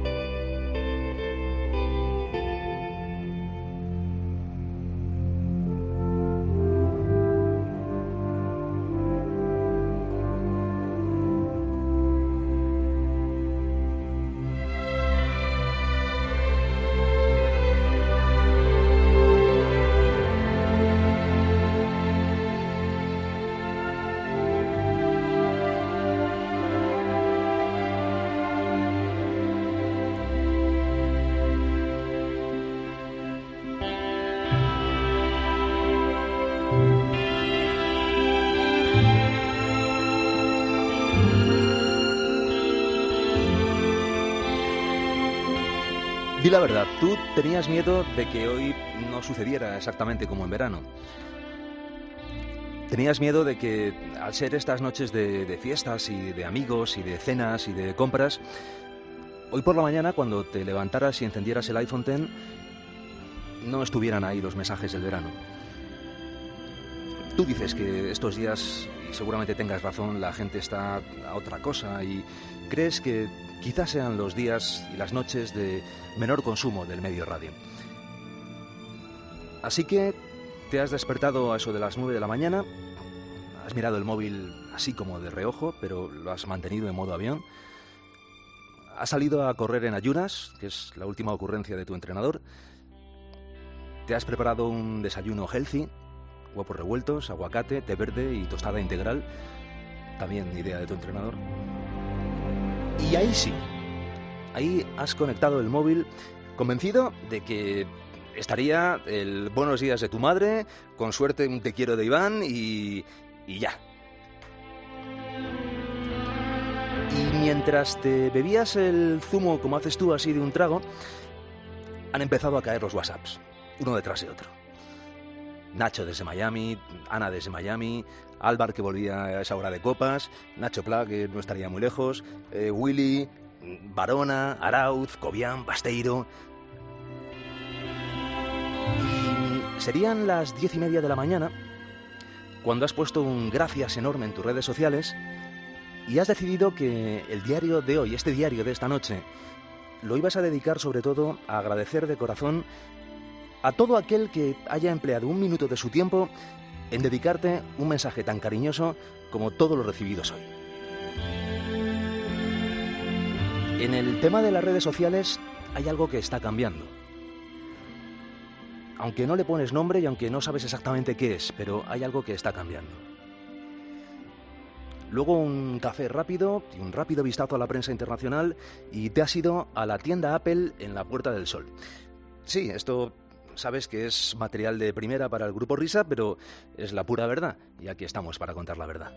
Di la verdad, tú tenías miedo de que hoy no sucediera exactamente como en verano. Tenías miedo de que, al ser estas noches de, de fiestas y de amigos y de cenas y de compras, hoy por la mañana, cuando te levantaras y encendieras el iPhone X, no estuvieran ahí los mensajes del verano. Tú dices que estos días, y seguramente tengas razón, la gente está a otra cosa y crees que quizás sean los días y las noches de menor consumo del medio radio. Así que te has despertado a eso de las nueve de la mañana, has mirado el móvil así como de reojo, pero lo has mantenido en modo avión, has salido a correr en ayunas, que es la última ocurrencia de tu entrenador, te has preparado un desayuno healthy, huevos revueltos, aguacate, té verde y tostada integral, también idea de tu entrenador. Y ahí sí, ahí has conectado el móvil convencido de que estaría el buenos días de tu madre, con suerte un te quiero de Iván y, y ya. Y mientras te bebías el zumo como haces tú así de un trago, han empezado a caer los WhatsApps, uno detrás de otro. Nacho desde Miami, Ana desde Miami, Álvar que volvía a esa hora de copas, Nacho Pla que no estaría muy lejos, eh, Willy, Barona, Arauz, Cobian, Basteiro. Y serían las diez y media de la mañana cuando has puesto un gracias enorme en tus redes sociales y has decidido que el diario de hoy, este diario de esta noche, lo ibas a dedicar sobre todo a agradecer de corazón a todo aquel que haya empleado un minuto de su tiempo en dedicarte un mensaje tan cariñoso como todos los recibidos hoy. En el tema de las redes sociales hay algo que está cambiando. Aunque no le pones nombre y aunque no sabes exactamente qué es, pero hay algo que está cambiando. Luego un café rápido y un rápido vistazo a la prensa internacional y te has ido a la tienda Apple en la Puerta del Sol. Sí, esto sabes que es material de primera para el Grupo Risa, pero es la pura verdad y aquí estamos para contar la verdad.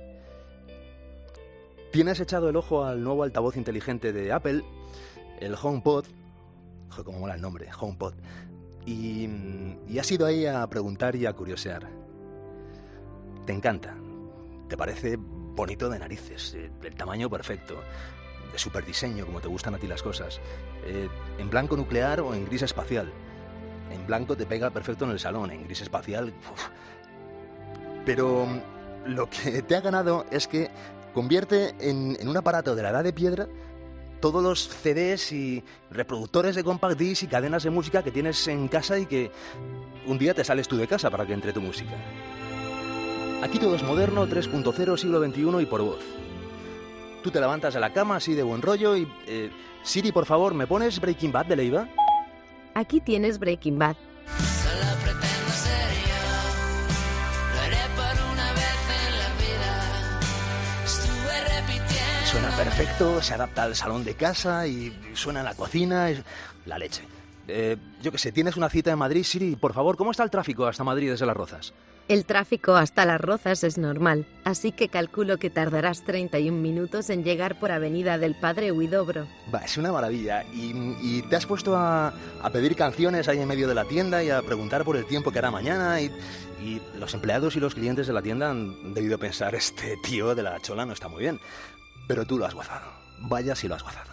Tienes echado el ojo al nuevo altavoz inteligente de Apple, el HomePod. Joder, cómo mola el nombre, HomePod. Y, y has ido ahí a preguntar y a curiosear. Te encanta. Te parece bonito de narices, el tamaño perfecto, de super diseño, como te gustan a ti las cosas. Eh, en blanco nuclear o en gris espacial. En blanco te pega perfecto en el salón, en gris espacial. Uf. Pero lo que te ha ganado es que convierte en, en un aparato de la edad de piedra todos los C Ds y reproductores de compact disc y cadenas de música que tienes en casa y que un día te sales tú de casa para que entre tu música. Aquí todo es moderno, tres punto cero, siglo veintiuno y por voz. Tú te levantas de la cama así de buen rollo y... Eh, Siri, por favor, ¿me pones Breaking Bad de Leiva? Aquí tienes Breaking Bad. Solo pretendo ser yo, lo haré por una vez en la vida. Estuve repitiendo. Suena perfecto, se adapta al salón de casa y suena en la cocina, es la leche. Eh, yo qué sé, tienes una cita en Madrid, Siri, por favor, ¿cómo está el tráfico hasta Madrid desde Las Rozas? El tráfico hasta Las Rozas es normal, así que calculo que tardarás treinta y un minutos en llegar por Avenida del Padre Huidobro. Va, es una maravilla. Y, y te has puesto a, a pedir canciones ahí en medio de la tienda y a preguntar por el tiempo que hará mañana. Y, y los empleados y los clientes de la tienda han debido pensar, este tío de la chola no está muy bien. Pero tú lo has gozado. Vaya si lo has gozado.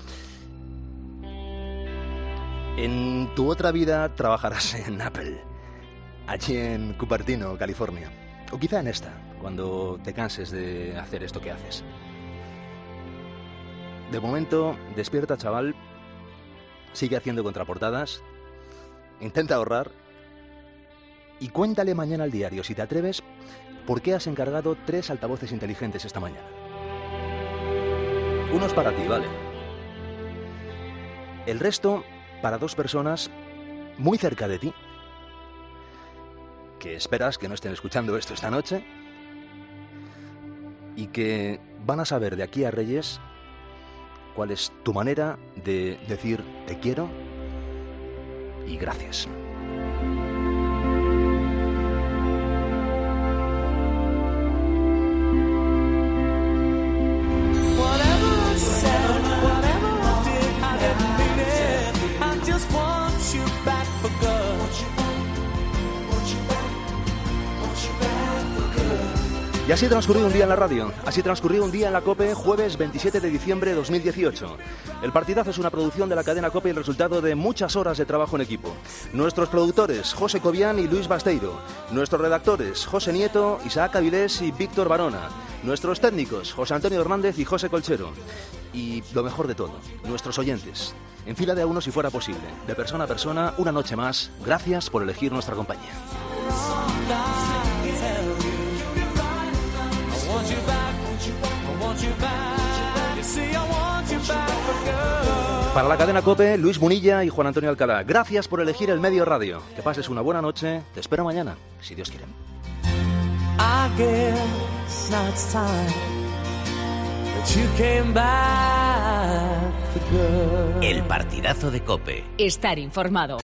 En tu otra vida trabajarás en Apple. Allí en Cupertino, California. O quizá en esta, cuando te canses de hacer esto que haces. de momento, despierta, chaval, sigue haciendo contraportadas, intenta ahorrar y cuéntale mañana al diario, si te atreves, por qué has encargado tres altavoces inteligentes esta mañana. Uno es para ti, vale. El resto para dos personas muy cerca de ti, que esperas que no estén escuchando esto esta noche y que van a saber de aquí a Reyes cuál es tu manera de decir te quiero y gracias. Y así transcurrió un día en la radio, así transcurrió un día en la COPE, jueves veintisiete de diciembre de dos mil dieciocho. El Partidazo es una producción de la cadena COPE y el resultado de muchas horas de trabajo en equipo. Nuestros productores, José Cobian y Luis Basteiro. Nuestros redactores, José Nieto, Isaac Avilés y Víctor Barona. Nuestros técnicos, José Antonio Hernández y José Colchero. Y lo mejor de todo, nuestros oyentes. En fila de a uno si fuera posible, de persona a persona, una noche más. Gracias por elegir nuestra compañía. Para la cadena COPE, Luis Munilla y Juan Antonio Alcalá. Gracias por elegir el medio radio. Que pases una buena noche. Te espero mañana, si Dios quiere. I guess now it's time that you came back for good. El partidazo de COPE. Estar informado.